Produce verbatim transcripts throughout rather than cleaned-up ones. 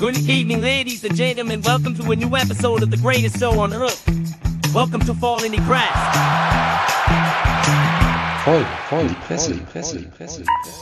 Good evening, ladies and gentlemen. Welcome to a new episode of the greatest show on earth. Welcome to Fall in the Press. Voll, voll, die Presse, die Presse, die Presse.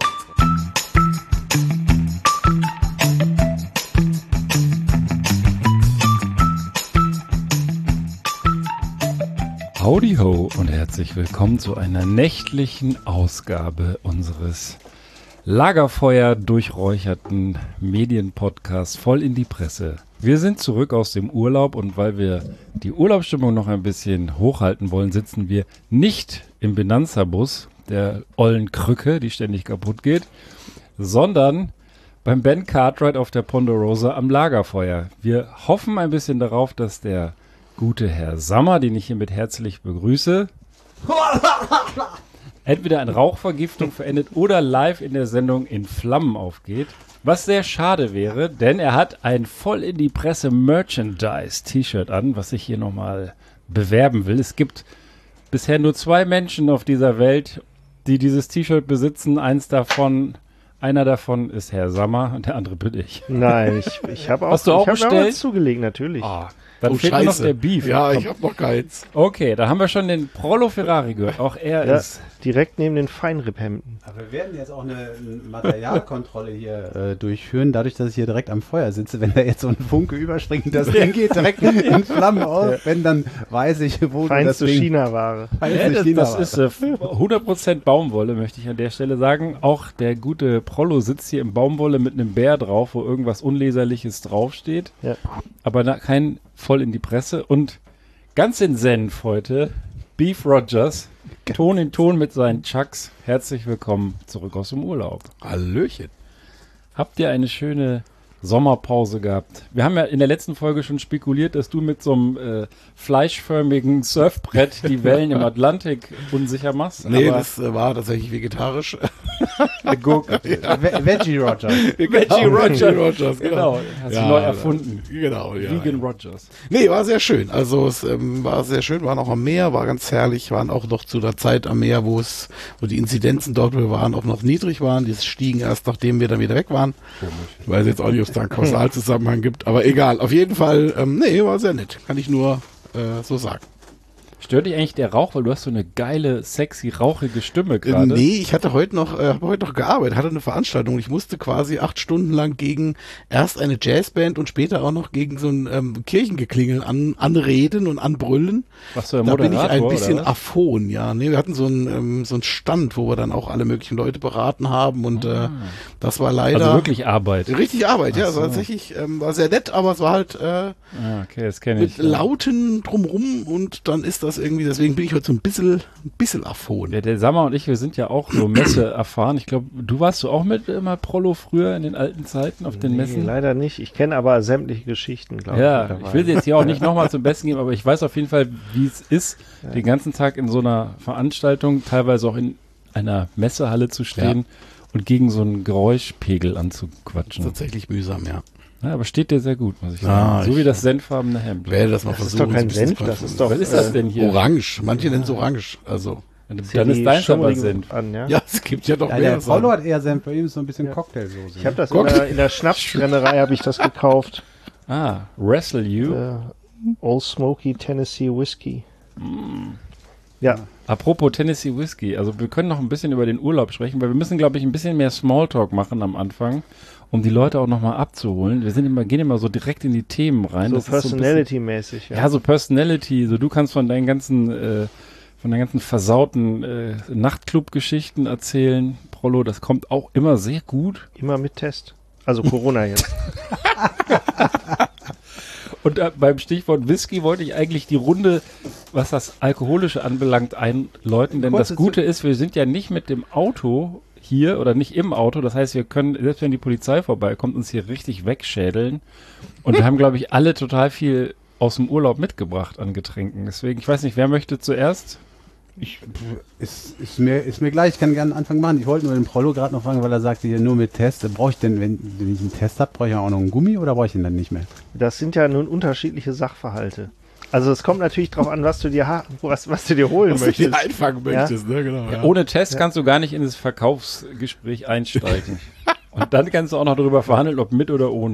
Howdy ho und herzlich willkommen zu einer nächtlichen Ausgabe unseres Lagerfeuer durchräucherten Medienpodcasts Voll in die Presse. Wir sind zurück aus dem Urlaub und weil wir die Urlaubsstimmung noch ein bisschen hochhalten wollen, sitzen wir nicht im Benanza-Bus, der ollen Krücke, die ständig kaputt geht, sondern beim Ben Cartwright auf der Ponderosa am Lagerfeuer. Wir hoffen ein bisschen darauf, dass der gute Herr Sammer, den ich hiermit herzlich begrüße, entweder an Rauchvergiftung verendet oder live in der Sendung in Flammen aufgeht. Was sehr schade wäre, denn er hat ein voll in die Presse Merchandise-T-Shirt an, was ich hier nochmal bewerben will. Es gibt bisher nur zwei Menschen auf dieser Welt, die dieses T-Shirt besitzen. Eins davon, einer davon ist Herr Sammer und der andere bin ich. Nein, ich, ich habe auch, Hast du auch ich hab bestellt? auch zugelegt, natürlich. Oh, dann Oh, fehlt nur noch Scheiße. der Beef. Ja, Komm. ich hab noch keins. Okay, da haben wir schon den Prollo Ferrari gehört. Auch er Ja, ist... direkt neben den Feinripphemden. Aber wir werden jetzt auch eine Materialkontrolle hier äh, durchführen, dadurch, dass ich hier direkt am Feuer sitze. Wenn da jetzt so ein Funke überspringt, das Ding geht direkt in Flammen auf. Ja. Wenn, dann weiß ich, wo Feinste du das Ding... China-Ware. Feinste Ja, das, China-Ware. das ist äh, hundert Prozent Baumwolle, möchte ich an der Stelle sagen. Auch der gute Prollo sitzt hier in Baumwolle mit einem Bär drauf, wo irgendwas Unleserliches draufsteht. Ja. Aber na, kein voll in die Presse. Und ganz in Senf heute, Beef Rogers, Ton in Ton mit seinen Chucks. Herzlich willkommen zurück aus dem Urlaub. Hallöchen. Habt ihr eine schöne Sommerpause gehabt? Wir haben ja in der letzten Folge schon spekuliert, dass du mit so einem äh, fleischförmigen Surfbrett die Wellen im Atlantik unsicher machst. Nee, aber das äh, war tatsächlich vegetarisch. eine Gurke. Ve- Veggie Roger. Veggie Roger. Rogers, Genau, hast du Ja, neu da- erfunden. Genau, ja. Vegan ja. Rogers. Nee, war sehr schön. Also es ähm, war sehr schön, waren auch am Meer, war ganz herrlich, waren auch noch zu der Zeit am Meer, wo es, wo die Inzidenzen dort wo wir waren, auch noch niedrig waren. Die stiegen erst, nachdem wir dann wieder weg waren. Ich weiß jetzt auch nicht, ob es da einen Kausalzusammenhang gibt, aber egal. Auf jeden Fall, ähm, nee, war sehr nett. Kann ich nur äh, so sagen. Stört dich eigentlich der Rauch, weil du hast so eine geile, sexy, rauchige Stimme gerade? Äh, nee, ich hatte heute noch, äh, habe heute noch gearbeitet, hatte eine Veranstaltung. Ich musste quasi acht Stunden lang gegen erst eine Jazzband und später auch noch gegen so ein ähm, Kirchengeklingel an, anreden und anbrüllen. Warst du der Da bin ich Moderator, ein bisschen oder was? aphon, ja. Nee, wir hatten so einen ähm, so einen Stand, wo wir dann auch alle möglichen Leute beraten haben und äh, das war leider Also wirklich Arbeit. richtig Arbeit, ja. Ach Es war so. tatsächlich, ähm, war sehr nett, aber es war halt äh, Ah, okay, das kenne mit ich. ja. Lauten drumrum und dann ist das irgendwie, deswegen bin ich heute so ein bisschen, ein bisschen aphon. Der, der Sammer und ich, wir sind ja auch so Messe erfahren. Ich glaube, du warst du auch mit immer Prollo früher in den alten Zeiten auf den Nee, Messen? leider nicht. Ich kenne aber sämtliche Geschichten, glaube Ja, ich. ich mittlerweile. will sie jetzt hier auch nicht nochmal zum Besten geben, aber ich weiß auf jeden Fall, wie es ist, den ganzen Tag in so einer Veranstaltung, teilweise auch in einer Messehalle zu stehen und gegen so einen Geräuschpegel anzuquatschen. Tatsächlich mühsam, ja. Ja, aber steht dir sehr gut, muss ich Ah, sagen. So ich- wie das senffarbene Hemd. Werde das mal Das ist versuchen. doch kein so ein bisschen Senf, zu das ist doch Was ist das denn hier? Orange. Manche nennen es orange. Also, Dann Ist ja ist die deins aber schummrige Senf. An, ja? ja, es gibt ja doch Ja, mehr. der Prollo hat eher Senf, bei ihm ist so ein bisschen Ja. Cocktailsoße. Ich habe das in der, in der Schnapsbrennerei habe ich das gekauft. Ah, Wrestle You. Äh, Old Smoky Tennessee Whiskey. Ja, Apropos Tennessee Whiskey, also wir können noch ein bisschen über den Urlaub sprechen, weil wir müssen, glaube ich, ein bisschen mehr Smalltalk machen am Anfang, um die Leute auch nochmal abzuholen. Wir sind immer, gehen immer so direkt in die Themen rein. so Das ist so ein bisschen- Personality-mäßig. Ja, so Personality, so du kannst von deinen ganzen, äh, von deinen ganzen versauten äh, Nachtclub-Geschichten erzählen. Prollo, das kommt auch immer sehr gut. Immer mit Test. Also Corona jetzt. Und äh, beim Stichwort Whisky wollte ich eigentlich die Runde, was das Alkoholische anbelangt, einläuten. Denn Kurze das Gute ist, wir sind ja nicht mit dem Auto hier oder nicht im Auto. Das heißt, wir können, selbst wenn die Polizei vorbeikommt, uns hier richtig wegschädeln. Und wir haben, glaube ich, alle total viel aus dem Urlaub mitgebracht an Getränken. Deswegen, ich weiß nicht, wer möchte zuerst? Ich, ist, ist, mir, ist mir gleich, ich kann gerne einen Anfang machen. Ich wollte nur den Prollo gerade noch fragen, weil er sagte hier nur mit Test. Brauche ich denn, wenn, wenn ich einen Test habe, brauche ich auch noch einen Gummi oder brauche ich ihn dann nicht mehr? Das sind ja nun unterschiedliche Sachverhalte. Also es kommt natürlich drauf an, was du dir ha was, was du dir holen Was du möchtest. dir einfangen möchtest, ne? Genau. Ja. Ohne Test kannst du gar nicht in das Verkaufsgespräch einsteigen. Und dann kannst du auch noch darüber verhandeln, ob mit oder ohne.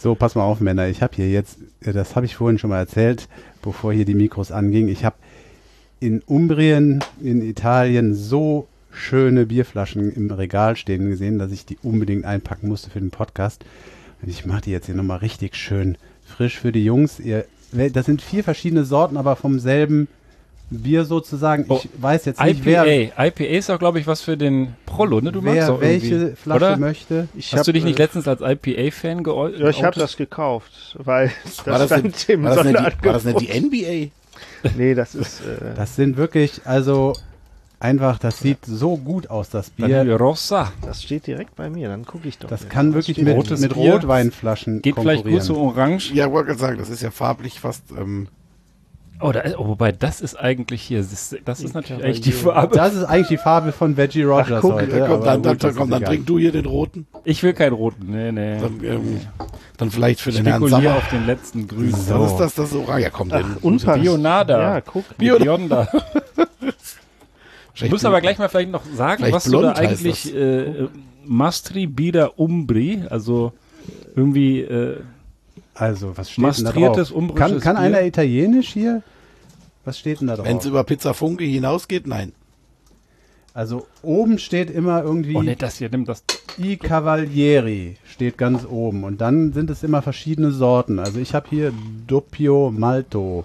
So, pass mal auf, Männer. Ich habe hier jetzt, das habe ich vorhin schon mal erzählt, bevor hier die Mikros angingen. Ich habe in Umbrien, in Italien, so schöne Bierflaschen im Regal stehen gesehen, dass ich die unbedingt einpacken musste für den Podcast. Und ich mache die jetzt hier nochmal richtig schön frisch für die Jungs. Ihr, das sind vier verschiedene Sorten, aber vom selben Bier sozusagen. Ich Oh, weiß jetzt nicht, I P A. wer, I P A ist auch, glaube ich, was für den Prollo, ne? Du magst wer doch welche irgendwie, Flasche oder? möchte. Ich Hast hab, du dich nicht äh, letztens als I P A-Fan geäußert? Ja, ich habe das gekauft, weil das, War das, stand denn, im war, das nicht die, Sonderangebot. war das nicht die N B A? Nee, das ist... Äh, Das sind wirklich, also einfach, das sieht so gut aus, das Dann Bier. die Rossa. das steht direkt bei mir, dann gucke ich doch. Das mal. kann wirklich steht mit, rotes mit Bier. Rotweinflaschen Geht vielleicht gut konkurrieren. zu Orange. Ja, wollte gerade sagen, das ist ja farblich fast. Ähm, Oh, da ist, oh, wobei, das ist eigentlich hier, das ist, das ist natürlich Kavalier. eigentlich die Farbe. Das ist eigentlich die Farbe von Veggie Rogers guck, heute. ja, komm, aber dann, dann, gut, das komm, ist dann egal. trink du hier den roten. Ich will keinen roten, nee, nee. Dann, ähm, dann vielleicht für den Herrn Spekuliere Sommer. auf den letzten grünen. Was ist das? Das ist Orange. Ja, komm, den. Ach, unpassend. Bionada. Ja, guck. Bionda. Du Vielleicht musst aber gleich mal vielleicht noch sagen, Vielleicht was du da blond heißt eigentlich das. äh, Mastri Bida Umbri, also irgendwie äh, Also, was steht denn da Mastriertes, drauf? umbrisches Kann, kann Bier. einer Italienisch hier? Was steht denn da Wenn es drauf? über Pizza Funke hinausgeht, nein. Also, oben steht immer irgendwie oh ne, das hier, nimm das. I Cavalieri steht ganz oben. Und dann sind es immer verschiedene Sorten. Also, ich habe hier Doppio Malto,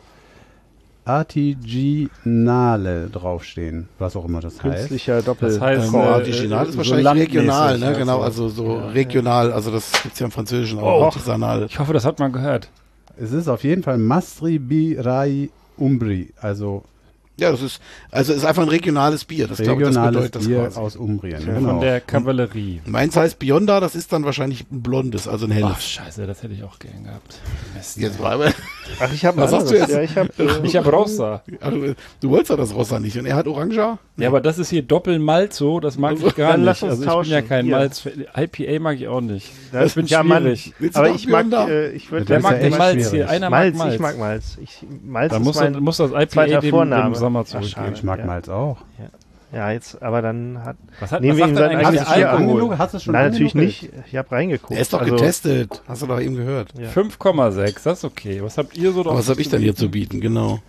Artigianale draufstehen. Was auch immer das heißt. Künstlicher Doppel. Das heißt, Ähm, äh, Artiginal äh, ist so wahrscheinlich landmäßig, regional, ne? also. Genau, also so regional. Also das gibt's ja im Französischen auch. Oh. Artisanal. Ich hoffe, das hat man gehört. Es ist auf jeden Fall Mastri Birai Umbri. Also, Ja, das ist, also ist einfach ein regionales Bier. Das, glaube ich, das regionales bedeutet das Bier quasi. aus Umbrien. Von Genau. der Kavallerie. Meins heißt Bionda, das ist dann wahrscheinlich ein blondes, also ein Ach, helles. scheiße, das hätte ich auch gern gehabt. Mist. Jetzt war aber, Ach, ich habe Was sagst du jetzt? Ja, ich habe... Äh, Ich habe Rossa. also, du wolltest ja das Rossa nicht und er hat Orangea. Ja, aber das ist hier Doppelmalzo, das mag ich gar Dann nicht. lass uns Also ich bin ja tauschen. kein Hier. Malz. I P A mag ich auch nicht. das ich bin ja, Mann. schwierig. Willst du Aber doch ich mag... Bionda? Äh, ich würde... Das Wer ist mag ja den echt Malz schwierig. hier? Einer Malz, mag Malz. ich mag Malz. Ich, Malz Dann ist muss, mein das, muss das I P A zweiter dem, Vorname. dem Sommer Ach, zurückgeben. schade. Ich mag Ja. Malz auch. Ja, jetzt, aber dann hat... Was hat, Nehmen was wir ihm sagt dann denn eigentlich eigentlich vier der Alkohol? Angenuggelt? Hast du es schon Nein, natürlich angenuggelt? nicht. Ich habe reingeguckt. Er ist doch Also, getestet. Hast du doch eben gehört. Ja. fünf Komma sechs, das ist okay. Was habt ihr so drauf? Aber was habe ich denn hier zu bieten? Genau.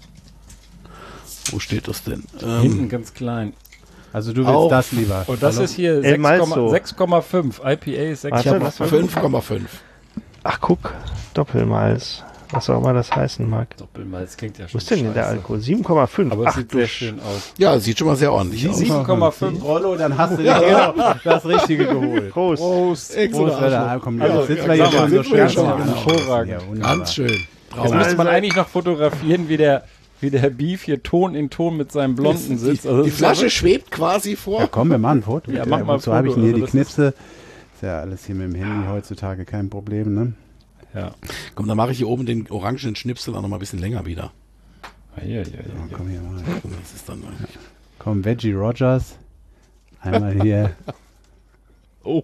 Wo steht das denn? Hinten Ähm, ganz klein. Also du willst Auch- das lieber. Und das Hallo? ist hier El Malzo. sechs Komma fünf. I P A ist sechs Warte, Komma das war- fünf Komma fünf. Ach, guck. Doppelmalz. Was auch immer das heißen mag. Doppelmalz klingt ja schon Wo ist denn denn der scheiße. Alkohol? sieben Komma fünf. Aber es Ach, sieht du sehr Sch- schön aus. Ja, sieht schon mal sehr ordentlich aus. sieben Komma fünf. Rollo, dann hast du dir genau das Richtige geholt. Prost. Prost. Prost, Alter. Komm, Also, jetzt sitzen ja, wir hier sag mal, schon so sitzen wir schön. schon, Ja, genau. hervorragend. Ja, Ja, wunderbar. Ganz schön. Jetzt müsste man eigentlich noch fotografieren, wie der, wie der Beef hier Ton in Ton mit seinem Blonden sitzt. Also Die das ist Flasche aber- schwebt quasi vor. Ja, komm, wir machen ein Foto. Ja, mach mal wozu habe ich Foto, denn hier also die das Knipse? Ist ja alles hier mit dem Handy heutzutage kein Problem, ne? Ja. Komm, dann mache ich hier oben den orangenen Schnipsel auch noch mal ein bisschen länger wieder. Ja, ja, ja. Komm hier mal. Guck mal, das ist dann Komm, Veggie Rogers. Einmal hier. Oh.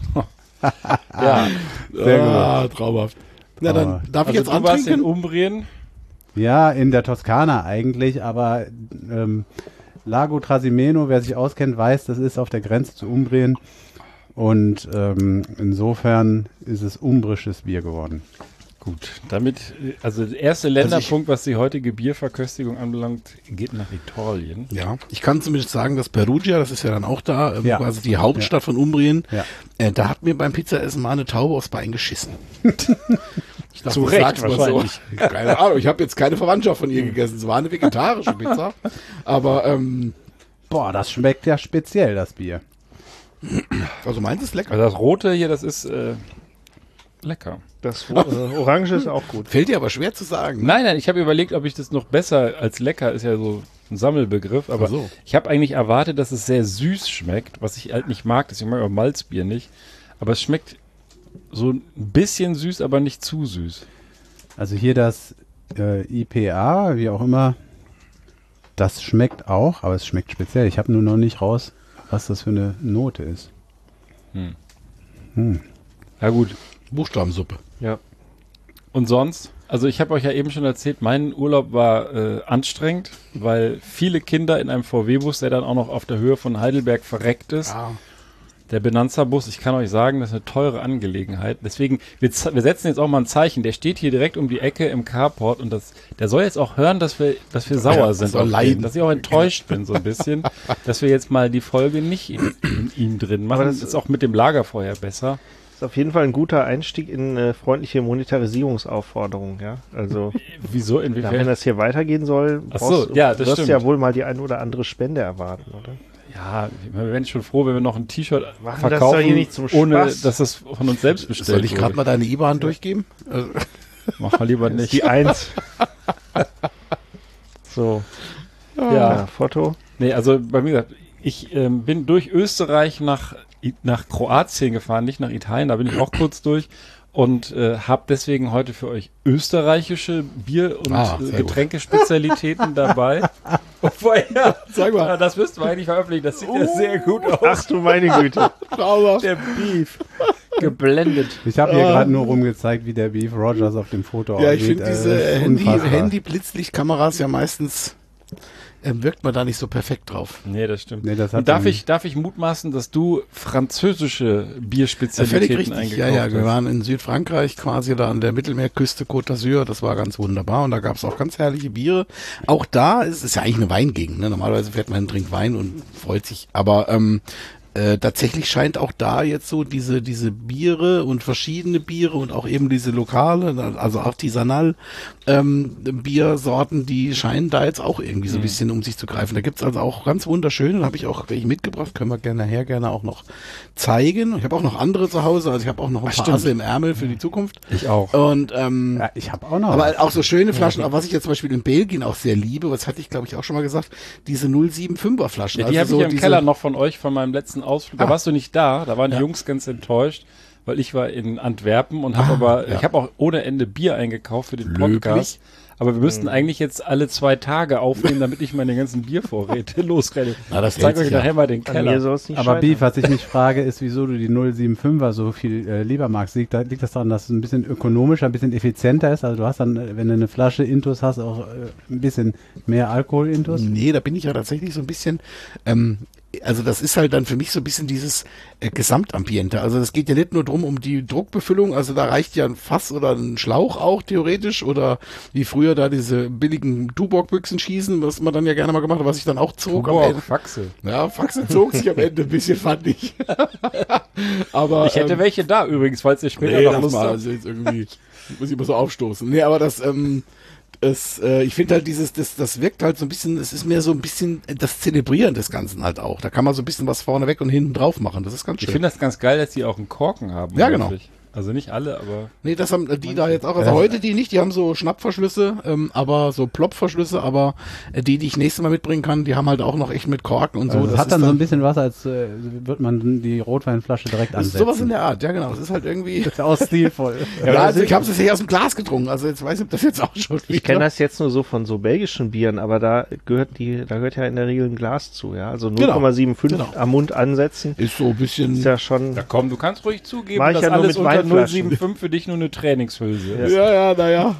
Ja. Sehr gut. ah, traumhaft. Na, dann Aber- darf ich Also jetzt du warst in antrinken? Umbrien. Ja, in der Toskana eigentlich, aber ähm, Lago Trasimeno, wer sich auskennt, weiß, das ist auf der Grenze zu Umbrien. Und ähm, insofern ist es umbrisches Bier geworden. Gut, damit, äh, also der erste Länderpunkt, was die heutige Bierverköstigung anbelangt, geht nach Italien. Ja, ich kann zumindest sagen, dass Perugia, das ist ja dann auch da, ähm, Ja. quasi die Hauptstadt von Umbrien, Ja. äh, da hat mir beim Pizzaessen mal eine Taube aufs Bein geschissen. Ich dachte, Zu das Recht sag's mal wahrscheinlich. So. Keine Ahnung, ich habe jetzt keine Verwandtschaft von ihr gegessen. Es war eine vegetarische Pizza, aber ähm, Boah, das schmeckt ja speziell, das Bier. also meins ist lecker. Also das Rote hier, das ist äh, lecker. Das äh, Orange ist auch gut. Fällt dir aber schwer zu sagen. Nein, nein, ich habe überlegt, ob ich das noch besser als lecker, ist ja so ein Sammelbegriff, aber Ach so. ich habe eigentlich erwartet, dass es sehr süß schmeckt, was ich halt nicht mag, deswegen mag ich auch Malzbier nicht. Aber es schmeckt so ein bisschen süß, aber nicht zu süß. Also hier das äh, I P A, wie auch immer, das schmeckt auch, aber es schmeckt speziell. Ich habe nur noch nicht raus, was das für eine Note ist. Ja gut. Buchstabensuppe. Ja. Und sonst? Also ich habe euch ja eben schon erzählt, mein Urlaub war äh, anstrengend, weil viele Kinder in einem V W-Bus, der dann auch noch auf der Höhe von Heidelberg verreckt ist, Ja. Der Benanza-Bus, ich kann euch sagen, das ist eine teure Angelegenheit. Deswegen, wir, wir setzen jetzt auch mal ein Zeichen. Der steht hier direkt um die Ecke im Carport und das, der soll jetzt auch hören, dass wir, dass wir sauer Ja, sind. soll auf leiden. ihn, dass ich auch enttäuscht bin so ein bisschen, dass wir jetzt mal die Folge nicht in, in ihm drin machen. Aber Das das ist auch mit dem Lagerfeuer besser. Das ist auf jeden Fall ein guter Einstieg in äh, freundliche Monetarisierungsaufforderungen, ja. Also, Wieso, ja, wenn inwiefern? das hier weitergehen soll, Ach so, ja, das wirst stimmt. du ja wohl mal die ein oder andere Spende erwarten, oder? Ja, wir wären schon froh, wenn wir noch ein T-Shirt Machen das verkaufen, doch hier nicht zum ohne Spaß. dass es von uns selbst bestellt Soll ich gerade wurde. mal deine I B A N durchgeben? Also, Mach mal lieber Das ist nicht. die Eins. So, Ja. ja, Foto. Nee, also bei mir gesagt, ich ähm, bin durch Österreich nach, I- nach Kroatien gefahren, nicht nach Italien, da bin ich auch kurz durch und äh, habe deswegen heute für euch österreichische Bier- und Ah, äh, sehr Getränkespezialitäten dabei. Wobei, ja, sag mal, ja, das müssten wir eigentlich veröffentlichen, das sieht ja sehr gut aus. Ach du meine Güte. Der Beef. Geblendet. Ich habe hier gerade nur rumgezeigt, wie der Beef Rogers auf dem Foto ja, ich aussieht. finde Äh, diese das ist Handy, unfassbar. Handy-Blitzlichtkameras ja meistens, äh, wirkt man da nicht so perfekt drauf. Nee, das stimmt. Nee, das hat und darf dann- ich, darf ich mutmaßen, dass du französische Ja, völlig Bierspezialitäten richtig. eingekauft Ja, ja, hast? wir waren in Südfrankreich, quasi da an der Mittelmeerküste Côte d'Azur. Das war ganz wunderbar und da gab es auch ganz herrliche Biere. Auch da ist es ja eigentlich eine Weingegend. Ne? Normalerweise fährt man hin, trinkt Wein und freut sich. Aber ähm, äh, tatsächlich scheint auch da jetzt so diese diese Biere und verschiedene Biere und auch eben diese lokale, also artisanal ähm, Biersorten, die scheinen da jetzt auch irgendwie so ein bisschen um sich zu greifen. Da gibt's also auch ganz wunderschöne, da habe ich auch welche mitgebracht, können wir gerne nachher gerne auch noch zeigen. Ich habe auch noch andere zu Hause, also ich habe auch noch ein paar stimmt. Asse im Ärmel für die Zukunft. Ich auch. Und ähm, Ja, ich habe auch noch. aber auch so schöne Flaschen, aber was ich jetzt zum Beispiel in Belgien auch sehr liebe, was hatte ich glaube ich auch schon mal gesagt, diese null sieben fünfer Flaschen. Ja, die also habe so ich im diese, Keller noch von euch, von meinem letzten Ausflug. Da Ah. warst du nicht da, da waren die Ja. Jungs ganz enttäuscht, weil ich war in Antwerpen und habe Ah, aber, ja. ich habe auch ohne Ende Bier eingekauft für den Löblich. Podcast. Aber wir Mhm. müssten eigentlich jetzt alle zwei Tage aufnehmen, damit ich meine ganzen Biervorräte losrenne. Na, das ich zeige hält euch sich ja. nachher mal den An mir Keller. soll es nicht Aber scheitern. Beef, was ich mich frage, ist, wieso du die null sieben fünfer so viel äh, lieber magst. Liegt, da, liegt das daran, dass es ein bisschen ökonomischer, ein bisschen effizienter ist? Also du hast dann, äh, wenn du eine Flasche Intus hast, auch äh, ein bisschen mehr Alkohol Intus? Nee, da bin ich ja tatsächlich so ein bisschen, ähm, also das ist halt dann für mich so ein bisschen dieses äh, Gesamtambiente. Also das geht ja nicht nur drum um die Druckbefüllung, also da reicht ja ein Fass oder ein Schlauch auch theoretisch oder wie früher da diese billigen Tuborg-Büchsen schießen, was man dann ja gerne mal gemacht hat, was ich dann auch zog am Boah, Ende. Faxe. Ja, Faxe zog sich am Ende ein bisschen, fand ich. Aber Ich hätte ähm, welche da übrigens, falls ihr später nee, noch das Lust mal, habt. also jetzt irgendwie muss ich immer so aufstoßen. Nee, aber das, ähm, es, äh, ich finde halt dieses, das, das wirkt halt so ein bisschen, es ist mehr so ein bisschen das Zelebrieren des Ganzen halt auch. Da kann man so ein bisschen was vorne weg und hinten drauf machen. Das ist ganz schön. Ich finde das ganz geil, dass die auch einen Korken haben. Ja, genau. eigentlich. Also nicht alle, aber Nee, das haben äh, die da jetzt auch. Also heute die nicht, die haben so Schnappverschlüsse, ähm, aber so Plopverschlüsse, aber äh, die, die ich nächstes Mal mitbringen kann, die haben halt auch noch echt mit Korken und so. Also das hat ist dann so ein bisschen was, als äh, würde man die Rotweinflasche direkt das ist ansetzen. sowas in der Art, ja genau. Das ist halt irgendwie. Das ist auch stilvoll. Ja, also ich habe es hier aus dem Glas getrunken, also jetzt weiß ich, ob das jetzt auch schon Ich kenne das jetzt nur so von so belgischen Bieren, aber da gehört die, da gehört ja in der Regel ein Glas zu, ja. Also null Komma fünfundsiebzig Genau. am Mund ansetzen. Ist so ein bisschen. Ist ja schon. ja komm, du kannst ruhig zugeben, Mach ich dass ja nur alles mit unter Weinflaschen. null sieben fünf für dich nur eine Trainingshülse ist. Ja, ja, naja.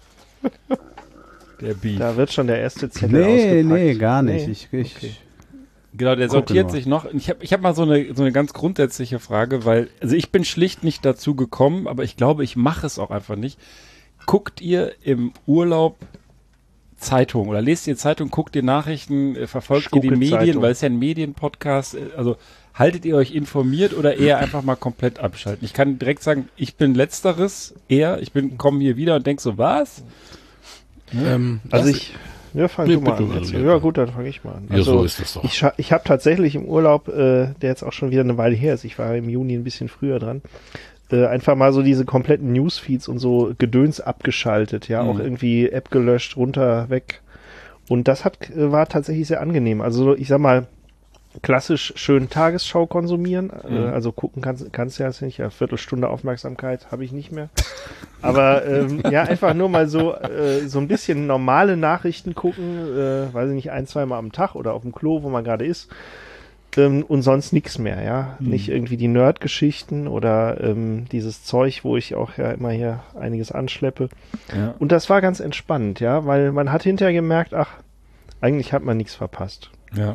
Der Beef. Da wird schon der erste Zettel Nee, ausgepackt. nee, gar nicht. Nee. Ich, ich, Okay. Genau, der Gucke sortiert nur. sich noch. Ich habe ich hab mal so eine, so eine ganz grundsätzliche Frage, weil, also ich bin schlicht nicht dazu gekommen, aber ich glaube, ich mache es auch einfach nicht. Guckt ihr im Urlaub Zeitung oder lest ihr Zeitung, guckt ihr Nachrichten, äh, verfolgt ihr die Gucke Medien, Zeitung. weil es ja ein Medienpodcast, äh, also haltet ihr euch informiert oder eher einfach mal komplett abschalten? Ich kann direkt sagen, ich bin letzteres eher, ich bin komme hier wieder und denk so, was? Ähm, Also das- ich, ja, fang Nee, du mal bitte, an. Jetzt. bitte. Ja gut, dann fange ich mal an. Ja, Also so ist das doch. ich, scha- ich habe tatsächlich im Urlaub, äh, der jetzt auch schon wieder eine Weile her ist, ich war im Juni ein bisschen früher dran, äh, einfach mal so diese kompletten Newsfeeds und so Gedöns abgeschaltet, ja, Mhm. auch irgendwie App gelöscht, runter, weg. Und das hat äh, war tatsächlich sehr angenehm. Also ich sag mal, klassisch schön Tagesschau konsumieren, Mhm. äh, also gucken kannst kannst du ja jetzt nicht, ja, Viertelstunde Aufmerksamkeit habe ich nicht mehr. Aber ähm, ja, einfach nur mal so äh, so ein bisschen normale Nachrichten gucken, äh, weiß ich nicht, ein, zwei Mal am Tag oder auf dem Klo, wo man gerade ist. Ähm, und sonst nichts mehr, ja. Mhm. Nicht irgendwie die Nerd-Geschichten oder ähm, dieses Zeug, wo ich auch ja immer hier einiges anschleppe. Ja. Und das war ganz entspannt, ja, weil man hat hinterher gemerkt, ach, eigentlich hat man nichts verpasst. Ja.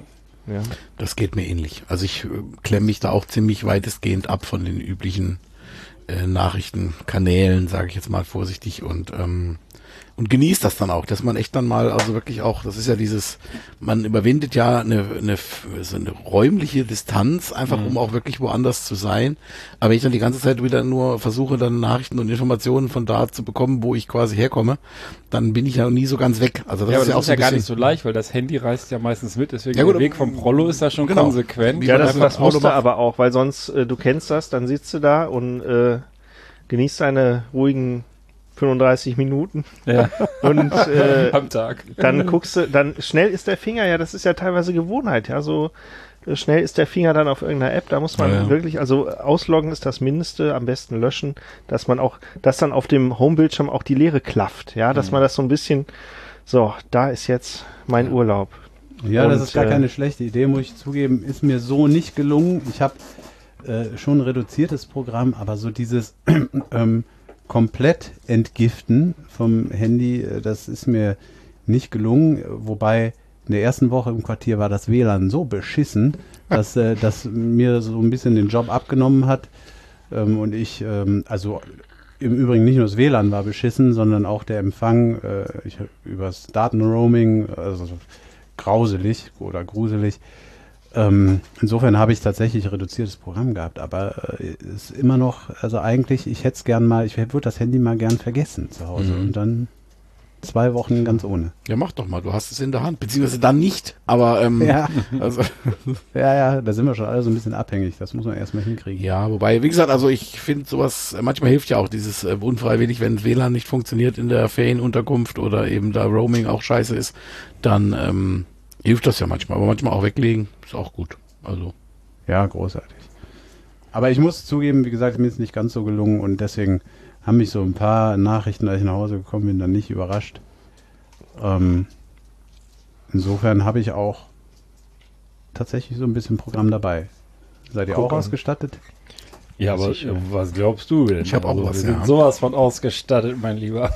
Ja. Das geht mir ähnlich. Also ich äh, klemme mich da auch ziemlich weitestgehend ab von den üblichen äh, Nachrichtenkanälen, sage ich jetzt mal vorsichtig, und ähm, und genießt das dann auch, dass man echt dann mal, also wirklich auch, das ist ja dieses, man überwindet ja eine, eine, so eine räumliche Distanz, einfach um auch wirklich woanders zu sein. Aber wenn ich dann die ganze Zeit wieder nur versuche, dann Nachrichten und Informationen von da zu bekommen, wo ich quasi herkomme, dann bin ich ja nie so ganz weg. Also das Ja, aber ist ja das auch ist so ja ein gar bisschen, nicht so leicht, weil das Handy reißt ja meistens mit, deswegen Ja, gut, der Weg vom Prollo ist da schon genau. konsequent. Ja, das, einfach das musst du Automat- aber auch, weil sonst, äh, du kennst das, dann sitzt du da und äh, genießt deine ruhigen fünfunddreißig Minuten Ja. und äh, Am Tag. dann guckst du, dann schnell ist der Finger, ja, das ist ja teilweise Gewohnheit, ja, so äh, schnell ist der Finger dann auf irgendeiner App, da muss man Ja, ja. wirklich, also ausloggen ist das Mindeste, am besten löschen, dass man auch, dass dann auf dem Homebildschirm auch die Leere klafft, ja, dass man das so ein bisschen, so, da ist jetzt mein Urlaub. Ja, das Und, ist gar äh, keine schlechte Idee, muss ich zugeben. Ist mir so nicht gelungen. Ich habe äh, schon ein reduziertes Programm, aber so dieses ähm, komplett entgiften vom Handy, äh, das ist mir nicht gelungen. Wobei in der ersten Woche im Quartier war das W L A N so beschissen, dass äh, das mir so ein bisschen den Job abgenommen hat. Ähm, und ich, ähm, also im Übrigen nicht nur das W L A N war beschissen, sondern auch der Empfang äh, ich, übers Datenroaming, also grauselig oder gruselig. Ähm, insofern habe ich tatsächlich reduziertes Programm gehabt, aber äh, ist immer noch, also eigentlich, ich hätte es gern mal, ich würde das Handy mal gern vergessen zu Hause Mhm. und dann zwei Wochen ganz ohne. ja mach doch mal, du hast es in der Hand, beziehungsweise dann nicht, aber ähm, Ja. also Ja, ja, da sind wir schon alle so ein bisschen abhängig, das muss man erstmal hinkriegen. ja, wobei, wie gesagt, also ich finde sowas, äh, manchmal hilft ja auch dieses äh, unfreiwillig, wenn W L A N nicht funktioniert in der Ferienunterkunft oder eben da Roaming auch scheiße ist, dann ähm, hilft das ja manchmal, aber manchmal auch weglegen, ist auch gut. Also Ja, großartig. Aber ich muss zugeben, wie gesagt, mir ist nicht ganz so gelungen und deswegen haben mich so ein paar Nachrichten, als ich nach Hause gekommen bin, dann nicht überrascht. Ähm, insofern habe ich auch tatsächlich so ein bisschen Programm dabei. Seid ihr auch Gucken. ausgestattet? Ja, aber Sicher. was glaubst du denn? Ich hab auch Also, was, wir sind ja. sowas von ausgestattet, mein Lieber.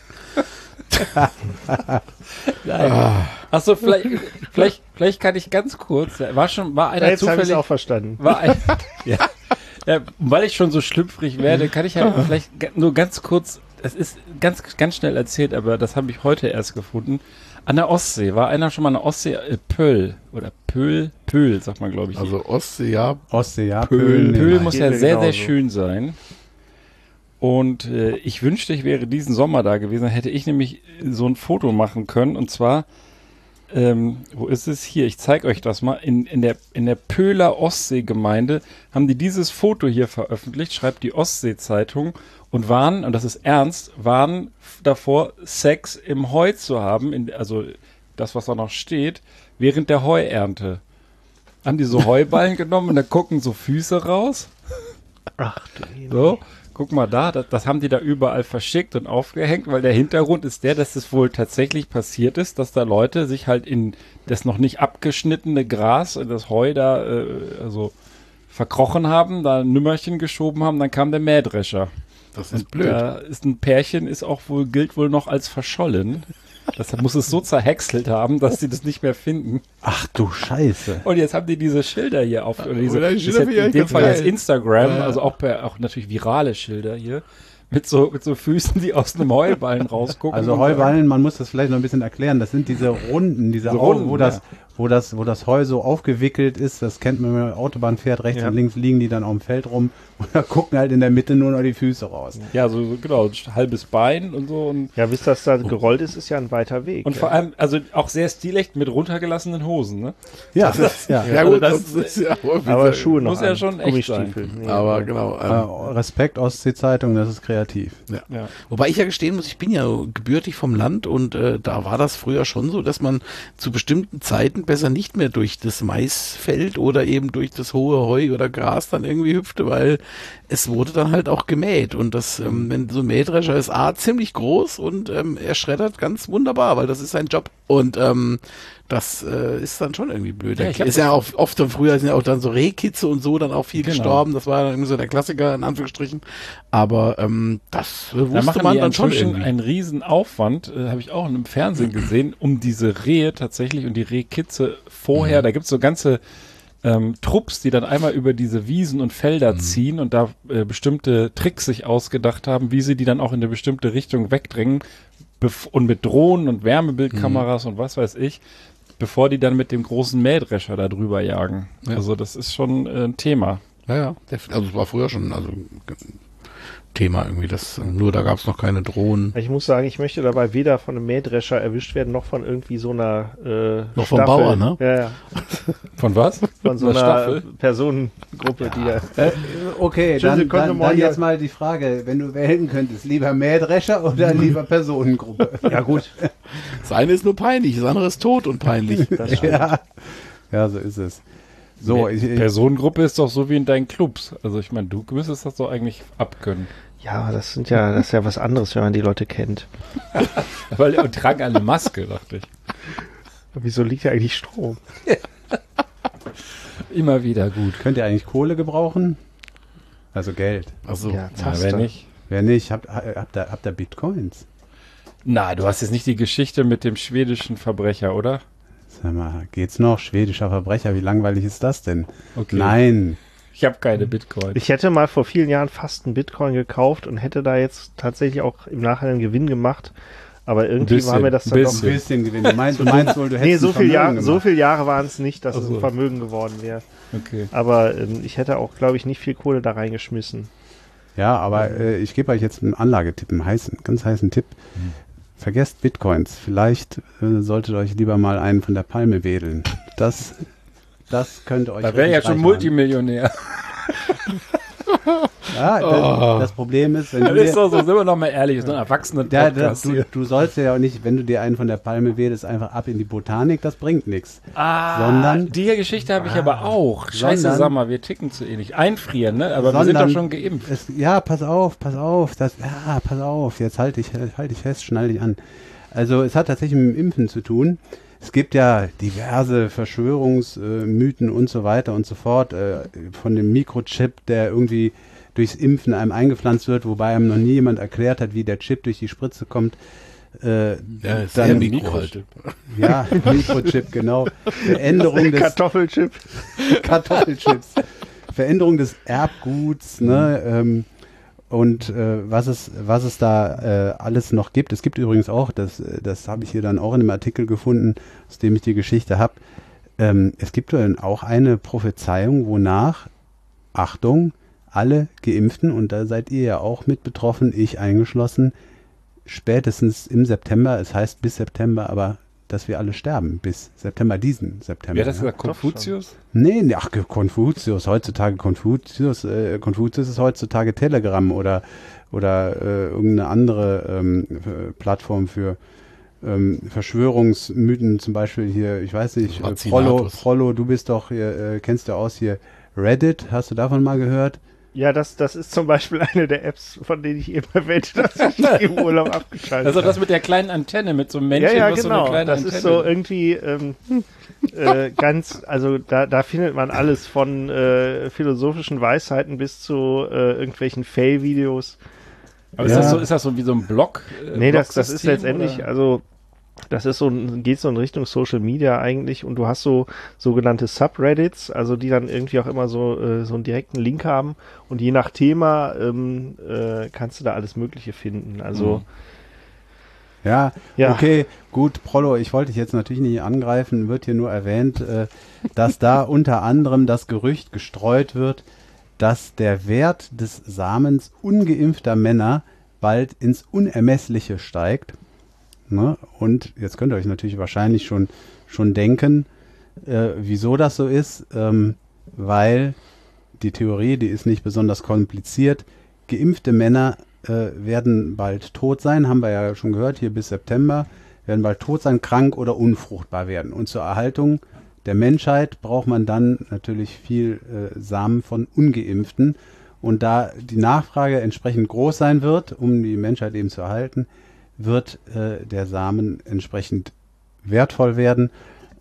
Nein. Achso, vielleicht, vielleicht, vielleicht kann ich ganz kurz, war schon, war einer Jetzt habe ich es zufällig, auch verstanden. war ein, ja, ja, weil ich schon so schlüpfrig werde, kann ich ja vielleicht ga- nur ganz kurz, es ist ganz, ganz schnell erzählt, aber das habe ich heute erst gefunden. An der Ostsee, war einer schon mal an der Ostsee, äh, Pöll, oder Pöhl, Pöhl, sagt man, glaube ich. Also Ostsee, ja, Ostsee, ja. Pöhl, nee, Pöhl nein. muss Geht ja mir sehr, sehr genauso. schön sein. Und äh, ich wünschte, ich wäre diesen Sommer da gewesen, dann hätte ich nämlich so ein Foto machen können. Und zwar, ähm, wo ist es hier? Ich zeige euch das mal. In, in der, in der Pöhler Ostseegemeinde haben die dieses Foto hier veröffentlicht, schreibt die Ostsee-Zeitung und waren, und das ist ernst, waren f- davor, Sex im Heu zu haben, in, also das, was da noch steht, während der Heuernte. Haben die so Heuballen genommen und da gucken so Füße raus. Ach du Himmel. So, guck mal da, das, das haben die da überall verschickt und aufgehängt, weil der Hintergrund ist der, dass es wohl tatsächlich passiert ist, dass da Leute sich halt in das noch nicht abgeschnittene Gras, das Heu da, äh, also verkrochen haben, da ein Nümmerchen geschoben haben, dann kam der Mähdrescher. das ist Und blöd. da ist ein Pärchen, ist auch wohl, gilt wohl noch als verschollen. Deshalb muss es so zerhäckselt haben, dass sie das nicht mehr finden. Ach du Scheiße. Und jetzt haben die diese Schilder hier auf, oder diese, Oder die das ist Schilder jetzt finde ich in dem ganz Fall geil. jetzt Instagram, Ja, ja. also auch, per, auch natürlich virale Schilder hier, mit so, mit so Füßen, die aus einem Heuballen rausgucken. Also und Heuballen, man muss das vielleicht noch ein bisschen erklären, das sind diese Runden, diese Diese Au- Runden, wo das, ja. wo das, wo das Heu so aufgewickelt ist, das kennt man, wenn man Autobahn fährt, rechts Ja. und links liegen die dann auf dem Feld rum und da gucken halt in der Mitte nur noch die Füße raus. Ja, so, so genau, ein halbes Bein und so und, Ja, bis das da gerollt ist, ist ja ein weiter Weg. und ja. vor allem, also auch sehr stilecht mit runtergelassenen Hosen, ne? Ja, ja. Ja also gut, das- das, ist ja Aber Schuhe noch muss ja an, schon echt Gummistiefel. Nee, aber nee. genau. Äh, Ähm, Respekt Ostsee-Zeitung, das ist kreativ. Ja. Wobei ich ja gestehen muss, ich bin ja gebürtig vom Land und äh, da war das früher schon so, dass man zu bestimmten Zeiten besser nicht mehr durch das Maisfeld oder eben durch das hohe Heu oder Gras dann irgendwie hüpfte, weil es wurde dann halt auch gemäht und das, ähm, wenn so ein Mähdrescher ist A, ziemlich groß und ähm, er schreddert ganz wunderbar, weil das ist sein Job und ähm, Das äh, ist dann schon irgendwie blöd. Ja, ich hab ist das ja auch oft dann früher sind ja auch dann so Rehkitze und so dann auch viel Genau. gestorben. Das war dann irgendwie so der Klassiker in Anführungsstrichen. Aber ähm, das äh, Da wusste machen man die dann schon inzwischen irgendwie. einen riesen Aufwand, äh, habe ich auch im Fernsehen gesehen, um diese Rehe tatsächlich und die Rehkitze vorher, Mhm. da gibt's so ganze ähm, Trupps, die dann einmal über diese Wiesen und Felder Mhm. ziehen und da äh, bestimmte Tricks sich ausgedacht haben, wie sie die dann auch in eine bestimmte Richtung wegdrängen bef- und mit Drohnen und Wärmebildkameras Mhm. und was weiß ich, bevor die dann mit dem großen Mähdrescher da drüber jagen. Ja. Also das ist schon äh, ein Thema. Ja, ja. def- Also es war früher schon also g- Thema irgendwie. Das, nur da gab es noch keine Drohnen. Ich muss sagen, ich möchte dabei weder von einem Mähdrescher erwischt werden, noch von irgendwie so einer äh, Noch vom Staffel. Bauer, ne? Ja, ja. Von was? Von so Einer einer Staffel? Personengruppe, die da. Äh, okay, Tschüss, dann, ihr könnt dann, mal dann hier- jetzt mal die Frage, wenn du wählen könntest, lieber Mähdrescher oder lieber Personengruppe? Ja, gut. Das eine ist nur peinlich, das andere ist tot und peinlich. Das stimmt. ja. ja, so ist es. So, ich, ich, Personengruppe ist doch so wie in deinen Clubs. Also ich meine, du müsstest das doch eigentlich abkönnen. Ja, aber das sind ja, das ist ja was anderes, wenn man die Leute kennt. Weil er tragen eine Maske, dachte ich. Wieso liegt ja eigentlich Strom? Immer wieder gut. könnt ihr eigentlich Kohle gebrauchen? Also Geld. Also Ja, Na, Taste. wer nicht? Wer nicht, habt, habt, ihr, habt ihr Bitcoins? Na, du hast jetzt nicht die Geschichte mit dem schwedischen Verbrecher, oder? Sag mal, geht's noch? Schwedischer Verbrecher, wie langweilig ist das denn? Okay. Nein. Ich habe keine Bitcoin. Ich hätte mal vor vielen Jahren fast einen Bitcoin gekauft und hätte da jetzt tatsächlich auch im Nachhinein einen Gewinn gemacht. Aber irgendwie bisschen, war mir das dann Ein bisschen. bisschen Gewinn. Du meinst, du meinst wohl, du doch. hättest Nee, so ein viele Vermögen Jahre, so gemacht. viele Jahre waren es nicht, dass Ach es so. ein Vermögen geworden wäre. Okay. Aber ähm, ich hätte auch, glaube ich, nicht viel Kohle da reingeschmissen. Ja, aber äh, ich gebe euch jetzt einen Anlagetipp, einen heißen, ganz heißen Tipp. Hm. Vergesst Bitcoins. Vielleicht äh, solltet ihr euch lieber mal einen von der Palme wedeln. Das, das könnte euch. Da wäre ja richtig schon reich Multimillionär. machen. Ja, das, das Problem ist, wenn Das du ist dir, doch so, sind wir doch mal ehrlich, so ein erwachsener ja, Podcast das, du, hier. du sollst ja auch nicht, wenn du dir einen von der Palme wedelst, einfach ab in die Botanik, das bringt nichts. Ah, sondern- die Geschichte habe ich aber auch. Scheiße, sondern- sag mal, wir ticken zu ähnlich. Einfrieren, ne? Aber wir sind doch Sondern schon geimpft. Es, ja, pass auf, pass auf. Das, ja, pass auf. Jetzt halte ich, halt ich fest, schnall dich an. Also es hat tatsächlich mit dem Impfen zu tun. Es gibt ja diverse Verschwörungsmythen und so weiter und so fort. Äh, von dem Mikrochip, der irgendwie durchs Impfen einem eingepflanzt wird, wobei einem noch nie jemand erklärt hat, wie der Chip durch die Spritze kommt. Äh, Ja, ist dann- sehr Mikro halt. ja, Mikrochip, genau. Veränderung des Kartoffelchip. Kartoffelchips. Veränderung des Erbguts, ne? Ähm, und äh, was es was es da äh, alles noch gibt. Es gibt übrigens auch, das das habe ich hier dann auch in einem Artikel gefunden, aus dem ich die Geschichte habe. Ähm, es gibt dann auch eine Prophezeiung, wonach, Achtung, alle Geimpften, und da seid ihr ja auch mit betroffen, ich eingeschlossen, spätestens im September, es heißt bis September, aber dass wir alle sterben, bis September, diesen September. Wer hat das ja. gesagt? Konfuzius? Nee, nee, ach, Konfuzius, heutzutage Konfuzius, äh, Konfuzius ist heutzutage Telegram oder, oder äh, irgendeine andere ähm, äh, Plattform für ähm, Verschwörungsmythen, zum Beispiel hier, ich weiß nicht, äh, Vacinatus. Frollo, Frollo, du bist doch, hier, äh, kennst du aus hier Reddit, hast du davon mal gehört? Ja, das, das ist zum Beispiel eine der Apps, von denen ich eben erwähnte, dass ich im Urlaub abgeschaltet Das ist doch habe. das mit der kleinen Antenne, mit so einem Männchen, Ja, ja, was so eine genau. kleine Das Antenne ist so irgendwie ähm, äh, ganz, also da, da findet man alles von äh, philosophischen Weisheiten bis zu äh, irgendwelchen Fail-Videos. Aber ist, Ja. das so, ist das so wie so ein Blog? Äh, Nee, das, das ist Blogsystem, letztendlich, oder? also das ist so, ein- geht so in Richtung Social Media eigentlich, und du hast so sogenannte Subreddits, also die dann irgendwie auch immer so, äh, so einen direkten Link haben, und je nach Thema ähm, äh, kannst du da alles Mögliche finden. Also Ja, Ja. okay, gut, Prollo, ich wollte dich jetzt natürlich nicht angreifen, wird hier nur erwähnt, äh, dass da unter anderem das Gerücht gestreut wird, dass der Wert des Samens ungeimpfter Männer bald ins Unermessliche steigt. Ne? Und jetzt könnt ihr euch natürlich wahrscheinlich schon, schon denken, äh, wieso das so ist, ähm, weil die Theorie, die ist nicht besonders kompliziert. Geimpfte Männer äh, werden bald tot sein, haben wir ja schon gehört, hier bis September, werden bald tot sein, krank oder unfruchtbar werden. Und zur Erhaltung der Menschheit braucht man dann natürlich viel äh, Samen von Ungeimpften. Und da die Nachfrage entsprechend groß sein wird, um die Menschheit eben zu erhalten, wird äh, der Samen entsprechend wertvoll werden.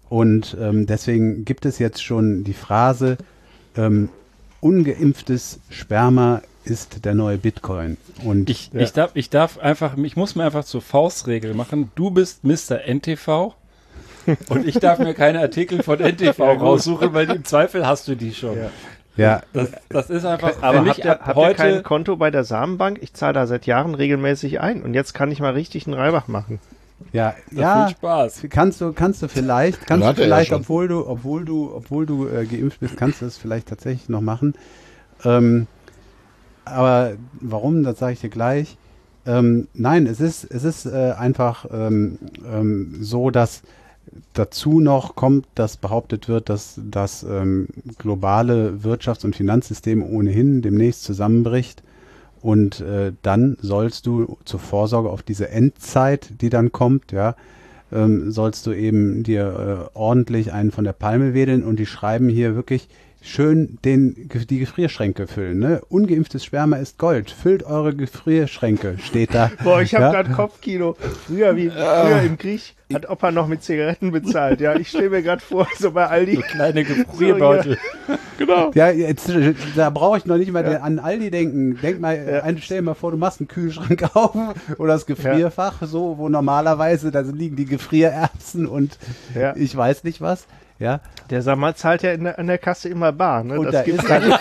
Und ähm, deswegen gibt es jetzt schon die Phrase, ähm, ungeimpftes Sperma ist der neue Bitcoin. Und Ich, ja. ich, darf, ich darf einfach, ich muss mir einfach zur Faustregel machen. Du bist Mister N T V und ich darf mir keine Artikel von N T V ja, raussuchen, weil im Zweifel hast du die schon. Ja. Ja, das, das ist einfach. Aber für habt mich ihr, ab habt heute ihr kein Konto bei der Samenbank? Ich zahle da seit Jahren regelmäßig ein und jetzt kann ich mal richtig einen Reibach machen. Ja, das ja, viel Spaß. Kannst du, kannst du vielleicht, kannst du er vielleicht, ja obwohl du, obwohl du, obwohl du äh, geimpft bist, kannst du es vielleicht tatsächlich noch machen. Ähm, aber warum? Das sage ich dir gleich. Ähm, nein, es ist, es ist äh, einfach ähm, ähm, so, dass dazu noch kommt, dass behauptet wird, dass das ähm, globale Wirtschafts- und Finanzsystem ohnehin demnächst zusammenbricht. Und äh, dann sollst du zur Vorsorge auf diese Endzeit, die dann kommt, ja, ähm, sollst du eben dir äh, ordentlich einen von der Palme wedeln. Und die schreiben hier wirklich schön den, die Gefrierschränke füllen. Ne? Ungeimpftes Sperma ist Gold. Füllt eure Gefrierschränke, steht da. Boah, ich habe ja? gerade Kopfkino. Früher wie früher im Krieg hat Opa noch mit Zigaretten bezahlt. Ja, ich stelle mir gerade vor, so bei Aldi. So kleine Gefrierbeutel. So, ja. Genau. Ja, jetzt, da brauche ich noch nicht mal ja. an Aldi denken. Denk mal, ja. ein, stell dir mal vor, du machst einen Kühlschrank auf oder das Gefrierfach, ja. so, wo normalerweise, da liegen die Gefriererbsen und ja. ich weiß nicht was. Ja. Der Sammer zahlt ja in der, an der Kasse immer bar. Ne? Und, das da gibt's ist dann,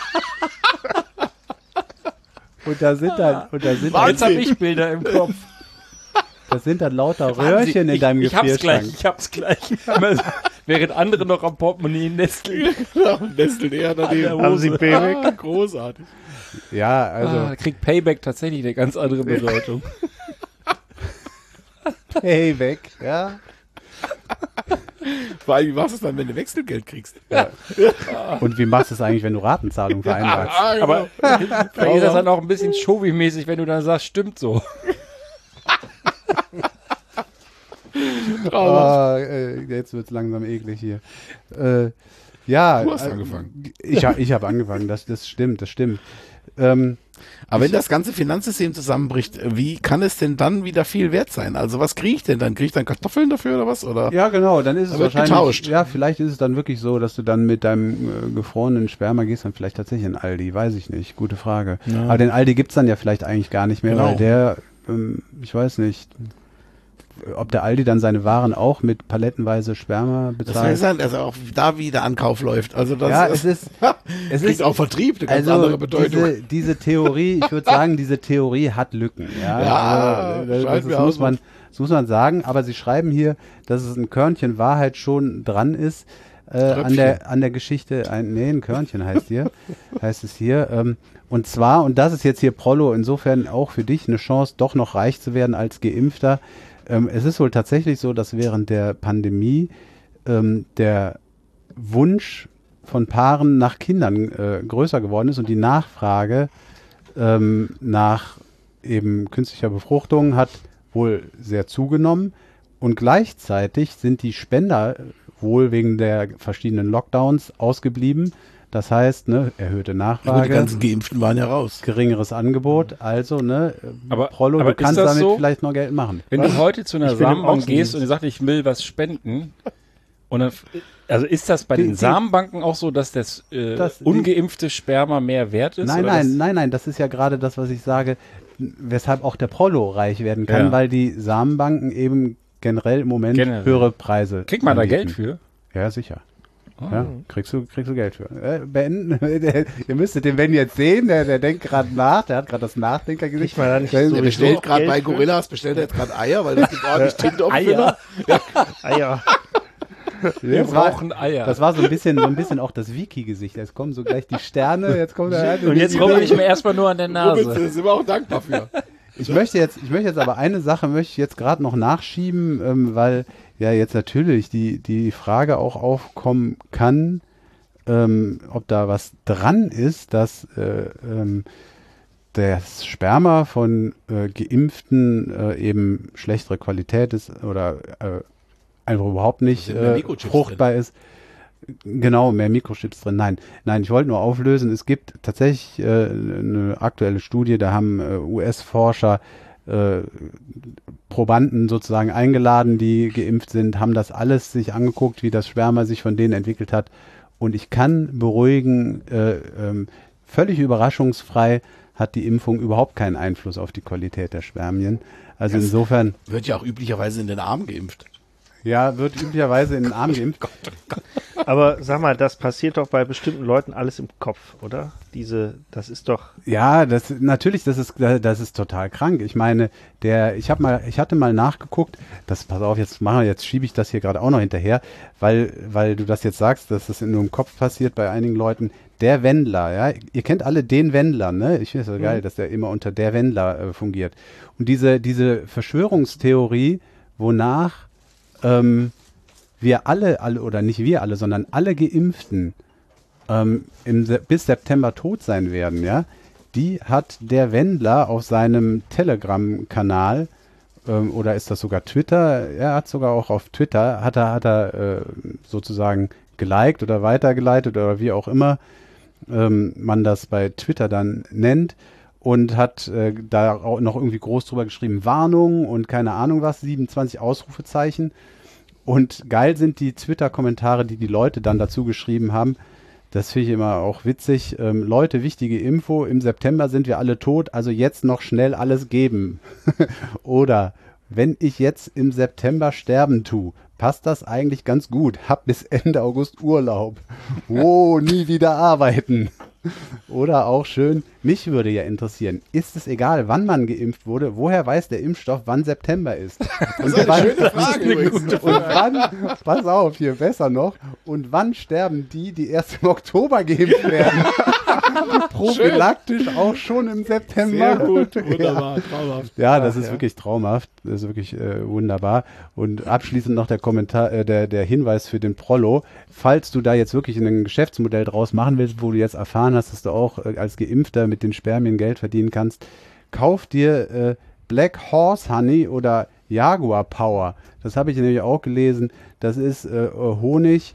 und da sind dann, und da sind dann, jetzt habe ich Bilder im Kopf. Das sind dann lauter Röhrchen ich, in deinem ich Gefrierschrank. Ich hab's gleich, ich hab's gleich. Während andere noch am Portemonnaie nesteln. Genau, nesteln eher daneben. Haben Sie Payback? Ah, großartig. Ja, also. Ah, da kriegt Payback tatsächlich eine ganz andere Bedeutung. Payback, ja. Vor allem, wie machst du es dann, wenn du Wechselgeld kriegst? Ja. Und wie machst du es eigentlich, wenn du Ratenzahlung vereinbarst? Ja, genau. Aber vielleicht ist das dann auch ein bisschen Showy-mäßig, wenn du dann sagst, stimmt so. Oh, äh, jetzt wird es langsam eklig hier. Äh, ja, du hast äh, angefangen. Ich, ich habe angefangen, das, das stimmt, das stimmt. Ähm, Aber wenn das ganze Finanzsystem zusammenbricht, wie kann es denn dann wieder viel wert sein? Also was kriege ich denn dann? Kriege ich dann Kartoffeln dafür oder was? Oder? Ja, genau, dann ist es Da wird wahrscheinlich, getauscht. ja, vielleicht ist es dann wirklich so, dass du dann mit deinem äh, gefrorenen Sperma gehst, dann vielleicht tatsächlich in Aldi, weiß ich nicht, gute Frage. Ja. Aber den Aldi gibt's dann ja vielleicht eigentlich gar nicht mehr, Genau. weil der, ähm, ich weiß nicht, ob der Aldi dann seine Waren auch mit palettenweise Sperma Das bezahlt. heißt dann, dass auch da wieder Ankauf läuft. Also das Ja, ist, es ist, es kriegt ist auch Vertrieb eine ganz also andere Bedeutung. Diese, diese Theorie, ich würde sagen, diese Theorie hat Lücken. Ja, Ja, also, das, scheint das, mir das auch muss so. man, das muss man sagen. Aber sie schreiben hier, dass es ein Körnchen Wahrheit schon dran ist äh, an der an der Geschichte. Ein, nee, ein Körnchen heißt hier, heißt es hier. Ähm, und zwar, und das ist jetzt hier Prollo, insofern auch für dich eine Chance, doch noch reich zu werden als Geimpfter. Ähm, es ist wohl tatsächlich so, dass während der Pandemie ähm, der Wunsch von Paaren nach Kindern äh, größer geworden ist und die Nachfrage ähm, nach eben künstlicher Befruchtung hat wohl sehr zugenommen und gleichzeitig sind die Spender wohl wegen der verschiedenen Lockdowns ausgeblieben. Das heißt, ne, erhöhte Aber die Nachfrage, ganzen Geimpften waren ja raus. geringeres Angebot, also ne, Aber- Prollo, aber du kannst ist das damit so? vielleicht noch Geld machen. Wenn du heute zu einer Ich bin im Samenbank Außendienst. gehst und die sagt, ich will was spenden, und dann, also ist das bei Die- den die- Samenbanken auch so, dass das, äh, Das- die- ungeimpfte Sperma mehr wert ist? Nein, oder nein, das, nein, nein, das ist ja gerade das, was ich sage, weshalb auch der Prollo reich werden kann, Ja. weil die Samenbanken eben generell im Moment Generell. höhere Preise Kriegt man da anbieten. Geld für? Ja, sicher. Ja, kriegst du, kriegst du Geld für. Äh, Ben, der, ihr müsstet den Ben jetzt sehen, der, der denkt gerade nach, der hat gerade das Nachdenkergesicht. Kriegt man da nicht Der- so Der Sowieso bestellt auch gerade Geld bei für? Gorillas, bestellt er jetzt gerade Eier, weil das gibt ordentlich Tinte auf den Eier? Finger. Ah ja. Wir das war, brauchen Eier. das war so ein bisschen, so ein bisschen auch das Wiki-Gesicht. Jetzt kommen so gleich die Sterne, jetzt kommt der und jetzt rubbel ich mir erstmal nur an der Robin, Nase. da sind wir auch dankbar für. Ich möchte jetzt, ich möchte jetzt aber eine Sache möchte ich jetzt gerade noch nachschieben, ähm, weil ja jetzt natürlich die, die Frage auch aufkommen kann, ähm, ob da was dran ist, dass äh, ähm, das Sperma von äh, Geimpften äh, eben schlechtere Qualität ist oder äh, einfach überhaupt nicht Da sind mehr äh, Mikrochips fruchtbar ist. Genau, mehr Mikrochips drin. Nein, nein, ich wollte nur auflösen. Es gibt tatsächlich äh, eine aktuelle Studie, da haben äh, U S-Forscher äh, Probanden sozusagen eingeladen, die geimpft sind, haben das alles sich angeguckt, wie das Sperma sich von denen entwickelt hat. Und ich kann beruhigen, äh, ähm, völlig überraschungsfrei hat die Impfung überhaupt keinen Einfluss auf die Qualität der Spermien. Also Das insofern, Wird ja auch üblicherweise in den Arm geimpft. ja, wird üblicherweise in den Arm geimpft. Aber sag mal, das passiert doch bei bestimmten Leuten alles im Kopf, oder? Diese, das ist doch. Ja, das natürlich, das ist das ist total krank. Ich meine, der ich habe mal ich hatte mal nachgeguckt, das pass auf, jetzt machen wir jetzt schiebe ich das hier gerade auch noch hinterher, weil weil du das jetzt sagst, dass das nur im Kopf passiert bei einigen Leuten. Der Wendler, ja, ihr kennt alle den Wendler, ne? Ich finde es so geil, dass der immer unter der Wendler äh, fungiert. Und diese diese Verschwörungstheorie, wonach ähm, wir alle, alle oder nicht wir alle, sondern alle Geimpften ähm, im, Se- bis September tot sein werden, ja, die hat der Wendler auf seinem Telegram-Kanal ähm, oder ist das sogar Twitter? Er hat sogar auch auf Twitter, hat er, hat er äh, sozusagen geliked oder weitergeleitet oder wie auch immer ähm, man das bei Twitter dann nennt und hat äh, da auch noch irgendwie groß drüber geschrieben, Warnung und keine Ahnung was, siebenundzwanzig Ausrufezeichen. Und geil sind die Twitter-Kommentare, die die Leute dann dazu geschrieben haben. Das finde ich immer auch witzig. Ähm, Leute, wichtige Info, im September sind wir alle tot, also jetzt noch schnell alles geben. Oder, wenn ich jetzt im September sterben tue, passt das eigentlich ganz gut. Hab bis Ende August Urlaub. Oh, nie wieder arbeiten. Oder auch schön, mich würde ja interessieren, ist es egal, wann man geimpft wurde, woher weiß der Impfstoff, wann September ist? Das ist eine wann, schöne Frage übrigens. und wann, pass auf, hier besser noch, und wann sterben die, die erst im Oktober geimpft werden? Prophylaktisch auch schon im September. Sehr gut, wunderbar, traumhaft. Ja, das Ach, ist ja. wirklich traumhaft. Das ist wirklich äh, wunderbar. Und abschließend noch der Kommentar, äh, der, der Hinweis für den Prollo. Falls du da jetzt wirklich ein Geschäftsmodell draus machen willst, wo du jetzt erfahren hast, dass du auch äh, als Geimpfter mit den Spermien Geld verdienen kannst, kauf dir äh, Black Horse Honey oder Jaguar Power. Das habe ich nämlich auch gelesen. Das ist äh, Honig,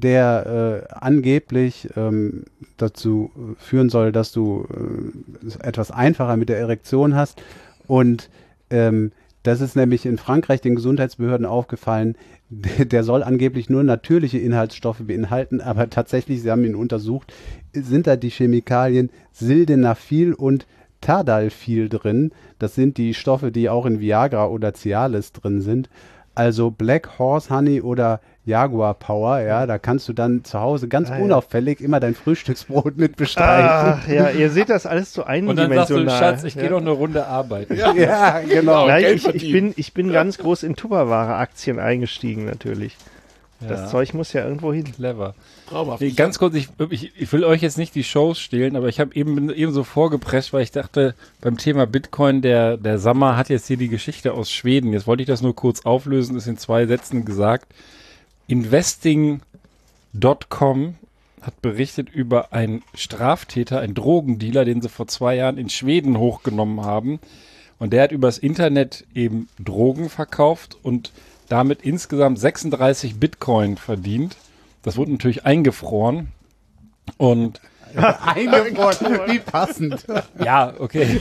der äh, angeblich ähm, dazu führen soll, dass du äh, etwas einfacher mit der Erektion hast. Und ähm, das ist nämlich in Frankreich den Gesundheitsbehörden aufgefallen. Der, der soll angeblich nur natürliche Inhaltsstoffe beinhalten, aber tatsächlich, sie haben ihn untersucht, sind da die Chemikalien Sildenafil und Tadalfil drin. Das sind die Stoffe, die auch in Viagra oder Cialis drin sind. Also Black Horse Honey oder Jaguar Power, ja, da kannst du dann zu Hause ganz Ah, ja. unauffällig immer dein Frühstücksbrot mit bestreiten. Ach, ja, ihr seht das alles so Und dann sagst du, eindimensional. Schatz, ich ja. gehe noch eine Runde arbeiten. Ja, genau. Nein, Geld ich, ich, verdienen. bin, ich bin ganz groß in Tupperware-Aktien eingestiegen, natürlich. Ja. Das Zeug muss ja irgendwo hin. Clever. Traumhaft. Nee, ganz kurz, ich, ich, ich will euch jetzt nicht die Shows stehlen, aber ich habe eben, eben so vorgeprescht, weil ich dachte, beim Thema Bitcoin, der, der Sammer hat jetzt hier die Geschichte aus Schweden. Jetzt wollte ich das nur kurz auflösen, ist in zwei Sätzen gesagt. Investing Punkt com hat berichtet über einen Straftäter, einen Drogendealer, den sie vor zwei Jahren in Schweden hochgenommen haben. Und der hat übers Internet eben Drogen verkauft und damit insgesamt sechsunddreißig Bitcoin verdient. Das wurde natürlich eingefroren. Und Eingefroren, wie passend. ja, okay.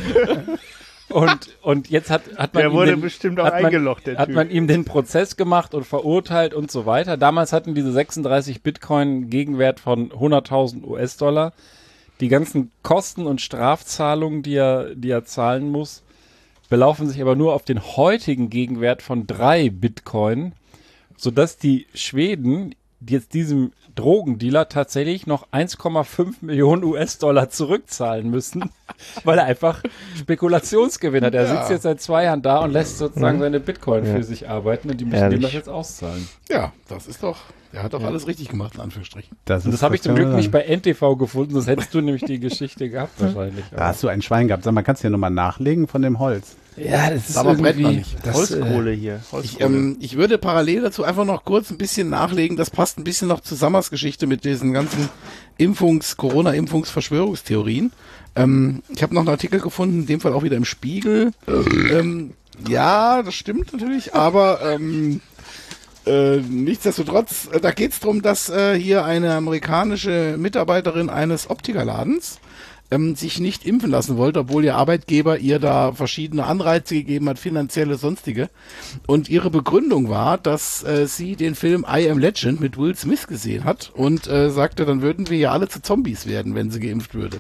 Und, und jetzt hat, hat man Der ihm wurde den, bestimmt auch hat man, eingelocht, der hat Typ. man ihm den Prozess gemacht und verurteilt und so weiter. Damals hatten diese sechsunddreißig Bitcoin einen Gegenwert von hunderttausend U S-Dollar. Die ganzen Kosten und Strafzahlungen, die er, die er zahlen muss, belaufen sich aber nur auf den heutigen Gegenwert von drei Bitcoin, sodass die Schweden jetzt diesem Drogendealer tatsächlich noch eins Komma fünf Millionen U S-Dollar zurückzahlen müssen, weil er einfach Spekulationsgewinn hat. Er Ja. sitzt jetzt seit zwei Jahren da und lässt sozusagen Mhm. seine Bitcoin Ja. für sich arbeiten und die müssen Herrlich. dem das jetzt auszahlen. Ja, das ist doch, der hat doch alles richtig gemacht, in Anführungsstrichen. Und das habe ich zum Glück nicht bei N T V gefunden, sonst hättest du nämlich die Geschichte gehabt wahrscheinlich. Da hast du ein Schwein gehabt. Sag mal, kannst du ja nochmal nachlegen von dem Holz? Ja, das ist Aber brennt noch irgendwie... nicht. Das, Holzkohle hier. Ich, Holzkohle. ähm, ich würde parallel dazu einfach noch kurz ein bisschen nachlegen. Das passt ein bisschen noch zu Sammers Geschichte mit diesen ganzen Impfungs-, Corona-Impfungs-Verschwörungstheorien. Ähm, ich habe noch einen Artikel gefunden, in dem Fall auch wieder im Spiegel. ähm, ja, das stimmt natürlich, aber ähm, äh, nichtsdestotrotz, äh, da geht es darum, dass äh, hier eine amerikanische Mitarbeiterin eines Optikerladens ähm, sich nicht impfen lassen wollte, obwohl ihr Arbeitgeber ihr da verschiedene Anreize gegeben hat, finanzielle, sonstige. Und ihre Begründung war, dass äh, sie den Film I Am Legend mit Will Smith gesehen hat und äh, sagte, dann würden wir ja alle zu Zombies werden, wenn sie geimpft würde.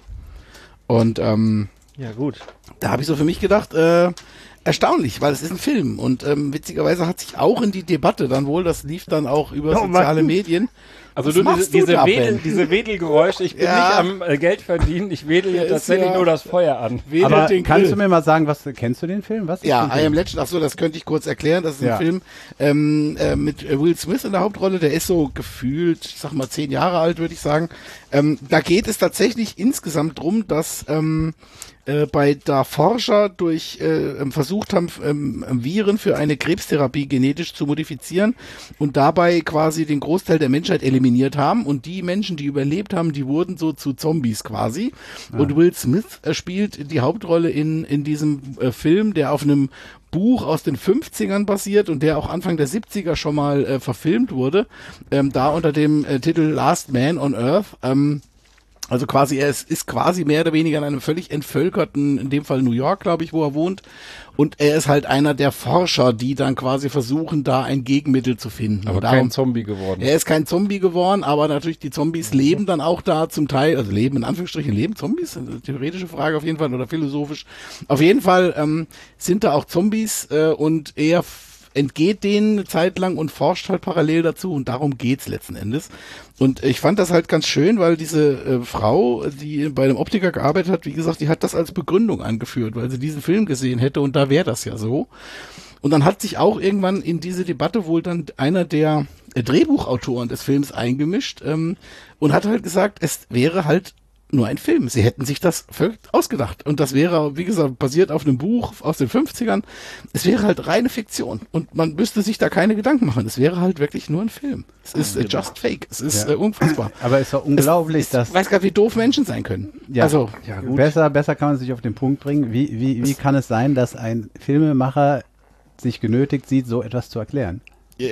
Und ähm, Ja, gut. da habe ich so für mich gedacht, äh, erstaunlich, weil es ist ein Film und ähm, witzigerweise hat sich auch in die Debatte dann wohl, das lief dann auch über Oh, soziale Mann. Medien. Also Was du, machst diese, du diese, da, Wedel, Ben? diese Wedelgeräusche, ich bin Ja. nicht am äh, Geld verdienen, ich wedel hier Ist tatsächlich ja- nur das Feuer an. Wedelt Aber den kannst Grill. du mir mal sagen, was kennst du den Film? Was ist Ja, den I Film? Am Legend, ach so, das könnte ich kurz erklären. Das ist ein Ja. Film ähm, äh, mit Will Smith in der Hauptrolle. Der ist so gefühlt, ich sag mal, zehn Jahre alt, würde ich sagen. Ähm, da geht es tatsächlich insgesamt drum, dass ähm, äh, bei da Forscher durch äh, versucht haben, ähm, Viren für eine Krebstherapie genetisch zu modifizieren und dabei quasi den Großteil der Menschheit eliminiert haben. Und die Menschen, die überlebt haben, die wurden so zu Zombies quasi. Und Will Smith äh, spielt die Hauptrolle in, in diesem äh, Film, der auf einem Buch aus den fünfzigern basiert und der auch Anfang der siebziger schon mal äh, verfilmt wurde, ähm, da unter dem äh, Titel Last Man on Earth. Ähm, also quasi, er ist, ist quasi mehr oder weniger in einem völlig entvölkerten, in dem Fall New York, glaube ich, wo er wohnt. Und er ist halt einer der Forscher, die dann quasi versuchen, da ein Gegenmittel zu finden. Aber Und kein Zombie geworden. er ist kein Zombie geworden, aber natürlich die Zombies leben dann auch da zum Teil, also leben in Anführungsstrichen, leben Zombies? Eine theoretische Frage auf jeden Fall oder philosophisch. Auf jeden Fall ähm, sind da auch Zombies äh, und er f- entgeht denen eine Zeit lang und forscht halt parallel dazu und darum geht's letzten Endes. Und ich fand das halt ganz schön, weil diese äh, Frau, die bei einem Optiker gearbeitet hat, wie gesagt, die hat das als Begründung angeführt, weil sie diesen Film gesehen hätte und da wäre das ja so. Und dann hat sich auch irgendwann in diese Debatte wohl dann einer der äh, Drehbuchautoren des Films eingemischt ähm, und hat halt gesagt, es wäre halt nur ein Film. Sie hätten sich das völlig ausgedacht. Und das wäre, wie gesagt, basiert auf einem Buch aus den fünfzigern. Es wäre halt reine Fiktion. Und man müsste sich da keine Gedanken machen. Es wäre halt wirklich nur ein Film. Es ist äh, just fake. Es ist Ja. äh, unfassbar. Aber ist doch unglaublich, es, dass Ich weiß gar nicht, wie doof Menschen sein können. Ja. Also, Ja, gut. besser, besser kann man sich auf den Punkt bringen. Wie, wie, wie kann es sein, dass ein Filmemacher sich genötigt sieht, so etwas zu erklären? ja,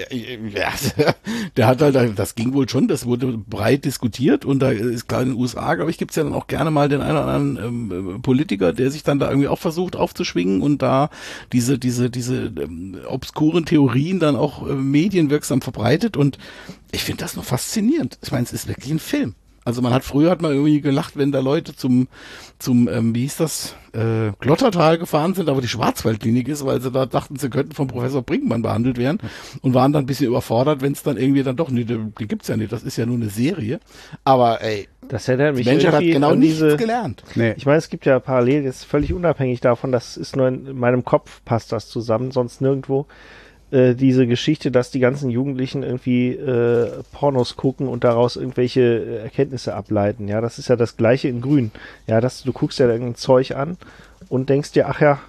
ja, der hat halt, das ging wohl schon, das wurde breit diskutiert und da ist klar in den U S A, glaube ich, gibt's ja dann auch gerne mal den einen oder anderen ähm, Politiker, der sich dann da irgendwie auch versucht aufzuschwingen und da diese, diese, diese ähm, obskuren Theorien dann auch äh, medienwirksam verbreitet und ich finde das noch faszinierend. Ich meine, es ist wirklich ein Film. Also man hat früher hat man irgendwie gelacht, wenn da Leute zum zum ähm, wie hieß das äh, Glottertal gefahren sind, aber die Schwarzwaldklinik ist, weil sie da dachten, sie könnten vom Professor Brinkmann behandelt werden und waren dann ein bisschen überfordert, wenn es dann irgendwie dann doch nicht, die gibt's ja nicht, das ist ja nur eine Serie. Aber ey, Das erinnert die mich Menschheit hat irgendwie genau an nichts diese, gelernt. Nee. Ich meine, es gibt ja parallel, jetzt völlig unabhängig davon, das ist nur in meinem Kopf passt das zusammen, sonst nirgendwo. Äh, diese Geschichte, dass die ganzen Jugendlichen irgendwie äh, Pornos gucken und daraus irgendwelche äh, Erkenntnisse ableiten. Ja, das ist ja das Gleiche in Grün. Ja, dass du guckst ja irgendein Zeug an und denkst dir, ach ja,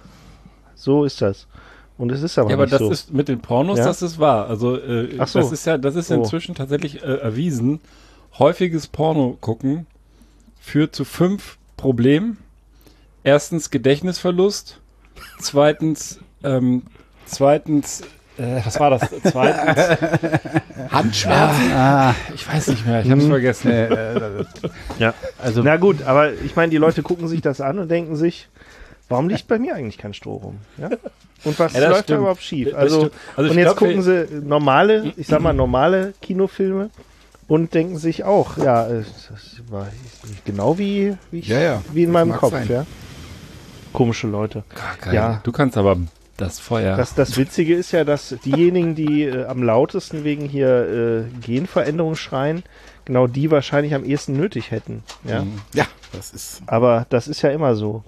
so ist das. Und es ist aber Ja, aber nicht das so. ist mit den Pornos, Ja? das ist wahr. Also äh, Ach so. das ist ja, das ist Oh. inzwischen tatsächlich äh, erwiesen. Häufiges Porno gucken führt zu fünf Problemen. Erstens Gedächtnisverlust. Zweitens, ähm, zweitens, äh, was war das? Zweitens, Handschmerzen. Ah, ich weiß nicht mehr, ich habe es vergessen. äh, äh, Ja. also Na gut, aber ich meine, die Leute gucken sich das an und denken sich, warum liegt bei mir eigentlich kein Stroh rum? Ja? Und was Ja, das läuft stimmt. da überhaupt schief? Das Also, stimmt. Also und ich jetzt glaub, gucken sie normale, ich sag mal normale Kinofilme und denken sich auch, ja, äh, das war genau wie, wie, ich, Ja, ja. wie in Das meinem mag Kopf. sein. Ja? Komische Leute. Geil. Ja. Du kannst aber das Feuer. Das, das Witzige ist ja, dass diejenigen, die äh, am lautesten wegen hier äh, Genveränderung schreien, genau die wahrscheinlich am ehesten nötig hätten. Ja? Mhm. Ja, das ist. Aber das ist ja immer so.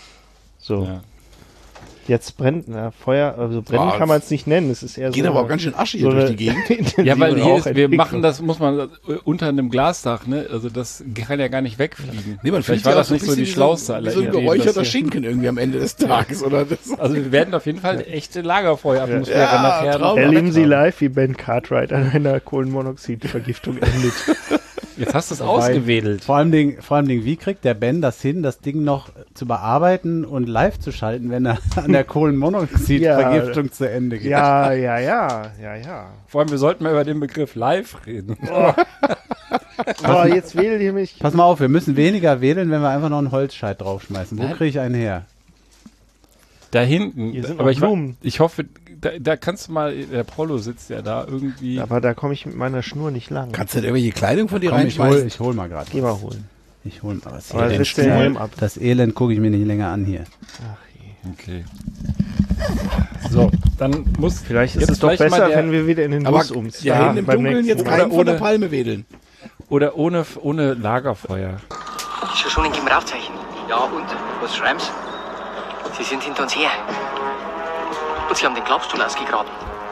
So. Ja. Jetzt brennt, na, Feuer, also brennen Ah, kann man es nicht nennen. Es ist eher Geht so. aber auch eine- ganz schön Asche so hier durch eine die Gegend. intensive Ja, weil hier ist, wir Rauchentwicklung. machen das, muss man äh, unter einem Glasdach, ne? Also das kann ja gar nicht wegfliegen. Nee, man Vielleicht fühlt war sich das auch nicht so die bisschen schlauste wie aller so ein Ideen, geräucherter das hier- Schinken irgendwie am Ende des Tages, oder? Das, Also wir werden auf jeden Fall eine echte Lagerfeueratmosphäre Ja, nachher. Traum. Erleben Sie live, wie Ben Cartwright an einer Kohlenmonoxidvergiftung endet. Jetzt hast du es Vorbei. ausgewedelt. vor allem, Ding, vor allem Ding, wie kriegt der Ben das hin, das Ding noch zu bearbeiten und live zu schalten, wenn er an der Kohlenmonoxidvergiftung zu Ende geht? Ja, ja, ja, ja, ja. Vor allem, wir sollten mal über den Begriff live reden. Boah, jetzt wählt ihr mich. Pass mal auf, wir müssen weniger wählen, wenn wir einfach noch einen Holzscheit draufschmeißen. Wo Nein. kriege ich einen her? Da hinten. Hier sind aber noch ich, wa- Blumen. ich hoffe, da, da kannst du mal, der Prollo sitzt ja da irgendwie. Aber da komme ich mit meiner Schnur nicht lang. Kannst du denn irgendwelche Kleidung von dir Komm, ich hol, reinschmeißen? ich hol mal gerade. Geh mal holen. Ich hol mal was Aber hier. setz den Helm ab. Das Elend gucke ich mir nicht länger an hier. Ach je. Okay. So, dann muss. Vielleicht ist jetzt es doch vielleicht mal besser, der- wenn wir wieder in den Aber Bus umziehen. ja, hinten im beim Dunkeln nächsten jetzt Mal. keinen von der ohne- Palme wedeln. Oder ohne, ohne Lagerfeuer. Ist ja schon ein Gebrauchzeichen. Ja, und? Was schreiben Sie? Sie sind hinter uns her. Und Sie haben den Klappstuhl ausgegraben.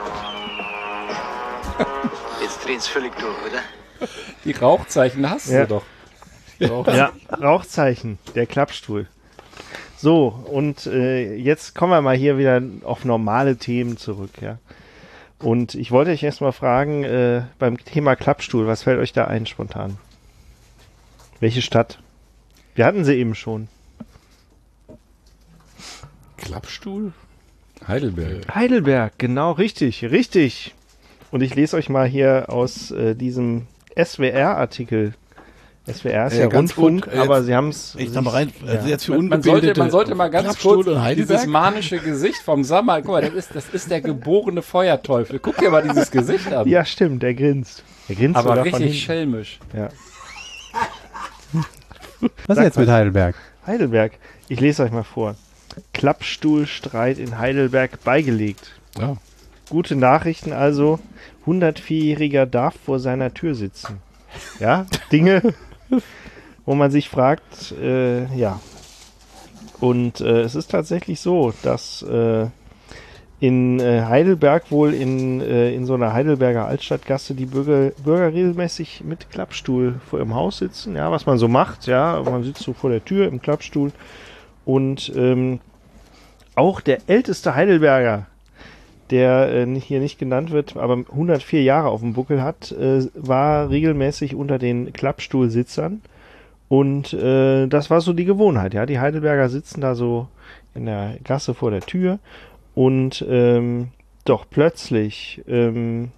Jetzt drehen Sie völlig durch, oder? Die Rauchzeichen hast Ja. du doch. Ja, Rauchzeichen, der Klappstuhl. So, und äh, jetzt kommen wir mal hier wieder auf normale Themen zurück, ja. Und ich wollte euch erstmal fragen, äh, beim Thema Klappstuhl, was fällt euch da ein spontan? Welche Stadt? Wir hatten sie eben schon. Klappstuhl? Heidelberg. Heidelberg, genau, richtig, richtig. Und ich lese euch mal hier aus äh, diesem S W R-Artikel. S W R ist Ja, ja, ganz Rundfunk, gut, äh, aber sie haben es. Ich da mal rein, also jetzt für Man, man, sollte, Ungebildete. man sollte mal ganz Klappstuhl kurz und Heidelberg? dieses manische Gesicht vom Sommer, guck mal, das ist, das ist der geborene Feuerteufel. Guck dir mal dieses Gesicht an. Ja, stimmt, der grinst. Der grinst aber sogar von richtig hinten. schelmisch. Ja. Was Sag jetzt mal. mit Heidelberg? Heidelberg. Ich lese euch mal vor. Klappstuhlstreit in Heidelberg beigelegt. Ja. Gute Nachrichten also. hundertvierjähriger darf vor seiner Tür sitzen. Ja, Dinge, wo man sich fragt, äh, ja. Und äh, es ist tatsächlich so, dass äh, in äh, Heidelberg wohl in, äh, in so einer Heidelberger Altstadtgasse die Bürger, Bürger regelmäßig mit Klappstuhl vor ihrem Haus sitzen. Ja, was man so macht, ja, man sitzt so vor der Tür im Klappstuhl. Und ähm, auch der älteste Heidelberger, der äh, nicht, hier nicht genannt wird, aber hundertvier Jahre auf dem Buckel hat, äh, war regelmäßig unter den Klappstuhlsitzern. Und äh, das war so die Gewohnheit, ja. Die Heidelberger sitzen da so in der Gasse vor der Tür und ähm, doch plötzlich ähm,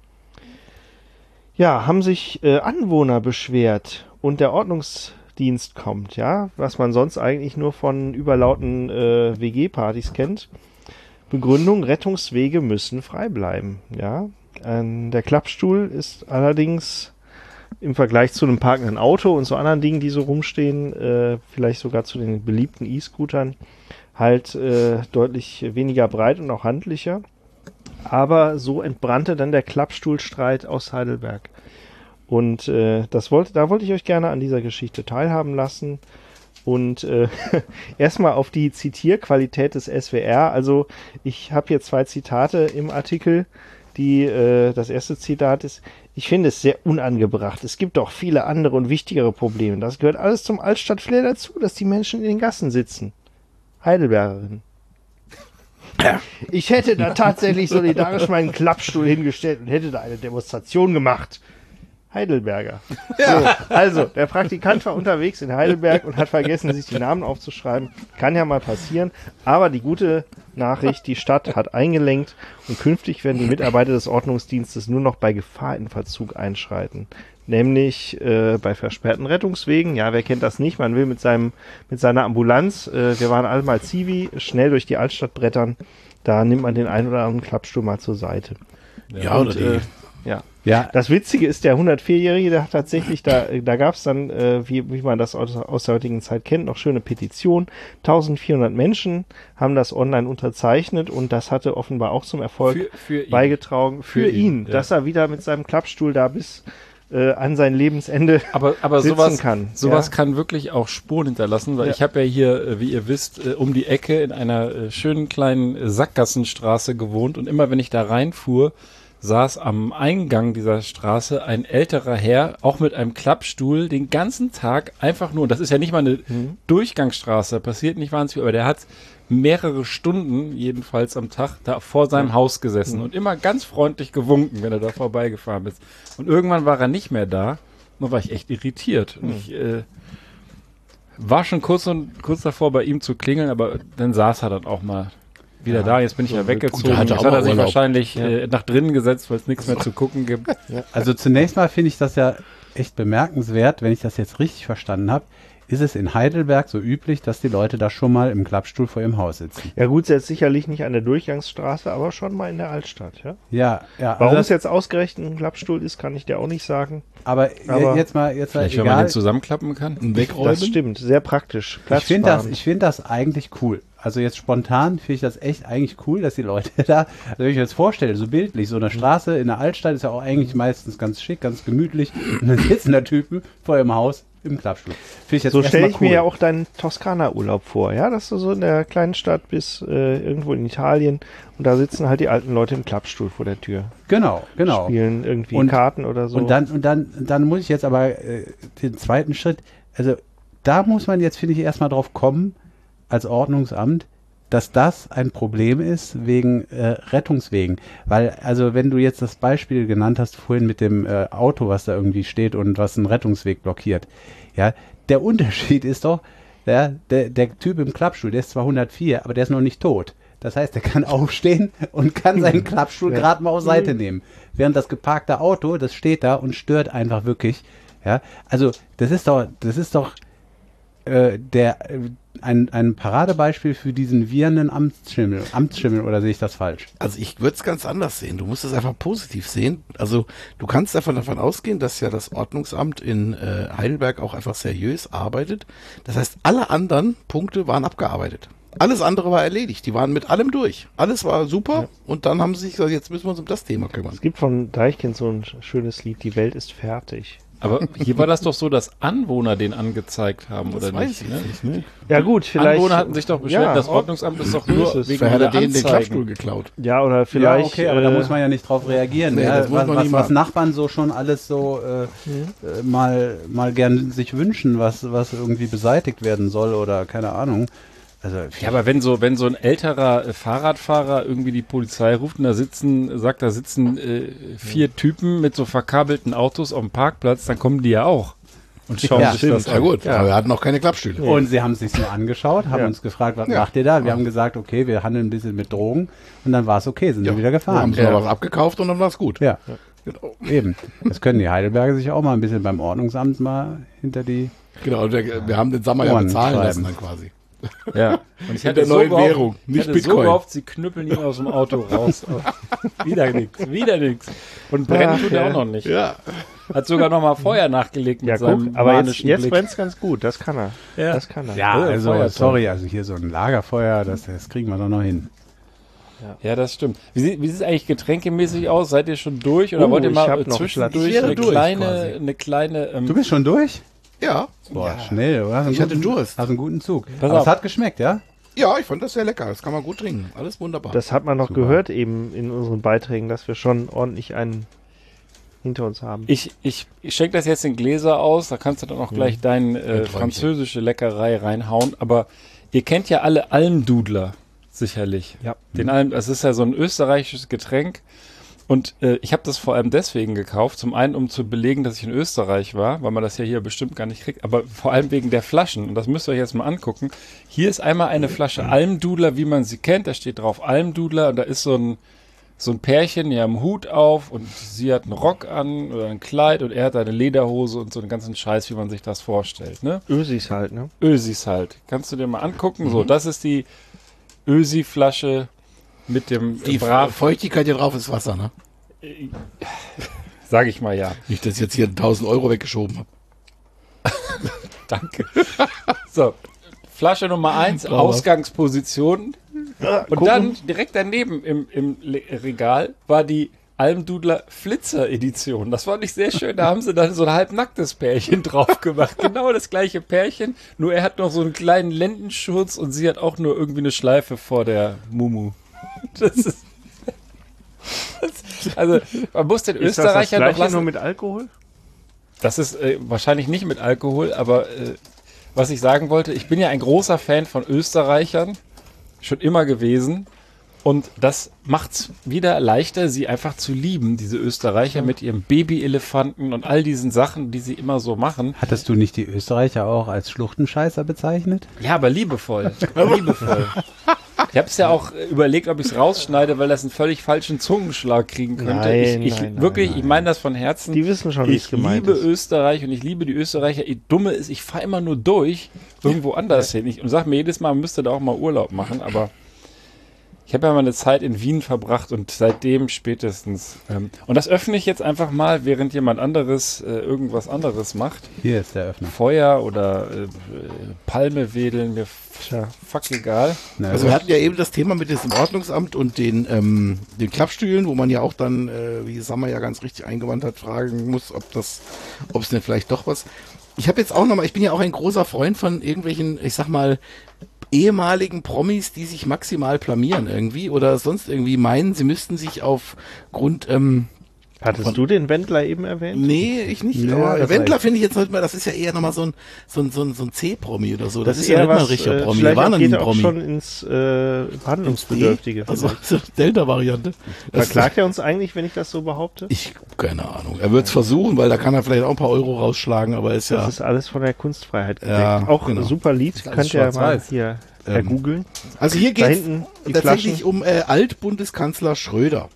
ja, haben sich äh, Anwohner beschwert und der Ordnungsdienst kommt, ja, was man sonst eigentlich nur von überlauten äh, W G-Partys kennt. Begründung, Rettungswege müssen frei bleiben, ja. Ähm, der Klappstuhl ist allerdings im Vergleich zu einem parkenden Auto und so anderen Dingen, die so rumstehen, äh, vielleicht sogar zu den beliebten E-Scootern, halt äh, deutlich weniger breit und auch handlicher. Aber so entbrannte dann der Klappstuhlstreit aus Heidelberg. Und äh, das wollte, da wollte ich euch gerne an dieser Geschichte teilhaben lassen. Und äh, erstmal auf die Zitierqualität des S W R. Also ich habe hier zwei Zitate im Artikel. Die, äh, das erste Zitat ist: Ich finde es sehr unangebracht. Es gibt doch viele andere und wichtigere Probleme. Das gehört alles zum Altstadtflair dazu, dass die Menschen in den Gassen sitzen. Heidelbergerin. Ich hätte da tatsächlich solidarisch meinen Klappstuhl hingestellt und hätte da eine Demonstration gemacht. Heidelberger. So, also, der Praktikant war unterwegs in Heidelberg und hat vergessen, sich die Namen aufzuschreiben. Kann ja mal passieren. Aber die gute Nachricht, die Stadt hat eingelenkt und künftig werden die Mitarbeiter des Ordnungsdienstes nur noch bei Gefahr in Verzug einschreiten. Nämlich äh, bei versperrten Rettungswegen. Ja, wer kennt das nicht? Man will mit seinem mit seiner Ambulanz, äh, wir waren alle mal Zivi, schnell durch die Altstadt brettern. Da nimmt man den einen oder anderen Klappstuhl mal zur Seite. Ja, Und, oder die. äh, ja. Ja, Das Witzige ist, der hundertvierjährige, der hat tatsächlich, da, da gab es dann, äh, wie, wie man das aus, aus der heutigen Zeit kennt, noch schöne Petition. eintausendvierhundert Menschen haben das online unterzeichnet und das hatte offenbar auch zum Erfolg Für, für ihn. beigetragen für, Für ihn, ihn, ja. dass er wieder mit seinem Klappstuhl da bis äh, an sein Lebensende Aber, aber sitzen sowas, kann. sowas Ja. kann wirklich auch Spuren hinterlassen, weil Ja. ich habe ja hier, äh, wie ihr wisst, äh, um die Ecke in einer äh, schönen kleinen äh, Sackgassenstraße gewohnt und immer wenn ich da reinfuhr, saß am Eingang dieser Straße ein älterer Herr, auch mit einem Klappstuhl, den ganzen Tag einfach nur, und das ist ja nicht mal eine Mhm. Durchgangsstraße, da passiert nicht wahnsinnig viel, aber der hat mehrere Stunden jedenfalls am Tag da vor seinem Haus gesessen und immer ganz freundlich gewunken, wenn er da vorbeigefahren ist. Und irgendwann war er nicht mehr da, und da war ich echt irritiert. Und ich äh, war schon kurz, und, kurz davor, bei ihm zu klingeln, aber dann saß er dann auch mal wieder da. Jetzt bin ich ja weggezogen. der hatte Jetzt auch hat er mal sich Urlaub. wahrscheinlich äh, nach drinnen gesetzt, weil es nichts mehr zu gucken gibt. also zunächst mal finde ich das ja echt bemerkenswert, wenn ich das jetzt richtig verstanden habe, ist es in Heidelberg so üblich, dass die Leute da schon mal im Klappstuhl vor ihrem Haus sitzen. Ja gut, jetzt sicherlich nicht an der Durchgangsstraße, aber schon mal in der Altstadt, ja. Ja, ja. Warum also es jetzt ausgerechnet ein Klappstuhl ist, kann ich dir auch nicht sagen. aber, aber jetzt mal, jetzt mal Vielleicht, wenn man egal. den zusammenklappen kann. Wegräumen. Das stimmt, sehr praktisch. Ich finde das, platzsparend. ich finde das eigentlich cool. Also jetzt spontan finde ich das echt eigentlich cool, dass die Leute da, also wenn ich mir jetzt vorstelle, so bildlich, so eine Straße in der Altstadt ist ja auch eigentlich meistens ganz schick, ganz gemütlich. Und dann sitzen da Typen vor ihrem Haus im Klappstuhl. Finde ich jetzt So stelle erstmal ich cool. mir ja auch deinen Toskana-Urlaub vor, ja, dass du so in der kleinen Stadt bist, äh, irgendwo in Italien und da sitzen halt die alten Leute im Klappstuhl vor der Tür, Genau, genau. spielen irgendwie Und- Karten oder so. Und dann, und dann, dann muss ich jetzt aber äh, den zweiten Schritt, also da muss man jetzt, finde ich, erstmal drauf kommen, als Ordnungsamt, dass das ein Problem ist wegen äh, Rettungswegen. Weil, also wenn du jetzt das Beispiel genannt hast vorhin mit dem äh, Auto, was da irgendwie steht und was einen Rettungsweg blockiert, ja, der Unterschied ist doch, ja, der, der Typ im Klappstuhl, der ist zwar hundertvier, aber der ist noch nicht tot. Das heißt, der kann aufstehen und kann seinen Klappstuhl Ja. gerade mal auf Seite nehmen. Während das geparkte Auto, das steht da und stört einfach wirklich. Ja, also das ist doch, das ist doch äh, der äh, ein, ein Paradebeispiel für diesen wirrenden Amtsschimmel. Amtsschimmel, oder sehe ich das falsch? Also ich würde es ganz anders sehen. Du musst es einfach positiv sehen. Also du kannst davon, davon ausgehen, dass ja das Ordnungsamt in äh, Heidelberg auch einfach seriös arbeitet. Das heißt, alle anderen Punkte waren abgearbeitet. Alles andere war erledigt. Die waren mit allem durch. Alles war super. Und dann haben sie sich gesagt, jetzt müssen wir uns um das Thema kümmern. Es gibt von Deichkind so ein schönes Lied, Die Welt ist fertig. Aber hier war das doch so, dass Anwohner den angezeigt haben, Das oder weiß nicht? ich Ne? nicht. Ne? Ja gut, vielleicht. Anwohner hatten sich doch beschwert, Ja, das Ordnungsamt ist doch so nur ist es. wegen Vielleicht hat er der denen den Anzeigen. Klappstuhl geklaut. Ja, oder vielleicht. ja, okay, aber da äh, muss man ja nicht drauf reagieren. nee, ja, das muss was, man was, nicht was machen. Nachbarn so schon alles so äh, äh, mal, mal gern sich wünschen, was, was irgendwie beseitigt werden soll oder keine Ahnung. Also, Ja, aber wenn so, wenn so ein älterer äh, Fahrradfahrer irgendwie die Polizei ruft und da sitzen, sagt, da sitzen äh, vier Typen mit so verkabelten Autos auf dem Parkplatz, dann kommen die ja auch und schauen Ja, sich stimmt. das Ja an. gut, aber wir hatten auch keine Klappstühle. Und sie haben es sich nur angeschaut, haben Ja. uns gefragt, was Ja. macht ihr da? Wir haben gesagt, okay, wir handeln ein bisschen mit Drogen und dann war es okay, sind Ja, wir wieder wir haben gefahren. sie noch was abgekauft und dann war es gut. Ja, Genau. eben. Das können die Heidelberger sich auch mal ein bisschen beim Ordnungsamt mal hinter die... Genau, und wir, wir haben den Sommer ja Ohren bezahlen schreiben. lassen dann quasi. Ja. Und ich Mit hatte der so neuen gehofft, Währung, ich nicht hatte Bitcoin. so gehofft, sie knüppeln ihn aus dem Auto raus. wieder nichts, wieder nichts. Und brennen Ach, tut er ja. auch noch nicht. Ja. Hat sogar noch mal Feuer nachgelegt mit Ja, seinem guck, aber jetzt, manischen jetzt Blick. brennt's ganz gut, das kann er. Ja. Das kann er. Ja, Ja, also Feuerzeug. sorry, also hier so ein Lagerfeuer, das, das kriegen wir doch noch hin. Ja, das stimmt. Wie sieht, wie sieht es eigentlich getränkemäßig aus? Seid ihr schon durch oder Oh, wollt ihr ich mal hab äh, noch zwischendurch Ich wäre eine durch kleine, quasi. eine kleine, ähm, Du bist schon durch? Ja. Boah, schnell, oder? Hast einen Ich hatte guten, Durst. Hast einen guten Zug. Pass Aber auf. es hat geschmeckt, ja? Ja, ich fand das sehr lecker. Das kann man gut trinken. Alles wunderbar. Das hat man noch Super. gehört eben in unseren Beiträgen, dass wir schon ordentlich einen hinter uns haben. Ich, ich, ich schenke das jetzt in Gläser aus, da kannst du dann auch gleich deine äh, Träumchen. französische Leckerei reinhauen. Aber ihr kennt ja alle Almdudler, sicherlich. Ja. Den Alm, das ist ja so ein österreichisches Getränk. Und äh, ich habe das vor allem deswegen gekauft. Zum einen, um zu belegen, dass ich in Österreich war, weil man das ja hier bestimmt gar nicht kriegt. Aber vor allem wegen der Flaschen. Und das müsst ihr euch jetzt mal angucken. Hier ist einmal eine Flasche Almdudler, wie man sie kennt. Da steht drauf Almdudler und da ist so ein so ein Pärchen, die haben einen Hut auf und sie hat einen Rock an oder ein Kleid und er hat eine Lederhose und so einen ganzen Scheiß, wie man sich das vorstellt. Ne? Ösis halt, ne? Ösis halt. Kannst du dir mal angucken. So, das ist die Ösi-Flasche mit dem die brav, Feuchtigkeit hier drauf ist Wasser, ne? sag ich mal ja. Nicht, dass ich jetzt hier tausend Euro weggeschoben habe. Danke. So, Flasche Nummer eins, Ausgangsposition. Und dann direkt daneben im, im Le- Regal war die Almdudler Flitzer-Edition. Das fand ich sehr schön. Da haben sie dann so ein halbnacktes Pärchen drauf gemacht. Genau das gleiche Pärchen, nur er hat noch so einen kleinen Lendenschurz und sie hat auch nur irgendwie eine Schleife vor der Mumu. Das ist. Das, also, man muss den Ist das das Österreichern doch gleiche lassen. nur mit Alkohol? Das ist äh, wahrscheinlich nicht mit Alkohol, aber äh, was ich sagen wollte, ich bin ja ein großer Fan von Österreichern, schon immer gewesen. Und das macht's wieder leichter, sie einfach zu lieben, diese Österreicher mit ihrem Babyelefanten und all diesen Sachen, die sie immer so machen. Hattest du nicht die Österreicher auch als Schluchtenscheißer bezeichnet? Ja, aber liebevoll. liebevoll. Ich habe es ja auch äh, überlegt, ob ich es rausschneide, weil das einen völlig falschen Zungenschlag kriegen könnte. Nein, ich ich nein, wirklich, nein, ich meine das von Herzen. Die wissen schon, wie es Ich gemeint liebe ist. Österreich und ich liebe die Österreicher. Ich Dumme ist, ich fahre immer nur durch, irgendwo anders hin. Ich, und sag mir jedes Mal, man müsste da auch mal Urlaub machen, aber ich habe ja mal eine Zeit in Wien verbracht und seitdem spätestens. Ähm, und das öffne ich jetzt einfach mal, während jemand anderes äh, irgendwas anderes macht. Hier ist der Öffner. Feuer oder äh, Palme wedeln, mir f- fuck egal. Na, Also wir hatten ja eben das Thema mit diesem Ordnungsamt und den, ähm, den Klappstühlen, wo man ja auch dann, äh, wie Sammer ja ganz richtig eingewandt hat, fragen muss, ob das, ob es denn vielleicht doch was. Ich habe jetzt auch nochmal, ich bin ja auch ein großer Freund von irgendwelchen, ich sag mal, ehemaligen Promis, die sich maximal blamieren irgendwie oder sonst irgendwie meinen, sie müssten sich aufgrund, ähm, Hattest du den Wendler eben erwähnt? nee, ich nicht, Ja, aber das Wendler reicht. finde ich jetzt nicht mal, das ist ja eher nochmal so ein, so ein, so ein, so ein C-Promi oder so, das, ist eher ja nicht mal ein was, richtiger äh, Promi, vielleicht der war noch nie geht ein er auch Promi. schon ins äh, Behandlungsbedürftige. Also, vielleicht. so Delta-Variante. Das- Verklagt er uns eigentlich, wenn ich das so behaupte? Ich, keine Ahnung. Er wird es versuchen, weil da kann er vielleicht auch ein paar Euro rausschlagen, aber ist Das ja. ist alles von der Kunstfreiheit gedeckt. Ja, auch genau. ein super Lied, ist alles könnt ihr mal schwarz-weiß. hier Ähm, ergoogeln. Also hier Da geht hinten die es tatsächlich Flaschen. um äh, Altbundeskanzler Schröder,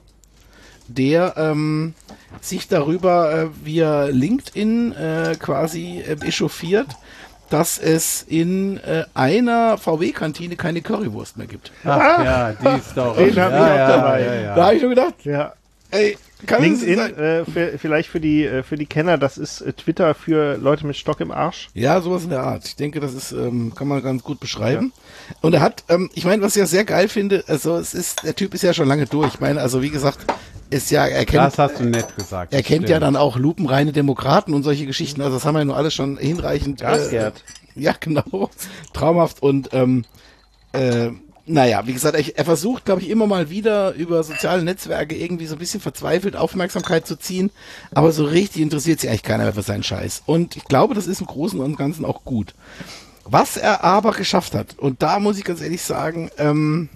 der ähm, sich darüber äh, via LinkedIn äh, quasi äh, echauffiert, dass es in äh, einer V W-Kantine keine Currywurst mehr gibt. Ach, ja, die Story. Den hab ich ja, auch ja, dabei. Ja, ja. Da habe ich nur gedacht, Ja. ey, kann es LinkedIn, sein? äh, für, vielleicht für die, äh, für die Kenner, das ist äh, Twitter für Leute mit Stock im Arsch. Ja, sowas in der Art. Ich denke, das ist, ähm, kann man ganz gut beschreiben. Und er hat, ähm, ich meine, was ich ja sehr geil finde, also es ist, der Typ ist ja schon lange durch. Ich meine, also wie gesagt, ist ja, er kennt, Das hast du nett gesagt. er das kennt ja stimmt. dann auch lupenreine Demokraten und solche Geschichten. Also das haben wir ja nur alles schon hinreichend. Gasgerd. Äh, ja, genau. Traumhaft und ähm, äh, naja, wie gesagt, er, er versucht, glaube ich, immer mal wieder über soziale Netzwerke irgendwie so ein bisschen verzweifelt Aufmerksamkeit zu ziehen, aber so richtig interessiert sich eigentlich keiner mehr für seinen Scheiß. Und ich glaube, das ist im Großen und Ganzen auch gut. Was er aber geschafft hat, und da muss ich ganz ehrlich sagen, ähm,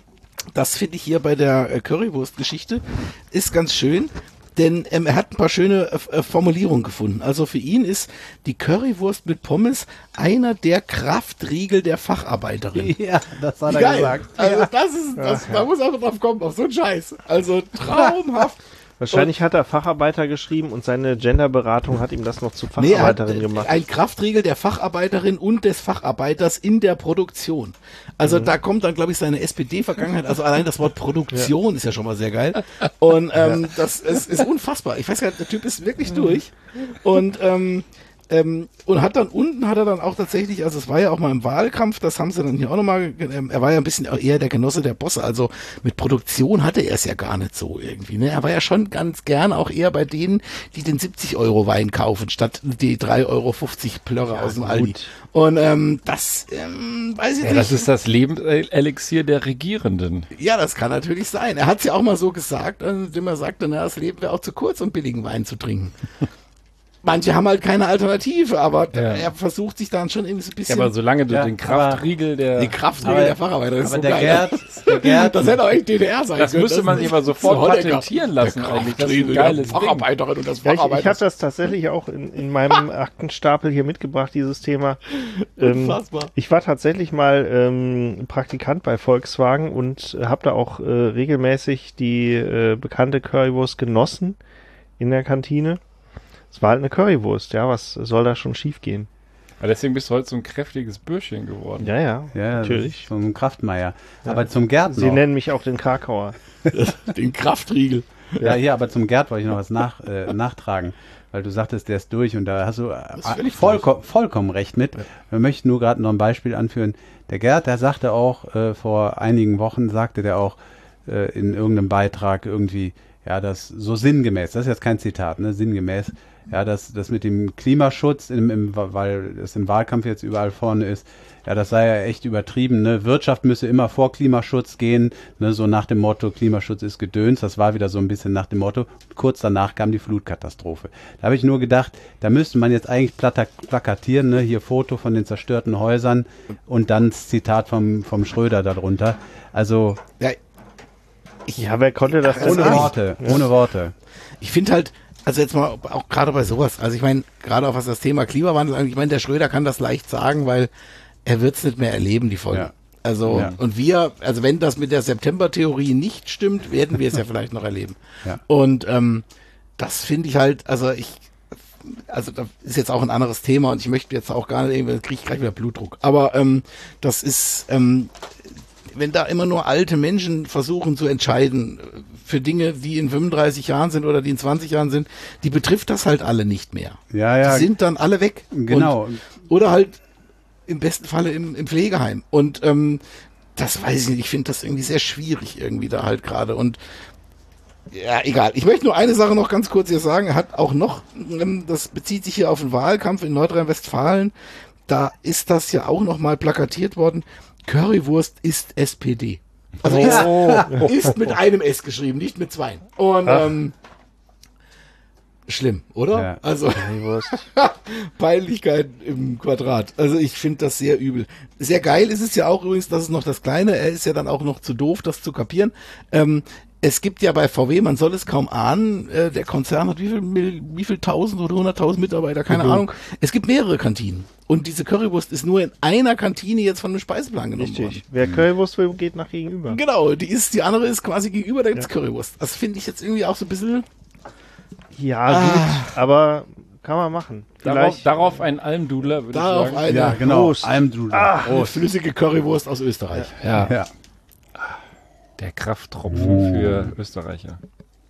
das finde ich hier bei der äh, Currywurst-Geschichte, ist ganz schön, denn ähm, er hat ein paar schöne äh, Formulierungen gefunden. Also für ihn ist die Currywurst mit Pommes einer der Kraftriegel der Facharbeiterin. Ja, das hat Wie er geil. gesagt. Also das ist, das, da muss er drauf kommen, auf so einen Scheiß. Also traumhaft. Wahrscheinlich hat er Facharbeiter geschrieben und seine Genderberatung hat ihm das noch zu Nee, er hat Facharbeiterin äh, gemacht. ein Kraftriegel der Facharbeiterin und des Facharbeiters in der Produktion. Also da kommt dann, glaube ich, seine S P D-Vergangenheit. Also allein das Wort Produktion ist ja schon mal sehr geil. Und ähm, das ist, ist unfassbar. Ich weiß gar nicht, der Typ ist wirklich durch. Und ähm, ähm, und hat dann unten hat er dann auch tatsächlich, also es war ja auch mal im Wahlkampf, das haben sie dann hier auch nochmal, ähm, er war ja ein bisschen eher der Genosse der Bosse, also mit Produktion hatte er es ja gar nicht so irgendwie, ne? Er war ja schon ganz gern auch eher bei denen, die den siebzig Euro Wein kaufen, statt die drei Euro fünfzig Plörre aus dem Aldi. Und ähm, das, ähm, weiß ich Ja, nicht. das ist das Lebenselixier der Regierenden. Ja, das kann natürlich sein. Er hat es ja auch mal so gesagt, indem er sagte, na, das Leben wäre auch zu kurz, um billigen Wein zu trinken. Manche haben halt keine Alternative, aber Ja. er versucht sich dann schon irgendwie so ein Ja, bisschen aber solange du Ja, den Kraftriegel der... die Kraftriegel Aber- der Facharbeiter ist aber so der geil. Gerd, der Gerd, Das hätte auch echt D D R sein Das können. müsste man sich aber sofort so Honecker. patentieren lassen Der eigentlich. Das ist ein Kraftriegel geiles der Facharbeiterin und das Ja, ich, ich Facharbeiter. habe das tatsächlich auch in, in meinem Aktenstapel hier mitgebracht, dieses Thema. Ähm, Unfassbar. ich war tatsächlich mal ähm, Praktikant bei Volkswagen und habe da auch äh, regelmäßig die äh, bekannte Currywurst genossen in der Kantine. Es war halt eine Currywurst, ja, was soll da schon schief gehen? Aber deswegen bist du heute so ein kräftiges Bürschchen geworden. Ja, ja, ja, natürlich. so ein Kraftmeier. Aber zum Gerd Sie noch. nennen mich auch den Krakauer. Den Kraftriegel. Ja, hier, aber zum Gerd wollte ich noch was nach, äh, nachtragen, weil du sagtest, der ist durch und da hast du äh, ist völlig vollko vollkommen recht mit. Wir möchten nur gerade noch ein Beispiel anführen. Der Gerd, der sagte auch, äh, vor einigen Wochen sagte der auch äh, in irgendeinem Beitrag irgendwie, ja, das so sinngemäß, das ist jetzt kein Zitat, ne, sinngemäß, ja, das, das mit dem Klimaschutz, im, im, weil es im Wahlkampf jetzt überall vorne ist, ja, das sei ja echt übertrieben, ne, Wirtschaft müsse immer vor Klimaschutz gehen, ne, so nach dem Motto, Klimaschutz ist Gedöns, das war wieder so ein bisschen nach dem Motto, kurz danach kam die Flutkatastrophe. Da habe ich nur gedacht, da müsste man jetzt eigentlich plata- plakatieren, ne, hier Foto von den zerstörten Häusern und dann das Zitat vom, vom Schröder darunter, also Ja, Ja, wer konnte das denn ohne sagen? Worte, ohne Worte. ich finde halt, also jetzt mal auch gerade bei sowas, also ich meine, gerade auch was das Thema Klimawandel angeht, ich meine, der Schröder kann das leicht sagen, weil er wird es nicht mehr erleben, die Folge. Ja. Also, Ja. und wir, also wenn das mit der September-Theorie nicht stimmt, werden wir es ja vielleicht noch erleben. Ja. Und ähm, das finde ich halt, also ich, also das ist jetzt auch ein anderes Thema und ich möchte jetzt auch gar nicht, irgendwie kriege ich gleich wieder Blutdruck. Aber ähm, das ist, ähm, wenn da immer nur alte Menschen versuchen zu entscheiden für Dinge, die in fünfunddreißig Jahren sind oder die in zwanzig Jahren sind, die betrifft das halt alle nicht mehr. Ja, ja. Die sind dann alle weg. Genau. Und, oder halt im besten Falle im, im Pflegeheim. Und ähm, das weiß ich nicht, ich finde das irgendwie sehr schwierig irgendwie da halt gerade. Und ja, egal. Ich möchte nur eine Sache noch ganz kurz hier sagen. Er hat auch noch, ähm, das bezieht sich hier auf den Wahlkampf in Nordrhein-Westfalen. Da ist das ja auch noch mal plakatiert worden. Currywurst ist S P D. Also Oh. ist, ist mit einem S geschrieben, nicht mit zwei. Und ähm, schlimm, oder? Ja. Also Peinlichkeit im Quadrat. Also ich finde das sehr übel. Sehr geil ist es ja auch übrigens, das ist noch das Kleine, er ist ja dann auch noch zu doof, das zu kapieren. Ähm, es gibt ja bei V W, man soll es kaum ahnen, äh, der Konzern hat wie viel, Mil- wie viel tausend oder hunderttausend Mitarbeiter, keine Mhm. Ahnung. Es gibt mehrere Kantinen. Und diese Currywurst ist nur in einer Kantine jetzt von einem Speiseplan genommen worden. Richtig. Wer Currywurst will, geht nach gegenüber. Genau, die ist, die andere ist quasi gegenüber, da gibt's Currywurst. Das finde ich jetzt irgendwie auch so ein bisschen. Ja, gut, aber kann man machen. Darauf, Vielleicht, darauf ein Almdudler, würde ich Darauf sagen. eine, Ja, genau. Prost. Almdudler. eine flüssige Currywurst aus Österreich. Ja, Ja. der Krafttropfen für Österreicher.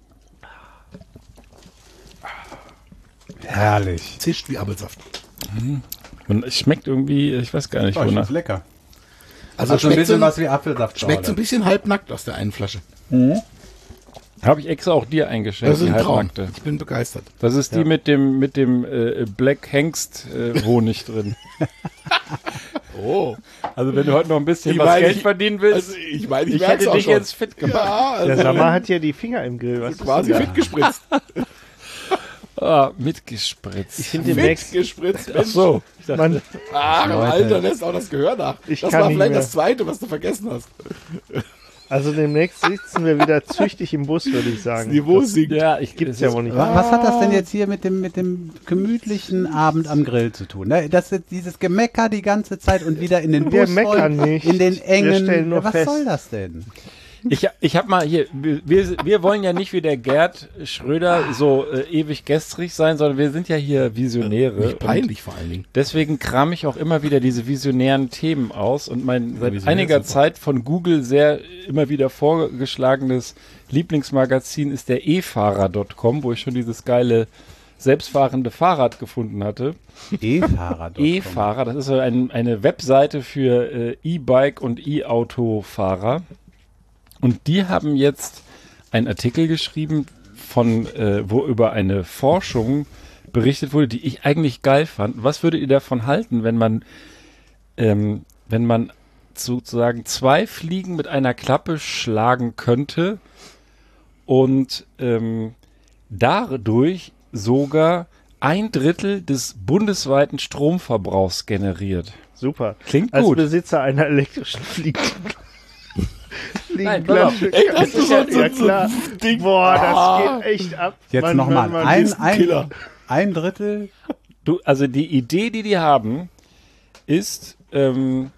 Herrlich. Zischt wie Apfelsaft. Und es schmeckt irgendwie, ich weiß gar nicht, Oh, ich wonach. find's lecker. Also, Also ein schmeckt, so, bisschen was wie Apfelsaft. schmeckt so ein bisschen halbnackt aus der einen Flasche. Habe ich extra auch dir eingeschenkt, Das ist die ein Traum. halbnackte. Ich bin begeistert. Das ist die mit dem mit dem äh, Black Hengst äh, Honig drin. Oh. Also wenn du heute noch ein bisschen Ich was meine, Geld ich- verdienen willst, Also ich meine, ich, ich merk's hätte auch dich schon. jetzt fit gemacht. Ja, also der Sammer hat ja die Finger im Grill. Was ist quasi denn da? fit gespritzt. Ah, mitgespritzt. Ich finde den Fit Max, gespritzt. Ach so. man, Ach, im Leute. Alter lässt auch das Gehör nach. Ich das kann war nicht vielleicht mehr. das Zweite, was du vergessen hast. also demnächst sitzen wir wieder züchtig im Bus, würde ich sagen. Niveau sinkt. Ja, ich Gibt's es ja ist- wohl nicht. Wa- Was hat das denn jetzt hier mit dem, mit dem gemütlichen Abend am Grill zu tun? Ne? Das ist dieses Gemecker die ganze Zeit und wieder in den Wir Bus meckern rollen, nicht. in den Wir engen. stellen nur Was fest. soll das denn? Ich, ich habe mal hier, wir, wir wollen ja nicht wie der Gerd Schröder so äh, ewig gestrig sein, sondern wir sind ja hier Visionäre. Nicht Und peinlich vor allen Dingen. deswegen kram ich auch immer wieder diese visionären Themen aus und mein seit Visionär einiger ist super. Zeit von Google sehr immer wieder vorgeschlagenes Lieblingsmagazin ist der e fahrer Punkt com, wo ich schon dieses geile selbstfahrende Fahrrad gefunden hatte. E-Fahrer. E-Fahrer, das ist so ein, eine Webseite für äh, E-Bike und E-Auto-Fahrer. Und die haben jetzt einen Artikel geschrieben, von äh, wo über eine Forschung berichtet wurde, die ich eigentlich geil fand. Was würdet ihr davon halten, wenn man, ähm, wenn man sozusagen zwei Fliegen mit einer Klappe schlagen könnte und ähm, dadurch sogar ein Drittel des bundesweiten Stromverbrauchs generiert? Super. Klingt Als gut. Besitzer einer elektrischen Fliegen. Nein, pass auf. Fliegenklatsche. Ey, das ist ja, so- ja so- klar. Ding. Boah, das Ah. geht echt ab. Jetzt Mann, nochmal. Mann, Mann. Ein, ist ein Killer. ein, ein Drittel. Du, also die Idee, die die haben, ist, ähm,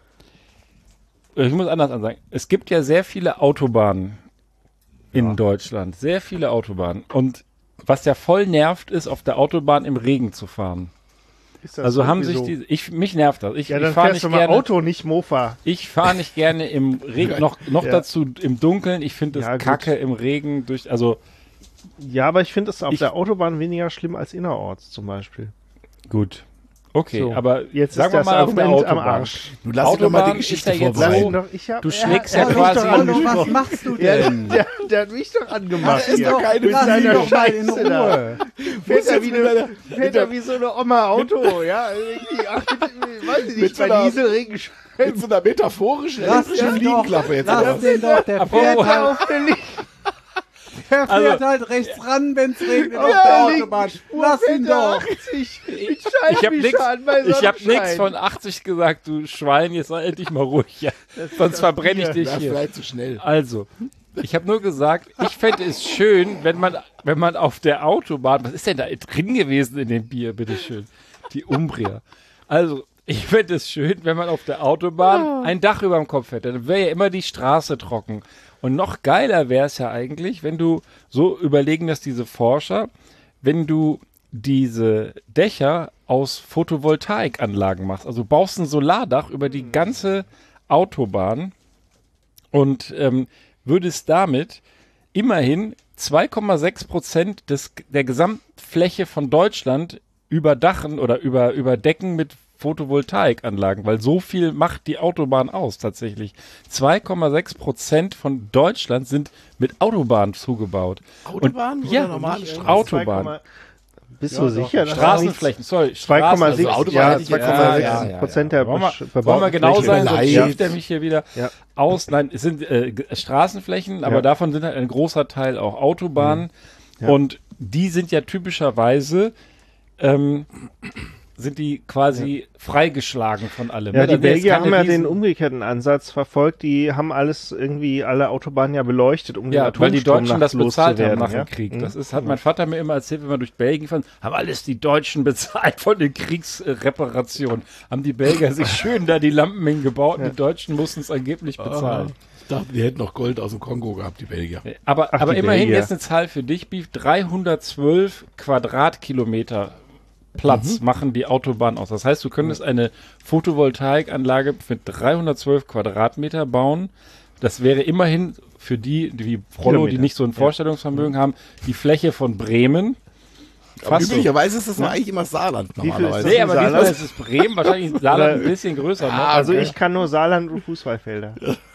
ich muss anders ansagen, es gibt ja sehr viele Autobahnen in Deutschland, sehr viele Autobahnen. Und was ja voll nervt, ist, auf der Autobahn im Regen zu fahren. Ist das Also haben sich irgendwie so? die, ich, mich nervt das. Ich, Ja, ich dann fahre fährst nicht du mal gerne, Auto, nicht Mofa. ich fahre nicht gerne im Regen, noch, noch Ja. dazu im Dunkeln. Ich finde es Ja, gut. kacke im Regen durch, also Ja, aber ich finde es auf Ich- der Autobahn weniger schlimm als innerorts zum Beispiel. gut. Okay, So, aber jetzt sagen ist wir das mal auf der Argument am Autobahn. Arsch. Du lass dich doch mal die Autobahn Geschichte ist ja jetzt Lass vorbereiten. ihn doch, ich hab, Du er- schlägst er ja hat mich quasi- doch Hallo, angesprochen. was machst du Der, denn? der, der hat mich doch angemacht. ist hier. doch keine- Mit Lass ihn seiner doch mal in Scheiße da. Ruhe. Fährt er jetzt wie, mit eine, deiner- fährt er wie so eine Oma Auto, ja? Irgendwie, ach, mit, weiß ich Mit nicht, so bei einer- Nieselregen Mit so einer metaphorischen Lass elektrischen den doch, Fliegenklappe jetzt. oder lass was? den doch, der Apropos- fährt, ja auf der Linie. der Also- fährt halt rechts ran, wenn's regnet auf Ja, der links Autobahn. Spur Lass ihn fährt er doch. achtzig mit Ich habe Scheibenwischer nichts an bei ich hab Sonnenschein. nix von achtzig gesagt, du Schwein, jetzt sei endlich mal ruhig. Ja. Sonst verbrenne ich dich Das ist hier. vielleicht zu schnell. Also, ich habe nur gesagt, ich fände es schön, wenn man, wenn man auf der Autobahn, was ist denn da drin gewesen in dem Bier, bitteschön? Die Umbria. Also, Ich fände es schön, wenn man auf der Autobahn ein Dach über dem Kopf hätte. Dann wäre ja immer die Straße trocken. Und noch geiler wäre es ja eigentlich, wenn du, so überlegen das diese Forscher, wenn du diese Dächer aus Photovoltaikanlagen machst. Also baust ein Solardach über die ganze Autobahn und ähm, würdest damit immerhin zwei Komma sechs Prozent des, der Gesamtfläche von Deutschland überdachen oder über, überdecken mit Photovoltaikanlagen, weil so viel macht die Autobahn aus tatsächlich. zwei Komma sechs Prozent von Deutschland sind mit Autobahnen zugebaut. Autobahn Und, oder ja, normale Straßen? Autobahn. Bist du sicher? dass Straßenflächen, sorry. zwei Komma Straßen, sechs also ja, Autobahn- zwei Komma sechs ja, ja, ja. Prozent der Wollen wir, besch- wollen wir genau Fläche. sein, sonst Vielleicht. schiebt er mich hier wieder Ja. aus. Nein, es sind äh, G- Straßenflächen, aber Ja. davon sind halt ein großer Teil auch Autobahnen. Ja. Und die sind ja typischerweise, ähm, sind die quasi freigeschlagen von allem. Ja, ne? die Da wäre jetzt Belgier keine haben ja Riesen- den umgekehrten Ansatz verfolgt. Die haben alles irgendwie, alle Autobahnen ja beleuchtet, um Ja, den weil die Atomstrom Deutschen das nachts bezahlt haben loszuwerden, nach ja? dem Krieg. Mhm. Das ist, hat mein Vater mir immer erzählt, wenn wir durch Belgien fahren, haben alles die Deutschen bezahlt von den Kriegsreparationen. Haben die Belgier sich schön da die Lampen hingebaut und die Deutschen mussten es angeblich bezahlen. Ich dachte, die hätten noch Gold aus dem Kongo gehabt, die Belgier. Aber, Ach, aber die immerhin Belgier. jetzt eine Zahl für dich, Beef. dreihundertzwölf Quadratkilometer Platz machen die Autobahn aus. Das heißt, du könntest eine Photovoltaikanlage für dreihundertzwölf Quadratmeter bauen. Das wäre immerhin für die, die wie Frollo, die Kilometer. nicht so ein Vorstellungsvermögen haben, die Fläche von Bremen. Aber Fast so. üblicherweise ist das noch eigentlich immer Saarland viel ist normalerweise. Nee, aber diesmal Saarland? ist es Bremen, wahrscheinlich Saarland ein bisschen größer. Ne? Also ich kann nur Saarland und Fußballfelder.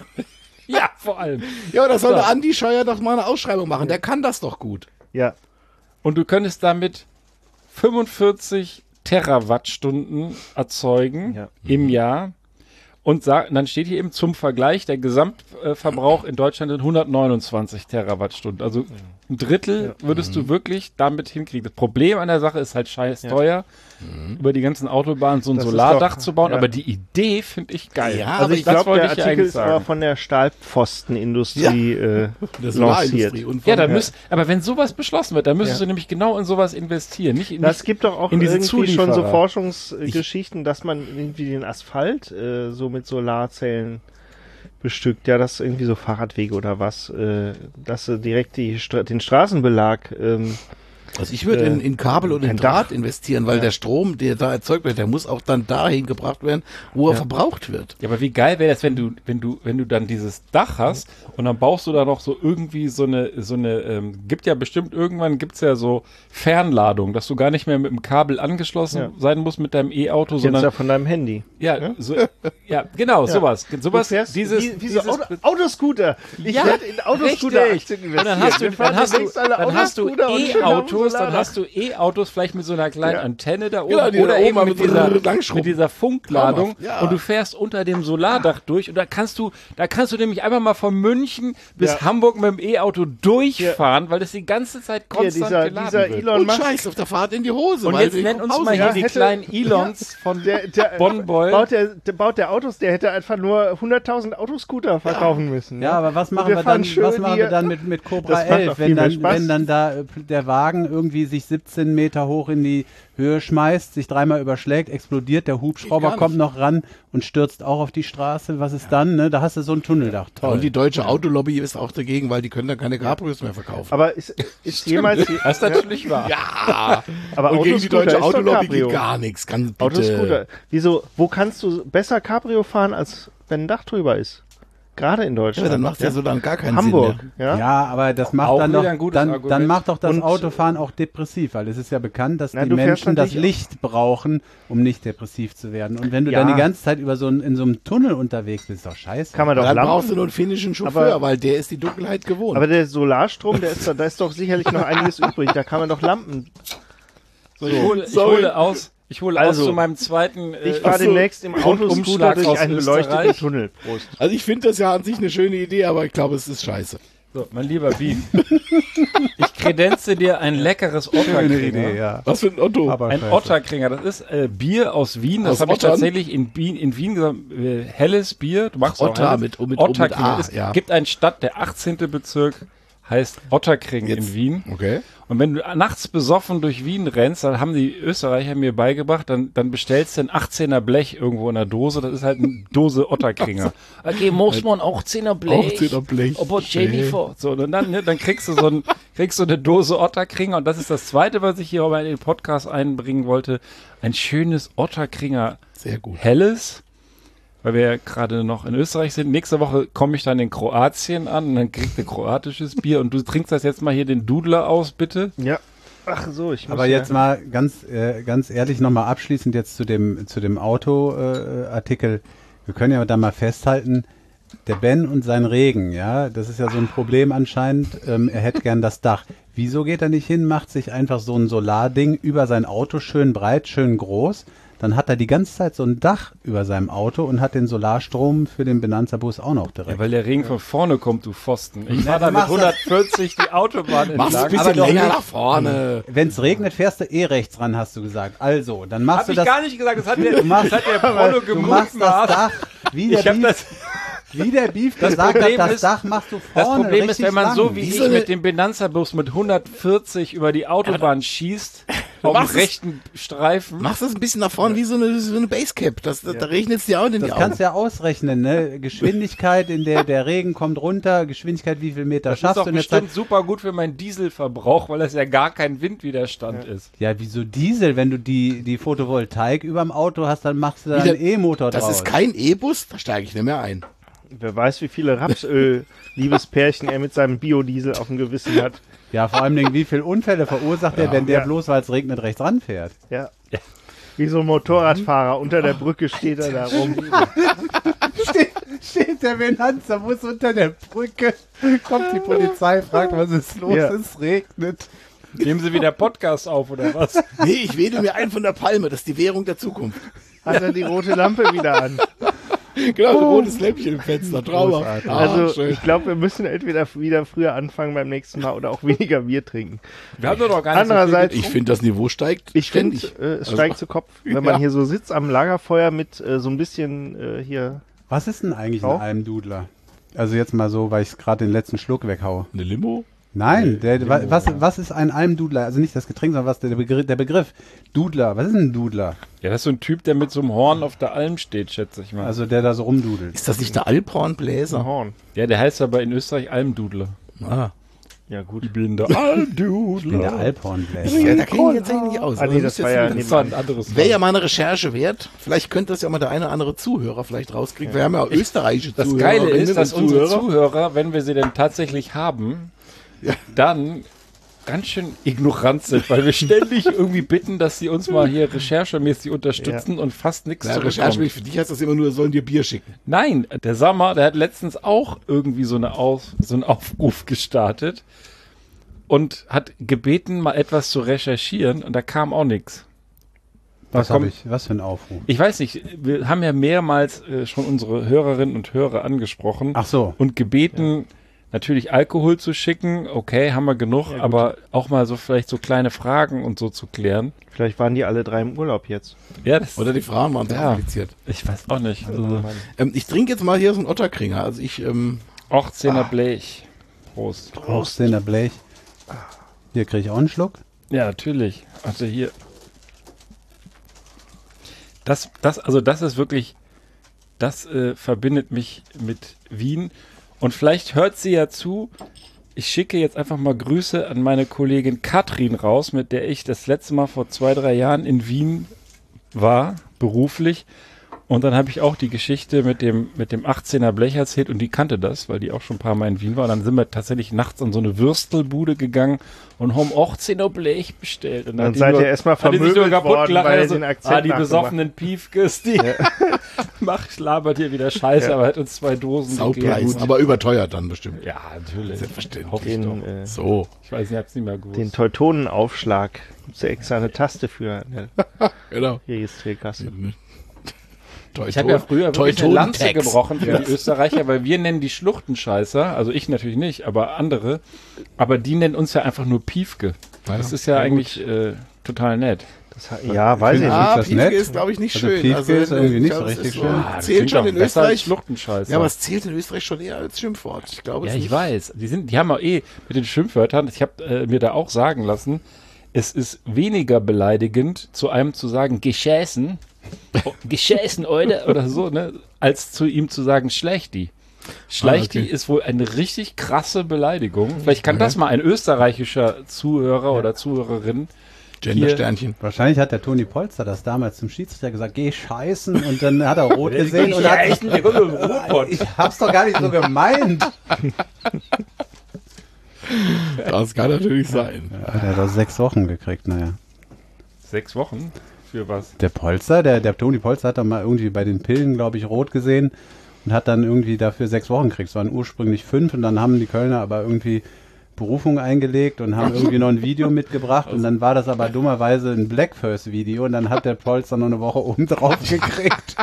Ja, vor allem. Ja, da soll So. der Andi Scheuer doch mal eine Ausschreibung machen. Der kann das doch gut. Ja. Und du könntest damit fünfundvierzig Terawattstunden erzeugen Ja. im Jahr. Und sag, dann steht hier eben zum Vergleich, der Gesamtverbrauch in Deutschland sind hundertneunundzwanzig Terawattstunden. Also ein Drittel würdest du wirklich damit hinkriegen. Das Problem an der Sache ist halt scheiß teuer, über die ganzen Autobahnen so ein Das ist Solardach doch- zu bauen. ja. Aber die Idee finde ich geil. Ja, Also aber ich das glaube, wollte der ich ja Artikel eigentlich ist aber sagen. von der Stahlpfostenindustrie äh, der lanciert. Solarindustrie. Und von Ja, dann der- müsst, aber wenn sowas beschlossen wird, dann müsstest Ja. du nämlich genau in sowas investieren. Nicht, Das nicht gibt doch auch in diese irgendwie schon so Zulieferer. Forschungsgeschichten, dass man irgendwie den Asphalt äh, so mit Solarzellen bestückt. Ja, das ist irgendwie so Fahrradwege oder was, äh, dass sie direkt die Stra den Straßenbelag ähm, Also ich würde Äh, in, in Kabel und in kein Draht Dach. investieren, weil Ja. der Strom, der da erzeugt wird, der muss auch dann dahin gebracht werden, wo er Ja. verbraucht wird. Ja, aber wie geil wäre das, wenn du, wenn du, wenn du dann dieses Dach hast und dann baust du da noch so irgendwie so eine, so eine, ähm, gibt ja bestimmt irgendwann gibt's ja so Fernladung, dass du gar nicht mehr mit dem Kabel angeschlossen Ja. sein musst mit deinem E-Auto, kennst sondern ja von deinem Handy. ja, so, ja, genau, sowas, sowas, Du fährst dieses, wie, wie so dieses Auto, Autoscooter. Ich Ja, werde in Autoscooter richtig. investieren. Und dann hast du, Wir fahren dann hast du, demnächst alle dann hast du Autoscooter und schön auf dem E-Autos, dann Solardach. hast du E-Autos vielleicht mit so einer kleinen Ja. Antenne da oben Genau, die oder da eben oben mit mit dieser, Langschrubben. mit dieser Funkladung Traumhaft, ja. und du fährst unter dem Solardach durch und da kannst du, da kannst du nämlich einfach mal von München bis Ja. Hamburg mit dem E-Auto durchfahren, weil das die ganze Zeit Hier, konstant dieser, geladen dieser wird. Elon Und Musk, scheiß auf der Fahrt in die Hose. Und weil jetzt sie nenn nach uns Hause mal hier ja, die hätte- kleinen Elons von der, der, Bonboy. baut der, der baut der Autos, der hätte einfach nur hunderttausend Autoscooter verkaufen müssen. Ja, aber was machen wir wir, fahren dann, schön was machen hier- wir dann mit, mit Cobra Das macht elf, doch viel wenn mehr dann, Spaß. wenn dann da äh, der Wagen irgendwie sich siebzehn Meter hoch in die Höhe schmeißt, sich dreimal überschlägt, explodiert, der Hubschrauber Geht gar kommt noch ran und stürzt auch auf die Straße. Was ist dann? Ne? Da hast du so ein Tunneldach. Toll. Und die deutsche Autolobby ist auch dagegen, weil die können dann keine Cabrios mehr verkaufen. Aber ist, ist jemals... Das ist natürlich wahr. Ja, Aber und gegen die Autoscooter deutsche ist doch Autolobby Cabrio. geht gar nichts. Ganz bitte. Autoscooter. Wieso, wo kannst du besser Cabrio fahren, als wenn ein Dach drüber ist? Gerade in Ja, Deutschland. dann macht ja so dann gar keinen Hamburg, Sinn ja? Ja, aber das macht Auch dann wieder doch, ein gutes dann, Argument. dann macht doch das Und- Autofahren auch depressiv, weil es ist ja bekannt, dass Na, die du fährst Menschen das natürlich Licht brauchen, um nicht depressiv zu werden. Und wenn du Ja. dann die ganze Zeit über so ein, in so einem Tunnel unterwegs bist, ist doch scheiße. Kann man mehr. doch Dann brauchst du Lampen. nur einen finnischen Chauffeur, Aber- weil der ist die Dunkelheit gewohnt. Aber der Solarstrom, der ist da, da ist doch sicherlich noch einiges übrig. Da kann man doch Lampen. So, ich hole, ich sorry. hole aus, ich hole Also, aus zu meinem zweiten. äh, Ich fahre so, demnächst im Autoscooter Rundumschlag durch aus einen beleuchteten Österreich. Tunnel. Prost. also ich finde das ja an sich eine schöne Idee, aber ich glaube, es ist scheiße. So, mein lieber Beef. Ich kredenze dir ein leckeres Otterkringer. ja. Was für ein Otto. Aber Ein scheiße. Otterkringer, das ist äh, Bier aus Wien. Das Aus habe ich Ottern? tatsächlich in Wien, in Wien gesagt. Äh, helles Bier. Du machst auch Otter helles. mit- mit- mit Otterkringer. A, Es ja. gibt eine Stadt, der achtzehnte Bezirk heißt Otterkring Jetzt. in Wien. Okay. Und wenn du nachts besoffen durch Wien rennst, dann haben die Österreicher mir beigebracht, dann, dann bestellst du ein achtzehner Blech irgendwo in der Dose. Das ist halt eine Dose Otterkringer. Okay, muss man achtzehner Blech. achtzehner Blech. Aber Jennifer. So, und dann, ne, dann kriegst du so ein, kriegst du eine Dose Otterkringer. Und das ist das Zweite, was ich hier mal in den Podcast einbringen wollte. Ein schönes Otterkringer Sehr gut. Helles. Weil wir ja gerade noch in Österreich sind. Nächste Woche komme ich dann in Kroatien an und dann kriegst du kroatisches Bier. Und du trinkst das jetzt mal hier den Dudler aus, bitte. Ja. Ach so, ich muss Aber ja jetzt mal ganz, äh, ganz ehrlich nochmal abschließend jetzt zu dem, zu dem Auto-Artikel. Wir können ja da mal festhalten, der Ben und sein Regen, ja, das ist ja so ein Problem anscheinend. Ähm, er hätte gern das Dach. Wieso geht er nicht hin, macht sich einfach so ein Solarding über sein Auto schön breit, schön groß. Dann hat er die ganze Zeit so ein Dach über seinem Auto und hat den Solarstrom für den Benanza-Bus auch noch direkt. Ja, weil der Regen von vorne kommt, du Pfosten. Ich fahr du da mit machst das- hundertvierzig die Autobahn Machst du ein entlang. bisschen Aber doch länger nicht. nach vorne. Wenn es regnet, fährst du eh rechts ran, hast du gesagt. Also, dann machst Hab du ich das. gar nicht gesagt, das hat der, Du machst, das hat der Polo du machst das gemutmaßt. Dach, wie der Ich hab Beef, das, wie der Beef Das gesagt Problem hat, das ist- Dach machst du das vorne Problem ist, richtig wenn man lang. so wie Wie ich so eine- mit dem Benanza-Bus mit hundertvierzig über die Autobahn schießt, auf dem machst es- rechten Streifen. Machst das ein bisschen nach vorne wie so eine, so eine Basecap. Das, Da regnet es dir auch in die Das Augen. kannst du ja ausrechnen, ne? Geschwindigkeit, in der der Regen kommt runter, Geschwindigkeit, wie viel Meter Das ist schaffst doch du in der Zeit. bestimmt super gut für meinen Dieselverbrauch, weil das ja gar kein Windwiderstand ist. Ja, wieso Diesel? Wenn du die, die Photovoltaik überm Auto hast, dann machst du da Wieder- einen E-Motor Das draus. ist kein E-Bus, da steige ich nicht mehr ein. Wer weiß, wie viele Rapsöl-Liebespärchen er mit seinem Biodiesel auf dem Gewissen hat. Ja, vor allem, wie viele Unfälle verursacht er, wenn der Ja. bloß, weil es regnet, rechts ranfährt. Ja. Wie so ein Motorradfahrer unter der Brücke steht er da rum. Steht, steht der Benanza muss unter der Brücke, kommt die Polizei, fragt, was ist los, Ja. es regnet. Nehmen Sie wieder Podcast auf, oder was? Nee, ich wedel mir ein von der Palme, das ist die Währung der Zukunft. Hat er die rote Lampe wieder an. Genau, ein rotes Lämpchen im Fenster, Trauer. Großartig. Ah, Also schön. ich glaube, wir müssen entweder wieder früher anfangen beim nächsten Mal oder auch weniger Bier trinken. Wir haben doch noch gar nicht Andererseits, Ich finde, das Niveau steigt ich finde, ständig. äh, es Also- steigt zu Kopf, wenn Ja. man hier so sitzt am Lagerfeuer mit äh, so ein bisschen äh, hier. Was ist denn eigentlich Auch? ein Almdudler? Also jetzt mal so, weil ich gerade den letzten Schluck weghaue. Eine Limo? Nein, der, wa- was, was ist ein Almdudler? Also nicht das Getränk, sondern was der Begriff, der Begriff. Dudler, was ist ein Dudler? Ja, das ist so ein Typ, der mit so einem Horn auf der Alm steht, schätze ich mal. Also der da so rumdudelt. Ist das nicht der Alphornbläser? Horn. Ja, der heißt aber in Österreich Almdudler. Ah. Ja gut. Ich bin der Ich bin der Almdudler. Alphornbläser. Ja, da kenne ich jetzt eigentlich nicht aus. Ah, nee, Aber das müsste war jetzt ja ein- Das war ein anderes Wäre ja Wort. mal eine Recherche wert. Vielleicht könnte das ja mal der eine oder andere Zuhörer vielleicht rauskriegen. Wir haben ja auch österreichische Das Zuhörer. Geile ist, dass unsere Zuhörer, wenn wir sie denn tatsächlich haben, dann ganz schön ignorant sind, weil wir ständig irgendwie bitten, dass sie uns mal hier recherchemäßig unterstützen und fast nichts Ja, zurückkommt. Recherche, für dich heißt das immer nur, sollen dir Bier schicken. Nein, der Sammer, der hat letztens auch irgendwie so, eine Auf, so einen Aufruf gestartet und hat gebeten, mal etwas zu recherchieren und da kam auch nichts. Was Da habe kommt- ich? Was für ein Aufruf? Ich weiß nicht, wir haben ja mehrmals äh, schon unsere Hörerinnen und Hörer angesprochen Ach so. und gebeten, natürlich Alkohol zu schicken. Okay, haben wir genug, aber auch mal so vielleicht so kleine Fragen und so zu klären. Vielleicht waren die alle drei im Urlaub jetzt. Ja, das Oder die Fragen waren sehr Ja. kompliziert. ich weiß auch nicht. Also, Ähm, ich trinke jetzt mal hier so einen Otterkringer. Also ich, ähm, achtzehner Blech. Prost. Hochstehender Blech. Hier kriege ich auch einen Schluck. Ja, natürlich. Also hier. Das, das, also das ist wirklich, das äh, verbindet mich mit Wien. Und vielleicht hört sie ja zu. Ich schicke jetzt einfach mal Grüße an meine Kollegin Katrin raus, mit der ich das letzte Mal vor zwei, drei Jahren in Wien war, beruflich. Und dann habe ich auch die Geschichte mit dem, mit dem achtzehner Blech erzählt und die kannte das, weil die auch schon ein paar Mal in Wien war. Und dann sind wir tatsächlich nachts an so eine Würstelbude gegangen und haben achtzehner Blech bestellt. Und Dann hat die seid nur- ihr erstmal hat die sich nur vermöbelt kaputt worden, gelacht, weil ihr also, den Akzent ah, die nachgemacht. besoffenen Piefkes, die macht, labert hier wieder Scheiße, aber hat uns zwei Dosen Saupreis. gegeben. Aber überteuert dann bestimmt. Ja, natürlich. Selbstverständlich. Hoffe ich doch. Den, äh, So, Ich weiß nicht, ich hab's nicht mehr gewusst. den Teutonenaufschlag. Gibt's ja extra eine Taste für an der genau. Registrierkasse. Ich habe ja früher wirklich eine Lanze Teutonen-Tax. gebrochen für die Österreicher, weil wir nennen die Schluchtenscheißer, also ich natürlich nicht, aber andere, aber die nennen uns ja einfach nur Piefke. Das ist ja, Ja, eigentlich äh, total nett. Das hat, ja, weiß ich nicht. Ah, das Piefke nett? ist, glaube ich, nicht Also schön. Piefke ist irgendwie ich nicht glaub, so das richtig ist schön. Ah, das zählt klingt schon doch in besser als Österreich. Schluchtenscheißer. Ja, aber es zählt in Österreich schon eher als Schimpfwort. Ich glaube Ja, es ich nicht. weiß. Die, sind, die haben auch eh mit den Schimpfwörtern, ich habe äh, mir da auch sagen lassen, es ist weniger beleidigend, zu einem zu sagen, geschäßen, oh, geschäßen, oder, oder so, ne, als zu ihm zu sagen, Schlechti. Schlechti Ah, okay. ist wohl eine richtig krasse Beleidigung. Vielleicht kann das mal ein österreichischer Zuhörer oder Zuhörerin. Gendersternchen. Wahrscheinlich hat der Toni Polster das damals zum Schiedsrichter gesagt, geh scheißen, und dann hat er rot gesehen und hat, ich hab's doch gar nicht so gemeint. Das kann natürlich sein. Ja, der hat doch sechs Wochen gekriegt, naja. Sechs Wochen? Für was? Der Polster, der, der Toni Polster hat doch mal irgendwie bei den Pillen, glaube ich, rot gesehen und hat dann irgendwie dafür sechs Wochen gekriegt. Es waren ursprünglich fünf und dann haben die Kölner aber irgendwie Berufung eingelegt und haben irgendwie noch ein Video mitgebracht und dann war das aber dummerweise ein Blackfirst-Video und dann hat der Polster noch eine Woche oben drauf gekriegt.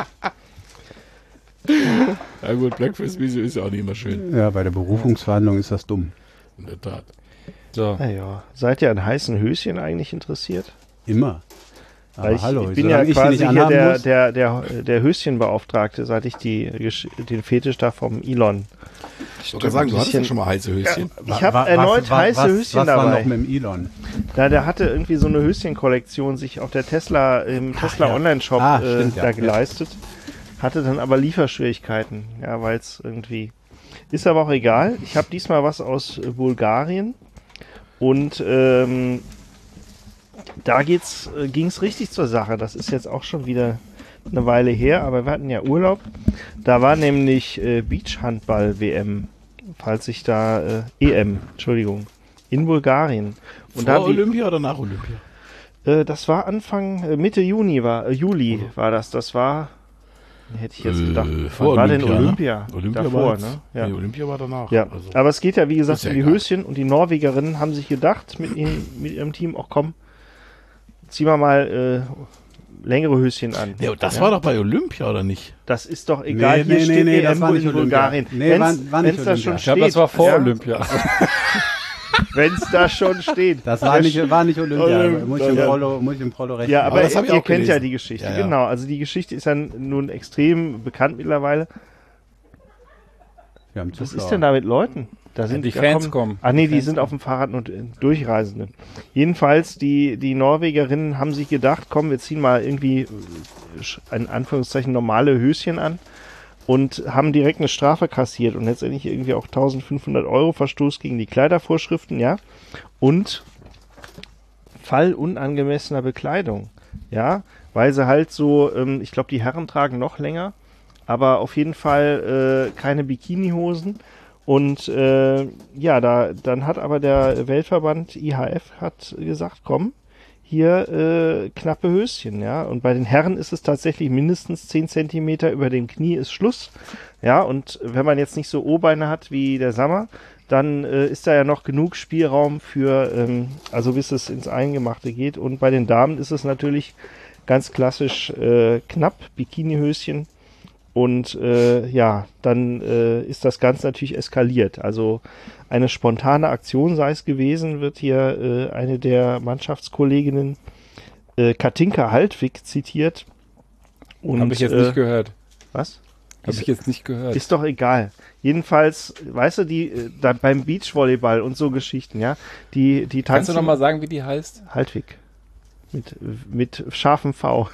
Ja gut, Blackfist-Video ist ja auch nicht immer schön. Ja, bei der Berufungsverhandlung ist das dumm. In der Tat. So. Naja, seid ihr an heißen Höschen eigentlich interessiert? Immer. Aber Weil ich, hallo, ich bin solange ja ich die quasi nicht hier anhaben der, muss. der, der, der Höschenbeauftragte, seit ich die, Gesch- den Fetisch da vom Elon. Ich wollte sagen, du hattest ja schon mal heiße Höschen. Ich habe Wa- erneut was, was, heiße was, Höschen was dabei. war noch mit dem Elon? Ja, der hatte irgendwie so eine Höschenkollektion sich auf der Tesla, im Tesla ja. Online-Shop Ah, äh, stimmt, ja. da Ja. geleistet. Hatte dann aber Lieferschwierigkeiten. Ja, weil es irgendwie. Ist aber auch egal. Ich habe diesmal was aus äh, Bulgarien. Und ähm, da geht's, äh, ging's richtig zur Sache. Das ist jetzt auch schon wieder eine Weile her, aber wir hatten ja Urlaub. Da war nämlich äh, Beachhandball-W M, falls ich da äh, E M, Entschuldigung, in Bulgarien. Und da Vor haben die- Olympia oder nach Olympia? Äh, das war Anfang, äh, Mitte Juni war, äh, Juli war das. Das war, hätte ich jetzt Äh, gedacht, vor wann war denn Olympia, ne? Olympia? Olympia Davor, war jetzt, ne? Ja. Nee, Olympia war danach. Ja, Also. aber es geht ja, wie gesagt, Ist ja um die egal. Höschen und die Norwegerinnen haben sich gedacht, mit, ihnen, mit ihrem Team, auch komm, ziehen wir mal äh, längere Höschen an. Ja, das ja? war doch bei Olympia, oder nicht? Das ist doch egal, Nee, hier nee, steht nee, E M das war nicht in Olympia. Bulgarien. Nee, Wenn's, war- war nicht wenn's da schon Olympia. Ich glaube, das steht, war vor ja, Olympia. wenn's da schon steht. Das war nicht, war nicht Olympia. Olympia. Muss ich dem Ja. Prolo, muss ich dem Prolo recht Ja, geben. aber, das hab ich ihr auch kennt ja gelesen. die Geschichte, Ja, ja. genau. Also die Geschichte ist ja nun extrem bekannt mittlerweile. Wir haben Was Zuschauer. ist denn da mit Leuten? Da sind die da Fans kommen. Ah nee, die, Die Fans sind auf dem Fahrrad und äh, Durchreisende. Jedenfalls, die, die Norwegerinnen haben sich gedacht, komm, wir ziehen mal irgendwie äh, in Anführungszeichen normale Höschen an und haben direkt eine Strafe kassiert und letztendlich irgendwie auch eintausendfünfhundert Euro Verstoß gegen die Kleidervorschriften, ja, und Fall unangemessener Bekleidung, ja, weil sie halt so, ähm, ich glaube, die Herren tragen noch länger, aber auf jeden Fall äh, keine Bikinihosen. Und äh, ja, da dann hat aber der Weltverband I H F hat gesagt, komm, hier äh, knappe Höschen, ja. Und bei den Herren ist es tatsächlich mindestens zehn Zentimeter über dem Knie ist Schluss, ja. Und wenn man jetzt nicht so O-Beine hat wie der Sammer, dann äh, ist da ja noch genug Spielraum für, ähm, also bis es ins Eingemachte geht. Und bei den Damen ist es natürlich ganz klassisch äh, knapp, Bikinihöschen. Und äh, ja, dann äh, ist das Ganze natürlich eskaliert. Also eine spontane Aktion sei es gewesen, wird hier äh, eine der Mannschaftskolleginnen äh, Katinka Haltwig zitiert. Und, Habe ich jetzt äh, nicht gehört. Was? Habe ich jetzt nicht gehört. Ist doch egal. Jedenfalls, weißt du, die äh, da beim Beachvolleyball und so Geschichten, ja, die die tanzen. Kannst du noch mal sagen, wie die heißt? Haltwig mit mit scharfem V.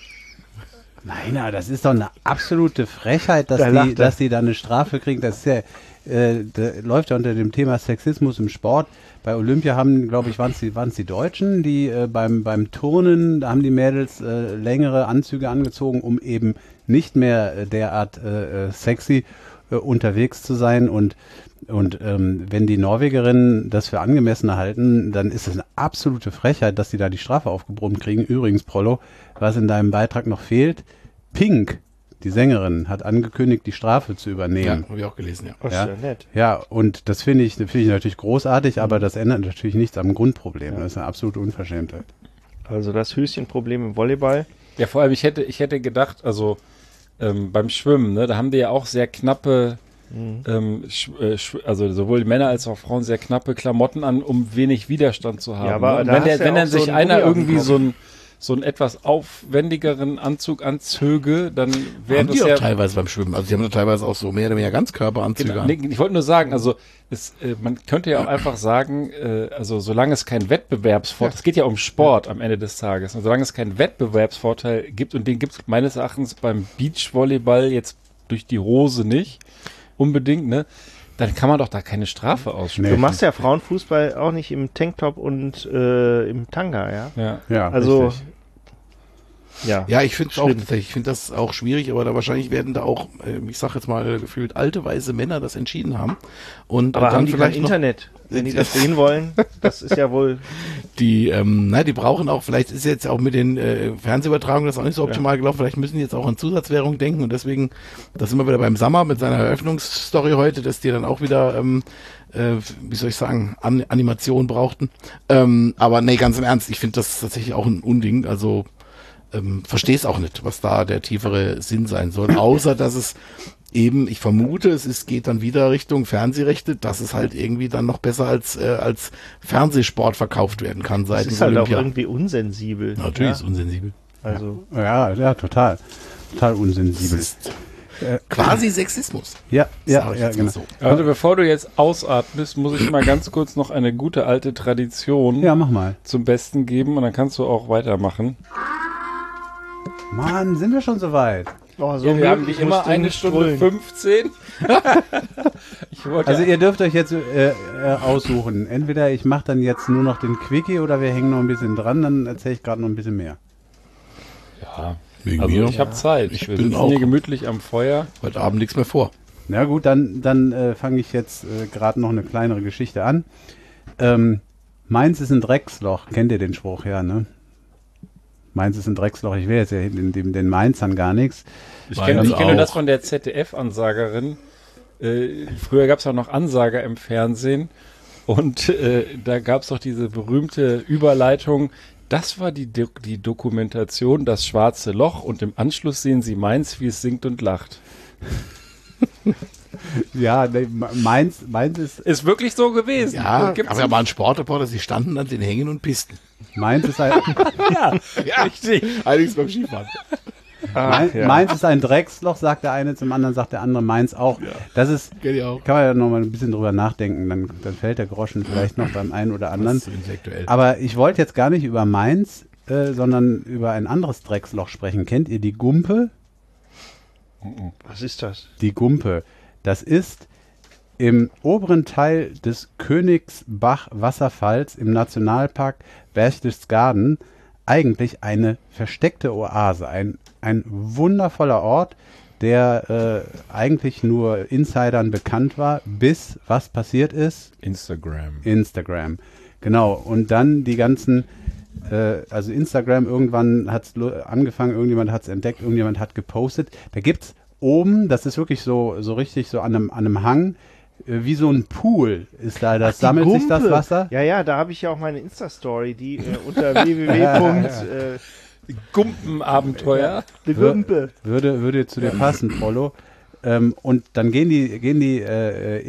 Nein, aber das ist doch eine absolute Frechheit, dass Da lacht die, er. dass die da eine Strafe kriegen. Das ist ja, äh, da läuft ja unter dem Thema Sexismus im Sport. Bei Olympia haben, glaube ich, waren es die, waren's die Deutschen, die äh, beim, beim Turnen, da haben die Mädels äh, längere Anzüge angezogen, um eben nicht mehr äh, derart äh, äh, sexy äh, unterwegs zu sein. Und, und ähm, wenn die Norwegerinnen das für angemessen halten, dann ist es eine absolute Frechheit, dass die da die Strafe aufgebrummt kriegen. Übrigens, Prollo, was in deinem Beitrag noch fehlt, Pink, die Sängerin, hat angekündigt, die Strafe zu Ja, übernehmen. habe ich auch gelesen, ja. Oh, ist Ja. ja nett. Ja, und das finde ich, finde ich natürlich großartig, aber das ändert natürlich nichts am Grundproblem. Das ist eine absolute Unverschämtheit. Also das Höschenproblem im Volleyball. Ja, vor allem, ich hätte, ich hätte gedacht, also ähm, beim Schwimmen, ne, da haben die ja auch sehr knappe, ähm, sch, äh, sch, also sowohl die Männer als auch Frauen sehr knappe Klamotten an, um wenig Widerstand zu haben. Ja, aber ne? Und da wenn, hast der, du ja wenn auch dann so sich einen einer Gummi auf dem irgendwie Kopf. so ein so einen etwas aufwendigeren Anzug anzöge, dann wäre Haben das die auch ja... teilweise beim Schwimmen. Also die haben da teilweise auch so mehr oder weniger Ganzkörperanzüge Genau, an. nee, ich wollte nur sagen, also es, äh, man könnte ja auch einfach sagen, äh, also solange es keinen Wettbewerbsvorteil, es geht ja um Sport am Ende des Tages, und solange es keinen Wettbewerbsvorteil gibt, und den gibt es meines Erachtens beim Beachvolleyball jetzt durch die Hose nicht unbedingt, ne, dann kann man doch da keine Strafe aussprechen. Du machst ja Frauenfußball auch nicht im Tanktop und äh, im Tanga, ja? Ja. Ja, Also, richtig. ja. Ja, ich finde es auch Schlimm. tatsächlich, ich finde das auch schwierig, aber da wahrscheinlich werden da auch, äh, ich sag jetzt mal gefühlt alte weiße Männer das entschieden haben. Und Aber dann haben die vielleicht kein noch Internet? Wenn die das sehen wollen, das ist ja wohl... die, ähm, na, die brauchen auch, vielleicht ist jetzt auch mit den äh, Fernsehübertragungen das auch nicht so optimal gelaufen, vielleicht müssen die jetzt auch an Zusatzwährung denken und deswegen, das sind wir wieder beim Sammer mit seiner Eröffnungsstory heute, dass die dann auch wieder, ähm, äh, wie soll ich sagen, An Animation brauchten. Ähm, aber nee, ganz im Ernst, ich finde das tatsächlich auch ein Unding, also ähm, verstehe es auch nicht, was da der tiefere Sinn sein soll, außer dass es eben, ich vermute, es ist, geht dann wieder Richtung Fernsehrechte, dass es halt irgendwie dann noch besser als, äh, als Fernsehsport verkauft werden kann Das seitens ist halt auch Olympia. irgendwie unsensibel. Natürlich ja? ist es unsensibel. Also, Ja, ja, total. Total Das unsensibel. ist quasi Sexismus. Ja, ja, Sag ich ja, jetzt mal genau. so. Also bevor du jetzt ausatmest, muss ich mal ganz kurz noch eine gute alte Tradition Ja, mach mal. zum Besten geben und dann kannst du auch weitermachen. Mann, sind wir schon so weit? oh, so Ja, wir haben wie ich immer musste eine nicht Stunde brüllen. fünfzehn. Ich wollte Also ihr dürft euch jetzt äh, äh, aussuchen. Entweder ich mache dann jetzt nur noch den Quickie oder wir hängen noch ein bisschen dran, dann erzähle ich gerade noch ein bisschen mehr. ja, Wegen also mir. ich habe Zeit. Ich wir bin sitzen auch- hier gemütlich am Feuer. Heute Abend nichts mehr vor. Na gut, dann, dann äh, fange ich jetzt äh, gerade noch eine kleinere Geschichte an. Ähm, Mainz ist ein Drecksloch. Kennt ihr den Spruch, ja, ne? Mainz ist ein Drecksloch. Ich will jetzt ja den, den, den Mainzern gar nichts. Ich Mainz kenne ich kenne auch. das von der Z D F-Ansagerin. Äh, früher gab es auch noch Ansager im Fernsehen. Und äh, da gab es doch diese berühmte Überleitung. Das war die, Do die Dokumentation Das Schwarze Loch. Und im Anschluss sehen Sie Mainz, wie es singt und lacht. Ja, ne, Mainz, Mainz ist Ist wirklich so gewesen. Ja, Gibt's aber ja mal ein Sportreporter, sie standen an den Hängen und Pisten. Mainz ist ein, ja, richtig. Allerdings beim Skifahren. Main, ja. Mainz ist ein Drecksloch, sagt der eine, zum anderen sagt der andere Mainz auch. Das ist, Kenn ich auch. kann man ja noch mal ein bisschen drüber nachdenken, dann, dann fällt der Groschen vielleicht noch beim einen oder anderen. Das ist so intellektuell. Aber ich wollte jetzt gar nicht über Mainz, äh, sondern über ein anderes Drecksloch sprechen. Kennt ihr die Gumpe? Was ist das? Die Gumpe. Das ist im oberen Teil des Königsbach-Wasserfalls im Nationalpark Berchtesgaden eigentlich eine versteckte Oase. Ein, ein wundervoller Ort, der äh, eigentlich nur Insidern bekannt war, bis was passiert ist? Instagram. Instagram. Genau. Und dann die ganzen, äh, also Instagram, irgendwann hat es angefangen, irgendjemand hat es entdeckt, irgendjemand hat gepostet. Da gibt es oben, das ist wirklich so, so richtig so an einem, an einem Hang, äh, wie so ein Pool ist da, das Die sammelt sich das Gumpe. Wasser. Ja, ja, da habe ich ja auch meine Insta-Story, die äh, unter www. äh, Gumpenabenteuer. die Wür- Gumpe. Würde, würde zu dir passen, Polo. Ähm, und dann gehen die, gehen die äh,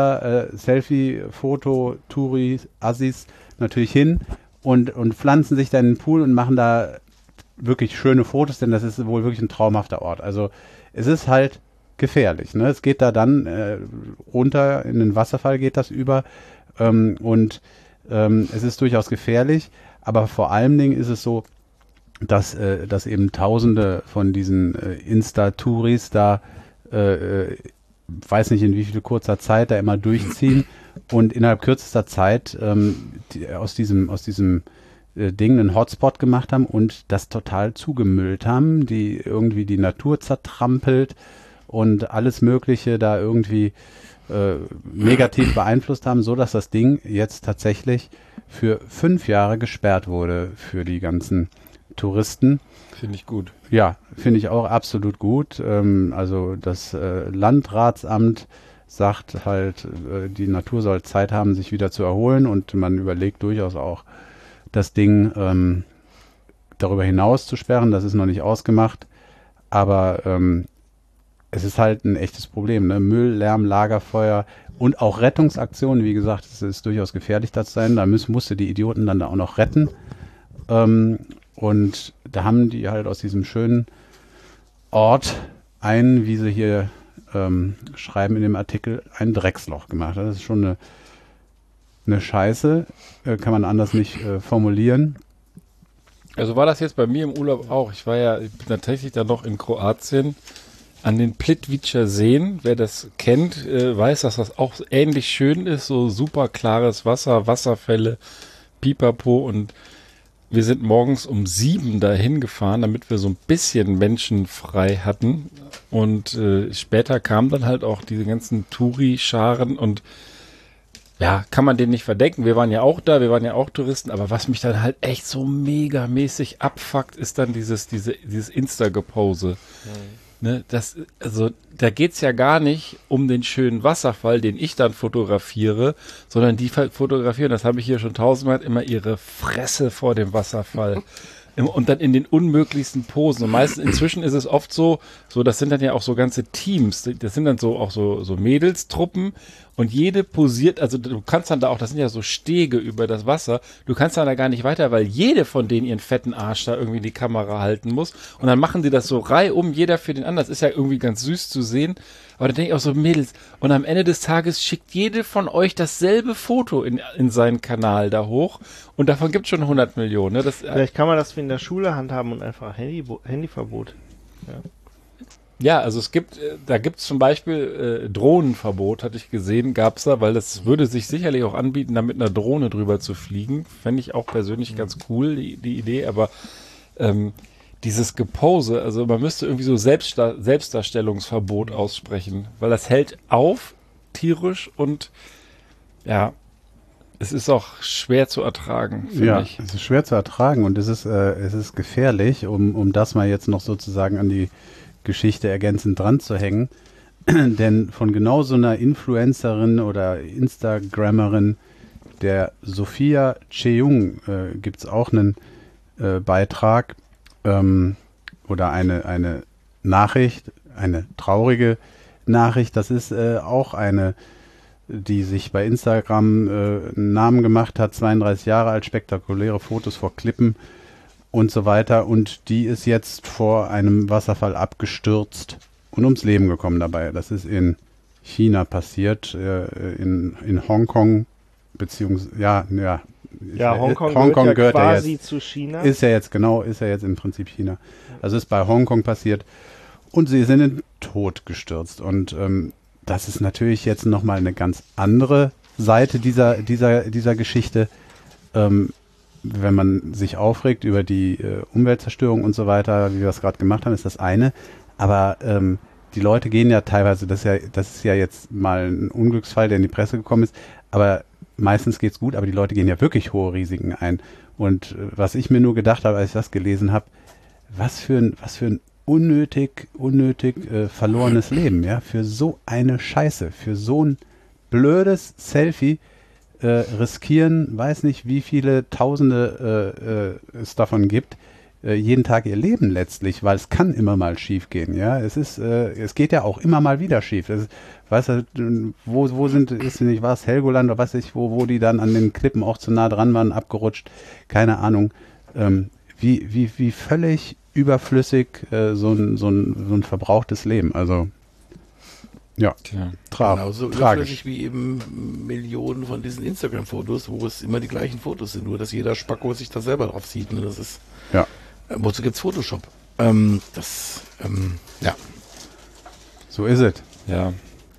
Insta-Selfie-Foto, Touris, Assis natürlich hin und, und pflanzen sich dann in den Pool und machen da wirklich schöne Fotos, denn das ist wohl wirklich ein traumhafter Ort. Also es ist halt gefährlich. Ne? Es geht da dann äh, runter, in den Wasserfall geht das über ähm, und ähm, es ist durchaus gefährlich, aber vor allen Dingen ist es so, dass, äh, dass eben Tausende von diesen äh, Insta-Touris da, äh, äh, weiß nicht in wie viel kurzer Zeit, da immer durchziehen und innerhalb kürzester Zeit ähm, die, aus diesem, aus diesem äh, Ding einen Hotspot gemacht haben und das total zugemüllt haben, die irgendwie die Natur zertrampelt und alles Mögliche da irgendwie äh, negativ beeinflusst haben, so dass das Ding jetzt tatsächlich für fünf Jahre gesperrt wurde für die ganzen Touristen. Finde ich gut. Ja, finde ich auch absolut gut. Ähm, also das äh, Landratsamt sagt halt, äh, die Natur soll Zeit haben, sich wieder zu erholen und man überlegt durchaus auch, das Ding ähm, darüber hinaus zu sperren. Das ist noch nicht ausgemacht, aber ähm, es ist halt ein echtes Problem. Ne? Müll, Lärm, Lagerfeuer und auch Rettungsaktionen. Wie gesagt, es ist durchaus gefährlich, das zu sein. Da müssen, musste die Idioten dann da auch noch retten. Ähm, Und da haben die halt aus diesem schönen Ort ein, wie sie hier ähm, schreiben in dem Artikel, ein Drecksloch gemacht. Das ist schon eine, eine Scheiße, äh, kann man anders nicht äh, formulieren. Also war das jetzt bei mir im Urlaub auch. Ich war ja ich bin tatsächlich dann noch in Kroatien an den Plitvicer Seen. Wer das kennt, äh, weiß, dass das auch ähnlich schön ist. So super klares Wasser, Wasserfälle, Pipapo. Und wir sind morgens um sieben dahin gefahren, damit wir so ein bisschen menschenfrei hatten. Und äh, später kamen dann halt auch diese ganzen Touri-Scharen und ja, kann man denen nicht verdenken. Wir waren ja auch da, wir waren ja auch Touristen, aber was mich dann halt echt so megamäßig abfuckt, ist dann dieses, diese, dieses Insta-Gepose. Mhm. Ne, das, also, da geht's ja gar nicht um den schönen Wasserfall, den ich dann fotografiere, sondern die fotografieren, das habe ich hier schon tausendmal, immer ihre Fresse vor dem Wasserfall. Und dann in den unmöglichsten Posen. Und meistens inzwischen ist es oft so, so, das sind dann ja auch so ganze Teams. Das sind dann so auch so, so Mädelstruppen. Und jede posiert, also du kannst dann da auch, das sind ja so Stege über das Wasser. Du kannst dann da gar nicht weiter, weil jede von denen ihren fetten Arsch da irgendwie die Kamera halten muss. Und dann machen die das so reihum, jeder für den anderen. Das ist ja irgendwie ganz süß zu sehen. Aber da denke ich auch so, Mädels, und am Ende des Tages schickt jede von euch dasselbe Foto in, in seinen Kanal da hoch. Und davon gibt es schon hundert Millionen. Ne? Das, Vielleicht kann man das wie in der Schule handhaben und einfach Handy, Handyverbot. Ja. Ja, also es gibt, da gibt es zum Beispiel äh, Drohnenverbot, hatte ich gesehen, gab es da, weil das würde sich sicherlich auch anbieten, da mit einer Drohne drüber zu fliegen. Fände ich auch persönlich mhm. ganz cool, die, die Idee, aber ähm, dieses Gepose, also man müsste irgendwie so Selbstda- Selbstdarstellungsverbot aussprechen, weil das hält auf, tierisch und ja, es ist auch schwer zu ertragen, finde ja, ich. Es ist schwer zu ertragen und es ist, äh, es ist gefährlich, um, um das mal jetzt noch sozusagen an die Geschichte ergänzend dran zu hängen. Denn von genau so einer Influencerin oder Instagrammerin, der Sophia Cheung, äh, gibt es auch einen äh, Beitrag ähm, oder eine, eine Nachricht, eine traurige Nachricht. Das ist äh, auch eine, die sich bei Instagram äh, einen Namen gemacht hat, zweiunddreißig Jahre alt, spektakuläre Fotos vor Klippen und so weiter. Und die ist jetzt vor einem Wasserfall abgestürzt und ums Leben gekommen dabei. Das ist in China passiert, äh, in, in Hongkong, beziehungsweise, ja, ja. Ja, Hongkong, Hongkong gehört, ja gehört ja quasi jetzt, zu China. Ist ja jetzt, genau, ist ja jetzt im Prinzip China. Also ist bei Hongkong passiert und sie sind in den Tod gestürzt. Und ähm, das ist natürlich jetzt nochmal eine ganz andere Seite dieser, dieser, dieser Geschichte. Ähm, wenn man sich aufregt über die äh, Umweltzerstörung und so weiter, wie wir es gerade gemacht haben, ist das eine. Aber ähm, die Leute gehen ja teilweise, das ist ja, das ist ja jetzt mal ein Unglücksfall, der in die Presse gekommen ist, aber meistens geht's gut, aber die Leute gehen ja wirklich hohe Risiken ein. Und äh, was ich mir nur gedacht habe, als ich das gelesen habe, was für ein, was für ein unnötig, unnötig äh, verlorenes Leben, ja, für so eine Scheiße, für so ein blödes Selfie äh, riskieren, weiß nicht, wie viele Tausende äh, äh, es davon gibt, äh, jeden Tag ihr Leben letztlich, weil es kann immer mal schief gehen, ja, es ist, äh, es geht ja auch immer mal wieder schief. Es, weißt du, wo, wo sind, ist nicht, war es Helgoland oder weiß ich, wo, wo die dann an den Klippen auch zu nah dran waren, abgerutscht, keine Ahnung, ähm, wie, wie, wie völlig überflüssig äh, so, ein, so, ein, so ein verbrauchtes Leben, also ja, Tja. tra- Genauso tragisch. überflüssig wie eben Millionen von diesen Instagram-Fotos, wo es immer die gleichen Fotos sind, nur dass jeder Spacko sich da selber drauf sieht. Ne? Das ist, Ja. äh, wozu gibt's Photoshop? Ähm, das, ähm, ja. So ist es. Ja,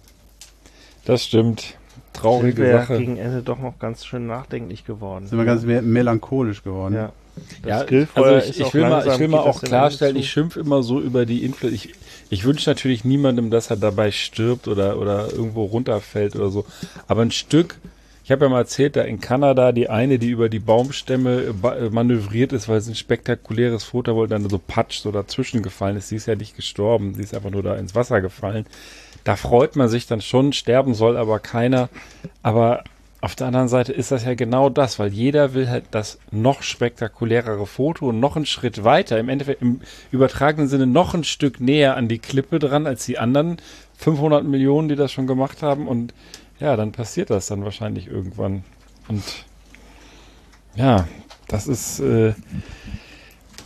das stimmt. Sind Traurige wir ja Sache. gegen Ende doch noch ganz schön nachdenklich geworden. Sind wir ganz me- melancholisch geworden. Ja. Das Ja, Grillfeuer also ich, ist ich auch will mal, langsam, ich will mal geht das auch dem klarstellen, Ende ich zu. schimpfe immer so über die Influ. Ich, ich wünsche natürlich niemandem, dass er dabei stirbt oder, oder irgendwo runterfällt oder so. Aber ein Stück, ich habe ja mal erzählt, da in Kanada die eine, die über die Baumstämme ba- manövriert ist, weil sie ein spektakuläres Foto wollte, dann so patsch so dazwischen gefallen ist. Sie ist ja nicht gestorben, sie ist einfach nur da ins Wasser gefallen. Da freut man sich dann schon, sterben soll aber keiner. Aber auf der anderen Seite ist das ja genau das, weil jeder will halt das noch spektakulärere Foto und noch einen Schritt weiter, im Endeffekt im übertragenen Sinne noch ein Stück näher an die Klippe dran als die anderen fünfhundert Millionen, die das schon gemacht haben, und ja, dann passiert das dann wahrscheinlich irgendwann. Und ja, das ist, äh,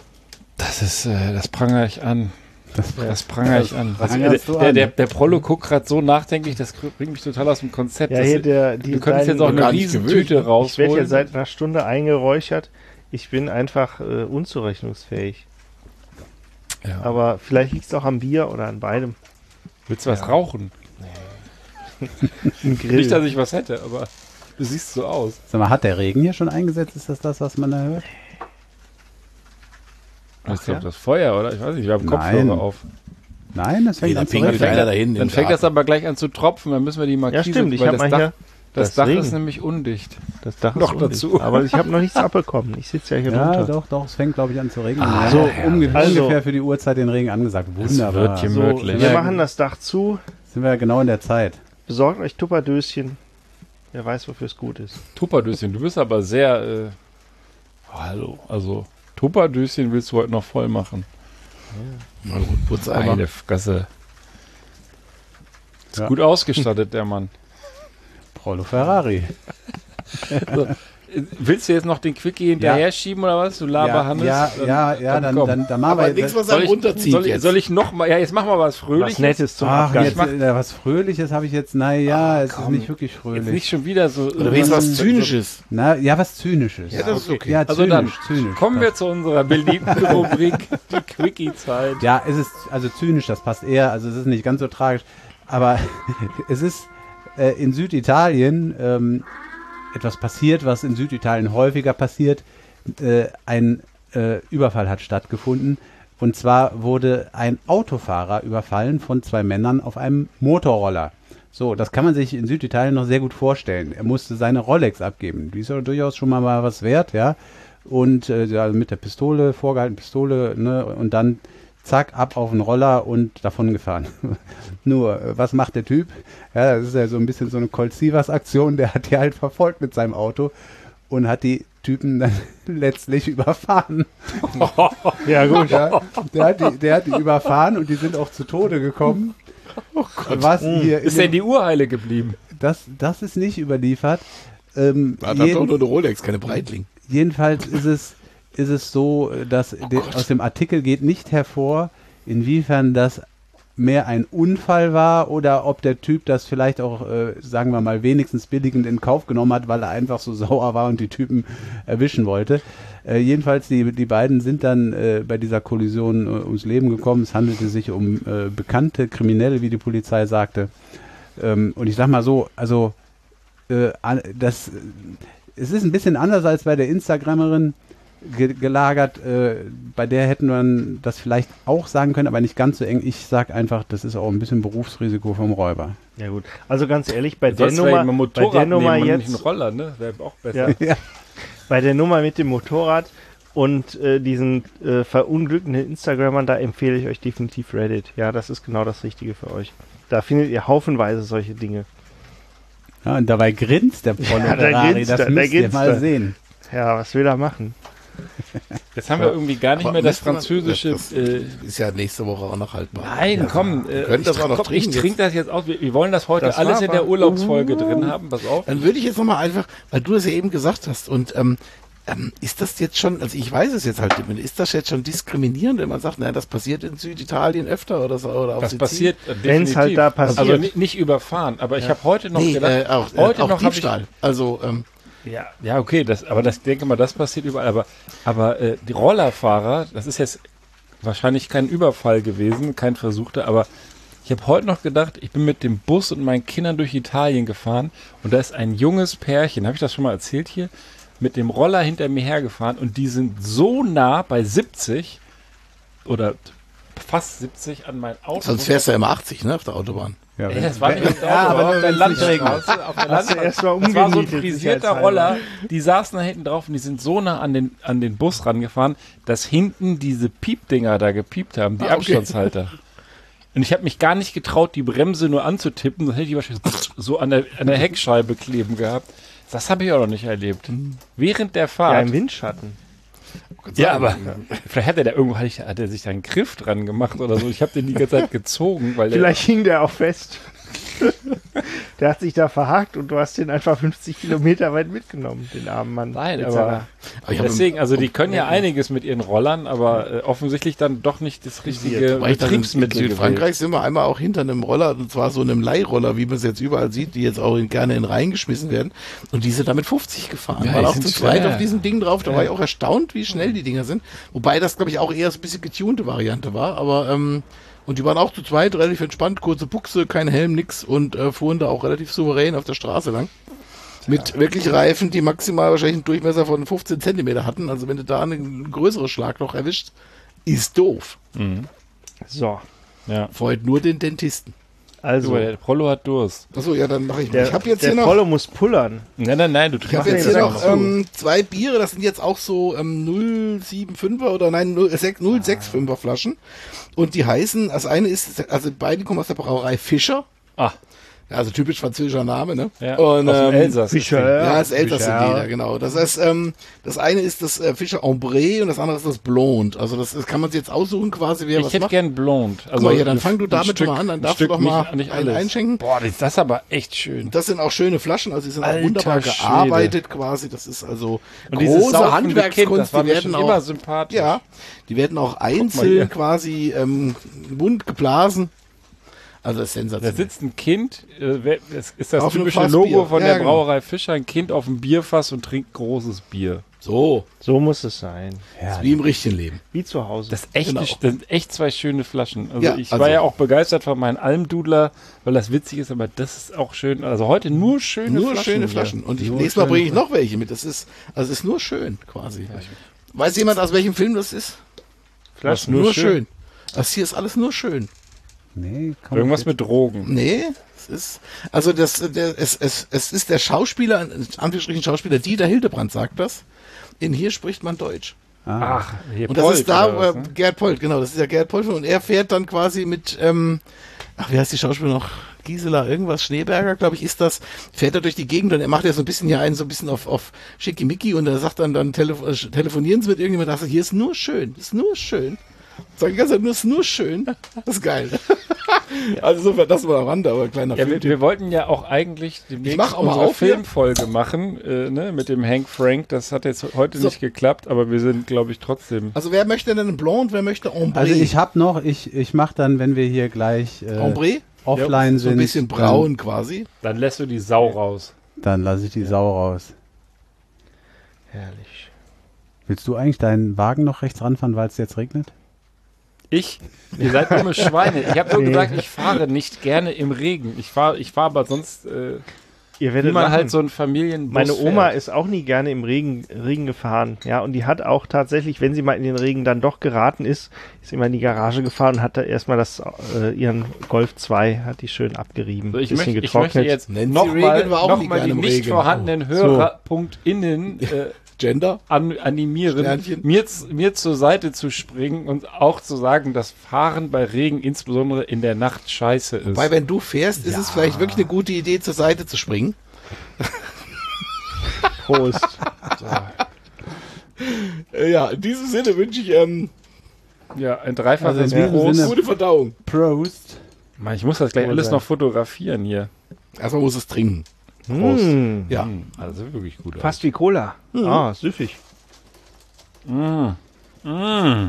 Das ist, äh, das prangere ich an. Das, Das prangere ich an. Was, der, prangerst du der, an? der, der Prollo guckt gerade so nachdenklich, das bringt mich total aus dem Konzept. Ja, Das- hier der, die du könntest dein- jetzt auch eine gar nicht Riesentüte gewöhnt, ne? Ich werde rausholen. ja seit einer Stunde eingeräuchert. Ich bin einfach äh, unzurechnungsfähig. Ja. Aber vielleicht liegt es auch am Bier oder an beidem. Willst du was rauchen? Ein Grill. Nicht, dass ich was hätte, aber du siehst so aus. Sag mal, hat der Regen hier schon eingesetzt? Ist das das, was man da hört? Das ist ja? doch das Feuer, oder? Ich weiß nicht, wir haben Nein. Kopfhörer auf. Nein, das fängt Nee, an da zu pingelt regnen. einer dahin. Dann im fängt das Garten. aber gleich an zu tropfen, dann müssen wir die Ja, Markise, stimmt. Ich weil habe das mal Dach, hier das das Dach Regen. ist nämlich undicht. das Dach noch ist dazu. undicht. Aber ich habe noch nichts abbekommen. Ich sitze ja hier Ja, drunter. doch, doch, es fängt, glaube ich, an zu regnen. Ah, so ja, unge also- ungefähr für die Uhrzeit den Regen angesagt. Wunderbar. wird hier So, möglich. wir Ja, machen das Dach zu. Sind wir genau in der Zeit. Besorgt euch Tupperdöschen. Wer weiß, wofür es gut ist. Tupperdöschen, du bist aber sehr, äh, oh, hallo, also Tupperdöschen willst du heute noch voll machen. Na gut, Putzeimer. Meine Fresse. Ist Ja. gut ausgestattet, der Mann. Prollo Ferrari. So, äh, willst du jetzt noch den Quickie hinterher schieben oder was? Du Ja, Laberhannes? ja, Dann- ja, ja, dann, komm. dann, dann machen Aber wir nichts, was Soll einem ich, runterzieht soll, ich, jetzt. soll ich noch mal, ja, jetzt machen wir was Fröhliches. Was Nettes zum Ach, Abgang. jetzt, mach- äh, was Fröhliches habe ich jetzt, naja, es ist komm. nicht wirklich Jetzt fröhlich. nicht schon wieder so. Oder wenigstens was Zynisches. Na, ja, was Zynisches. Ja, das ist okay. Ja, Also zynisch, dann zynisch. kommen wir zu unserer beliebten Rubrik, die Quickie-Zeit. Ja, es ist, also zynisch, das passt eher, also es ist nicht ganz so tragisch, aber es ist äh, in Süditalien ähm, etwas passiert, was in Süditalien häufiger passiert. Äh, ein äh, Überfall hat stattgefunden und zwar wurde ein Autofahrer überfallen von zwei Männern auf einem Motorroller. So, das kann man sich in Süditalien noch sehr gut vorstellen. Er musste seine Rolex abgeben. Die ist ja durchaus schon mal was wert, ja. Und äh, ja, mit der Pistole, vorgehaltene Pistole, ne, und dann zack, ab auf den Roller und davon gefahren. Nur, äh, was macht der Typ? Ja, das ist ja so ein bisschen so eine Colt Sievers-Aktion, der hat die halt verfolgt mit seinem Auto und hat die Typen dann letztlich überfahren. Ja, gut. Ja, der, hat die, der hat die überfahren und die sind auch zu Tode gekommen. Oh Gott. Was hier in Ist dem, denn die Uhrheile geblieben? das, das ist nicht überliefert. Ähm, Hat doch jeden- nur eine Rolex, keine Breitling. Jedenfalls ist es, ist es so, dass de, aus dem Artikel geht nicht hervor, inwiefern das mehr ein Unfall war oder ob der Typ das vielleicht auch, äh, sagen wir mal, wenigstens billigend in Kauf genommen hat, weil er einfach so sauer war und die Typen erwischen wollte. Äh, jedenfalls, die, die beiden sind dann äh, bei dieser Kollision äh, ums Leben gekommen. Es handelte sich um äh, bekannte Kriminelle, wie die Polizei sagte. Ähm, und ich sag mal so, also äh, an- das, äh, es ist ein bisschen anders als bei der Instagrammerin ge gelagert. Äh, bei der hätten wir das vielleicht auch sagen können, aber nicht ganz so eng. Ich sag einfach, das ist auch ein bisschen Berufsrisiko vom Räuber. Ja, gut. Also ganz ehrlich, bei Du der sollst vielleicht Nummer, mal ein bei Motorrad der Nummer nehmen und nicht einen jetzt, Roller, ne? Wäre auch besser. Ja. Ja. bei der Nummer mit dem Motorrad und äh, diesen äh, verunglückenden Instagrammern, da empfehle ich euch definitiv Reddit. Ja, das ist genau das Richtige für euch. Da findet ihr haufenweise solche Dinge. Ja, und dabei grinst der Polo Ja, da Ferrari, grinst das er, da müsst ihr grinst mal er. sehen. Ja, was will er machen? Jetzt haben wir irgendwie gar nicht Aber mehr das müsste man- französische. Das, Äh, das ist ja nächste Woche auch noch haltbar. nein, komm. Äh, können das ich auch noch komm, ich trinken trinke das jetzt aus. Wir, wir wollen das heute Das alles war in der aber- Urlaubsfolge drin haben. Pass auf. Dann würde ich jetzt nochmal einfach, weil du das ja eben gesagt hast, und ähm, ähm, ist das jetzt schon, also ich weiß es jetzt halt nicht, ist das jetzt schon diskriminierend, wenn man sagt, naja, das passiert in Süditalien öfter oder so, oder auf Das Sizilien? passiert äh, Wenn es halt definitiv. da passiert. Also nicht, nicht überfahren, aber ich habe heute noch Nee, gedacht, äh, auch, heute äh, auch noch hab Diebstahl. Also, ähm, Ja, ja, okay, das, aber das denke mal, das passiert überall. Aber, aber äh, die Rollerfahrer, das ist jetzt wahrscheinlich kein Überfall gewesen, kein versuchter, aber ich habe heute noch gedacht, ich bin mit dem Bus und meinen Kindern durch Italien gefahren und da ist ein junges Pärchen, habe ich das schon mal erzählt hier, mit dem Roller hinter mir hergefahren und die sind so nah bei siebzig oder fast siebzig an mein Auto. sonst fährst du ja immer achtzig, ne, auf der Autobahn. Ja, Ey, das war nicht auf der Ja, Autobahn, aber auf nur, der wenn's nicht Landstraße. Auf der Hast du Landstraße. erst mal Das war so ein umgenietet, frisierter sicherheitshalber. Roller, die saßen da hinten drauf und die sind so nah an den, an den Bus rangefahren, dass hinten diese Piepdinger da gepiept haben, die Ah, okay. Abstandshalter. Und ich habe mich gar nicht getraut, die Bremse nur anzutippen, sonst hätte ich die wahrscheinlich so an der, an der Heckscheibe kleben gehabt. Das habe ich auch noch nicht erlebt. Während der Ja, Fahrt. im Windschatten. Ja, aber vielleicht hat er da irgendwo, hat, ich, hat er sich da einen Griff dran gemacht oder so. Ich habe den die ganze Zeit gezogen, weil der, Vielleicht hing der auch fest. Der hat sich da verhakt und du hast den einfach fünfzig Kilometer weit mitgenommen, den armen Mann. Nein, Mit aber seiner- Aber ich hab deswegen, im- also die können ja einiges mit ihren Rollern, aber äh, offensichtlich dann doch nicht das richtige Weil ich dann in Betriebsmittel gewählt. Südfrankreich sind wir einmal auch hinter einem Roller, und zwar so einem Leihroller, wie man es jetzt überall sieht, die jetzt auch in, gerne in Reihen geschmissen werden. Und die sind damit fünfzig gefahren. Ja, Waren die auch sind zu zweit schwer. auf diesem Ding drauf. Da war ich auch erstaunt, wie schnell die Dinger sind. Wobei das, glaube ich, auch eher so ein bisschen getunte Variante war. Aber ähm, und die waren auch zu zweit relativ entspannt, kurze Buchse, kein Helm, nix und äh, fuhren da auch relativ souverän auf der Straße lang. Mit wirklich Reifen, die maximal wahrscheinlich einen Durchmesser von fünfzehn Zentimeter hatten. Also wenn du da ein größeres Schlagloch erwischt, ist doof. So, Ja. Freut nur den Dentisten. also, So, der Prollo hat Durst. Achso, ja, dann mache ich mal. der, Ich habe jetzt der hier noch, Polo muss pullern. Nein, nein, nein, du ich trinkst hab jetzt nee, hier sag noch mal. ähm, zwei Biere, das sind jetzt auch so ähm, null Komma fünfundsiebziger oder nein, null Komma sechsundsiebziger Flaschen. Und die heißen, das eine ist, also beide kommen aus der Brauerei Fischer. Ah, Ja, also typisch französischer Name, ne? ja, Und, aus dem ähm, Elsass. Fischer. Ja, das Elsass sind die Fischer. da, genau. Das heißt, ähm, das eine ist das äh, Fischer Ambré und das andere ist das Blonde. Also das, das kann man sich jetzt aussuchen quasi, wer Ich was hätte macht. gern blond. Also Guck mal hier, dann ein- fang du ein damit Stück- mal an, dann ein darfst du Stück, doch mal nicht, nicht einen alles. einschenken. Boah, das das ist aber echt schön. Das sind auch schöne Flaschen, also die sind auch Alter wunderbar Schwede. gearbeitet quasi. Das ist also Und dieses große saufende Kind, Handwerkskunst. das war Die mir werden schon auch, immer sympathisch. ja, die werden auch hier. einzeln quasi ähm, bunt geblasen. Also das ist Da sensationell. sitzt ein Kind, äh, wer- das ist das Auf einem typische Fass Logo Bier. von Ja, der genau. Brauerei Fischer, ein Kind auf dem Bierfass und trinkt großes Bier. So, So muss es sein. ist wie im richtigen Leben. Wie zu Hause. Das, ist echt, Genau. das sind echt zwei schöne Flaschen. Also Ja, ich also- war ja auch begeistert von meinem Almdudler, weil das witzig ist, aber das ist auch schön. Also heute nur schöne Nur Flaschen. schöne hier. Flaschen. Und ich, Nur nächstes Mal schöne bringe ich noch welche mit. Das ist, also es ist nur schön quasi. Weiß jemand, aus welchem Film das ist? Flaschen. Nur, Nur schön. schön. Das hier ist alles nur schön. Nee, komm. Irgendwas mit Drogen. Nee, es ist, also das, der, es, es, es ist der Schauspieler, in Anführungsstrichen Schauspieler, Dieter Hildebrand sagt das. In Hier spricht man Deutsch. Ah, Ach, hier Und das Polt ist da, oder was, äh, ne? Gerd Polt, genau, das ist ja Gerd Polt. Und er fährt dann quasi mit, ähm, ach, wie heißt die Schauspielerin noch? Gisela, irgendwas, Schneeberger, glaube ich, ist das, fährt er durch die Gegend und er macht ja so ein bisschen hier einen, so ein bisschen auf, auf Schickimicki und er sagt dann, dann telefo äh, telefonieren sie mit irgendjemand, sagt, hier ist nur schön, ist nur schön. Sag ich ganz ehrlich, ist nur schön. Das ist geil. Also insofern, das war am Rande, aber ein kleiner Ja, wir, Filmtipp. wir wollten ja auch eigentlich demnächst mach auch mal unsere auf hier. Filmfolge machen, äh, ne, mit dem Hank Frank. Das hat jetzt heute So. nicht geklappt, aber wir sind, glaube ich, trotzdem. Also wer möchte denn einen Blond, wer möchte Ombre? also ich habe noch, ich, ich mache dann, wenn wir hier gleich äh, Ombre? offline So ein sind, bisschen braun quasi. Dann lässt du die Sau raus. dann, dann lasse ich die Sau raus. Herrlich. Willst du eigentlich deinen Wagen noch rechts ranfahren, weil es jetzt regnet? Ich? Ihr seid dumme Schweine. Ich habe nur gesagt, ich fahre nicht gerne im Regen. Ich fahre ich fahr aber sonst, äh, Ihr wie werdet man lachen. halt so ein Familienbus Meine Oma fährt. ist auch nie gerne im Regen, Regen gefahren. Ja, und die hat auch tatsächlich, wenn sie mal in den Regen dann doch geraten ist, ist immer in die Garage gefahren und hat da erstmal das, äh, ihren Golf zwei, hat die schön abgerieben. So, ich, bisschen möchte, ich möchte jetzt Nancy nochmal Reagan war auch noch nie mal die gerne im nicht Regen. vorhandenen HörerPunktInnen äh, Gender? an, animieren, Sternchen. mir, z- mir zur Seite zu springen und auch zu sagen, dass Fahren bei Regen insbesondere in der Nacht scheiße ist. Weil wenn du fährst, ist es vielleicht wirklich eine gute Idee, zur Seite zu springen. Prost. Äh, ja, in diesem Sinne wünsche ich ähm, ja, ein dreifaches Also in diesem Prost. Sinne- gute Verdauung. Prost. Mann, ich muss das gleich Wohl alles sein. noch fotografieren hier. Erstmal muss es trinken. Prost. Mm, Ja. Mm, also wirklich gut. aus. fast wie Cola. Ah, süffig. Mm. Mm.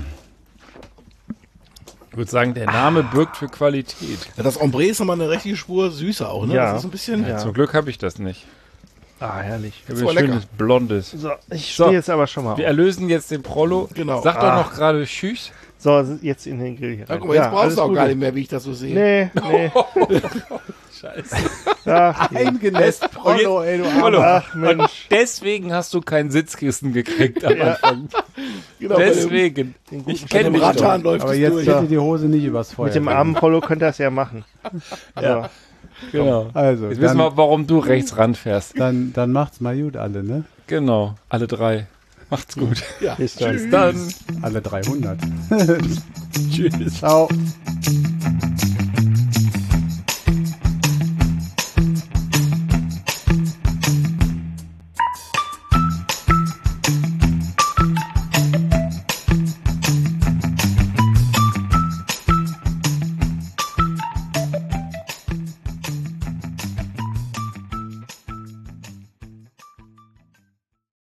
Ich würde sagen, der Name birgt für Qualität. Ja, das Ombre ist nochmal eine richtige Spur süßer auch, ne? Ja. Das ist ein bisschen. Ja. Zum Glück habe ich das nicht. Ah, herrlich. Ich habe Das war ein schönes Blondes. So, ich So. stehe jetzt aber schon mal Wir auf. erlösen jetzt den Prollo. Genau. Sag doch Ah. noch gerade Tschüss. So, jetzt in den Grill hier Ja, rein. guck mal, jetzt Ja, brauchst alles du auch Gute. gar nicht mehr, wie ich das so sehe. Nee, nee. Scheiße. Ach, Eingenässt, Prollo, ey, du Prollo. Armer. ach Mensch. Deswegen hast du kein Sitzkissen gekriegt am Anfang. Genau, bei dem, Deswegen. Ich bei kenne dem dich Rattan doch. läuft Aber es jetzt durch. bitte die Hose nicht übers Feuer. Mit dem bringen. armen Polo könnt ihr das ja machen. Ja. Genau. Also, Jetzt wissen dann, wir, warum du rechts ranfährst. dann, dann macht's mal gut alle, ne? Genau. Alle drei. Macht's gut. Ja. Bis dann. Bis dann. Alle dreihundert. Tschüss. Ciao.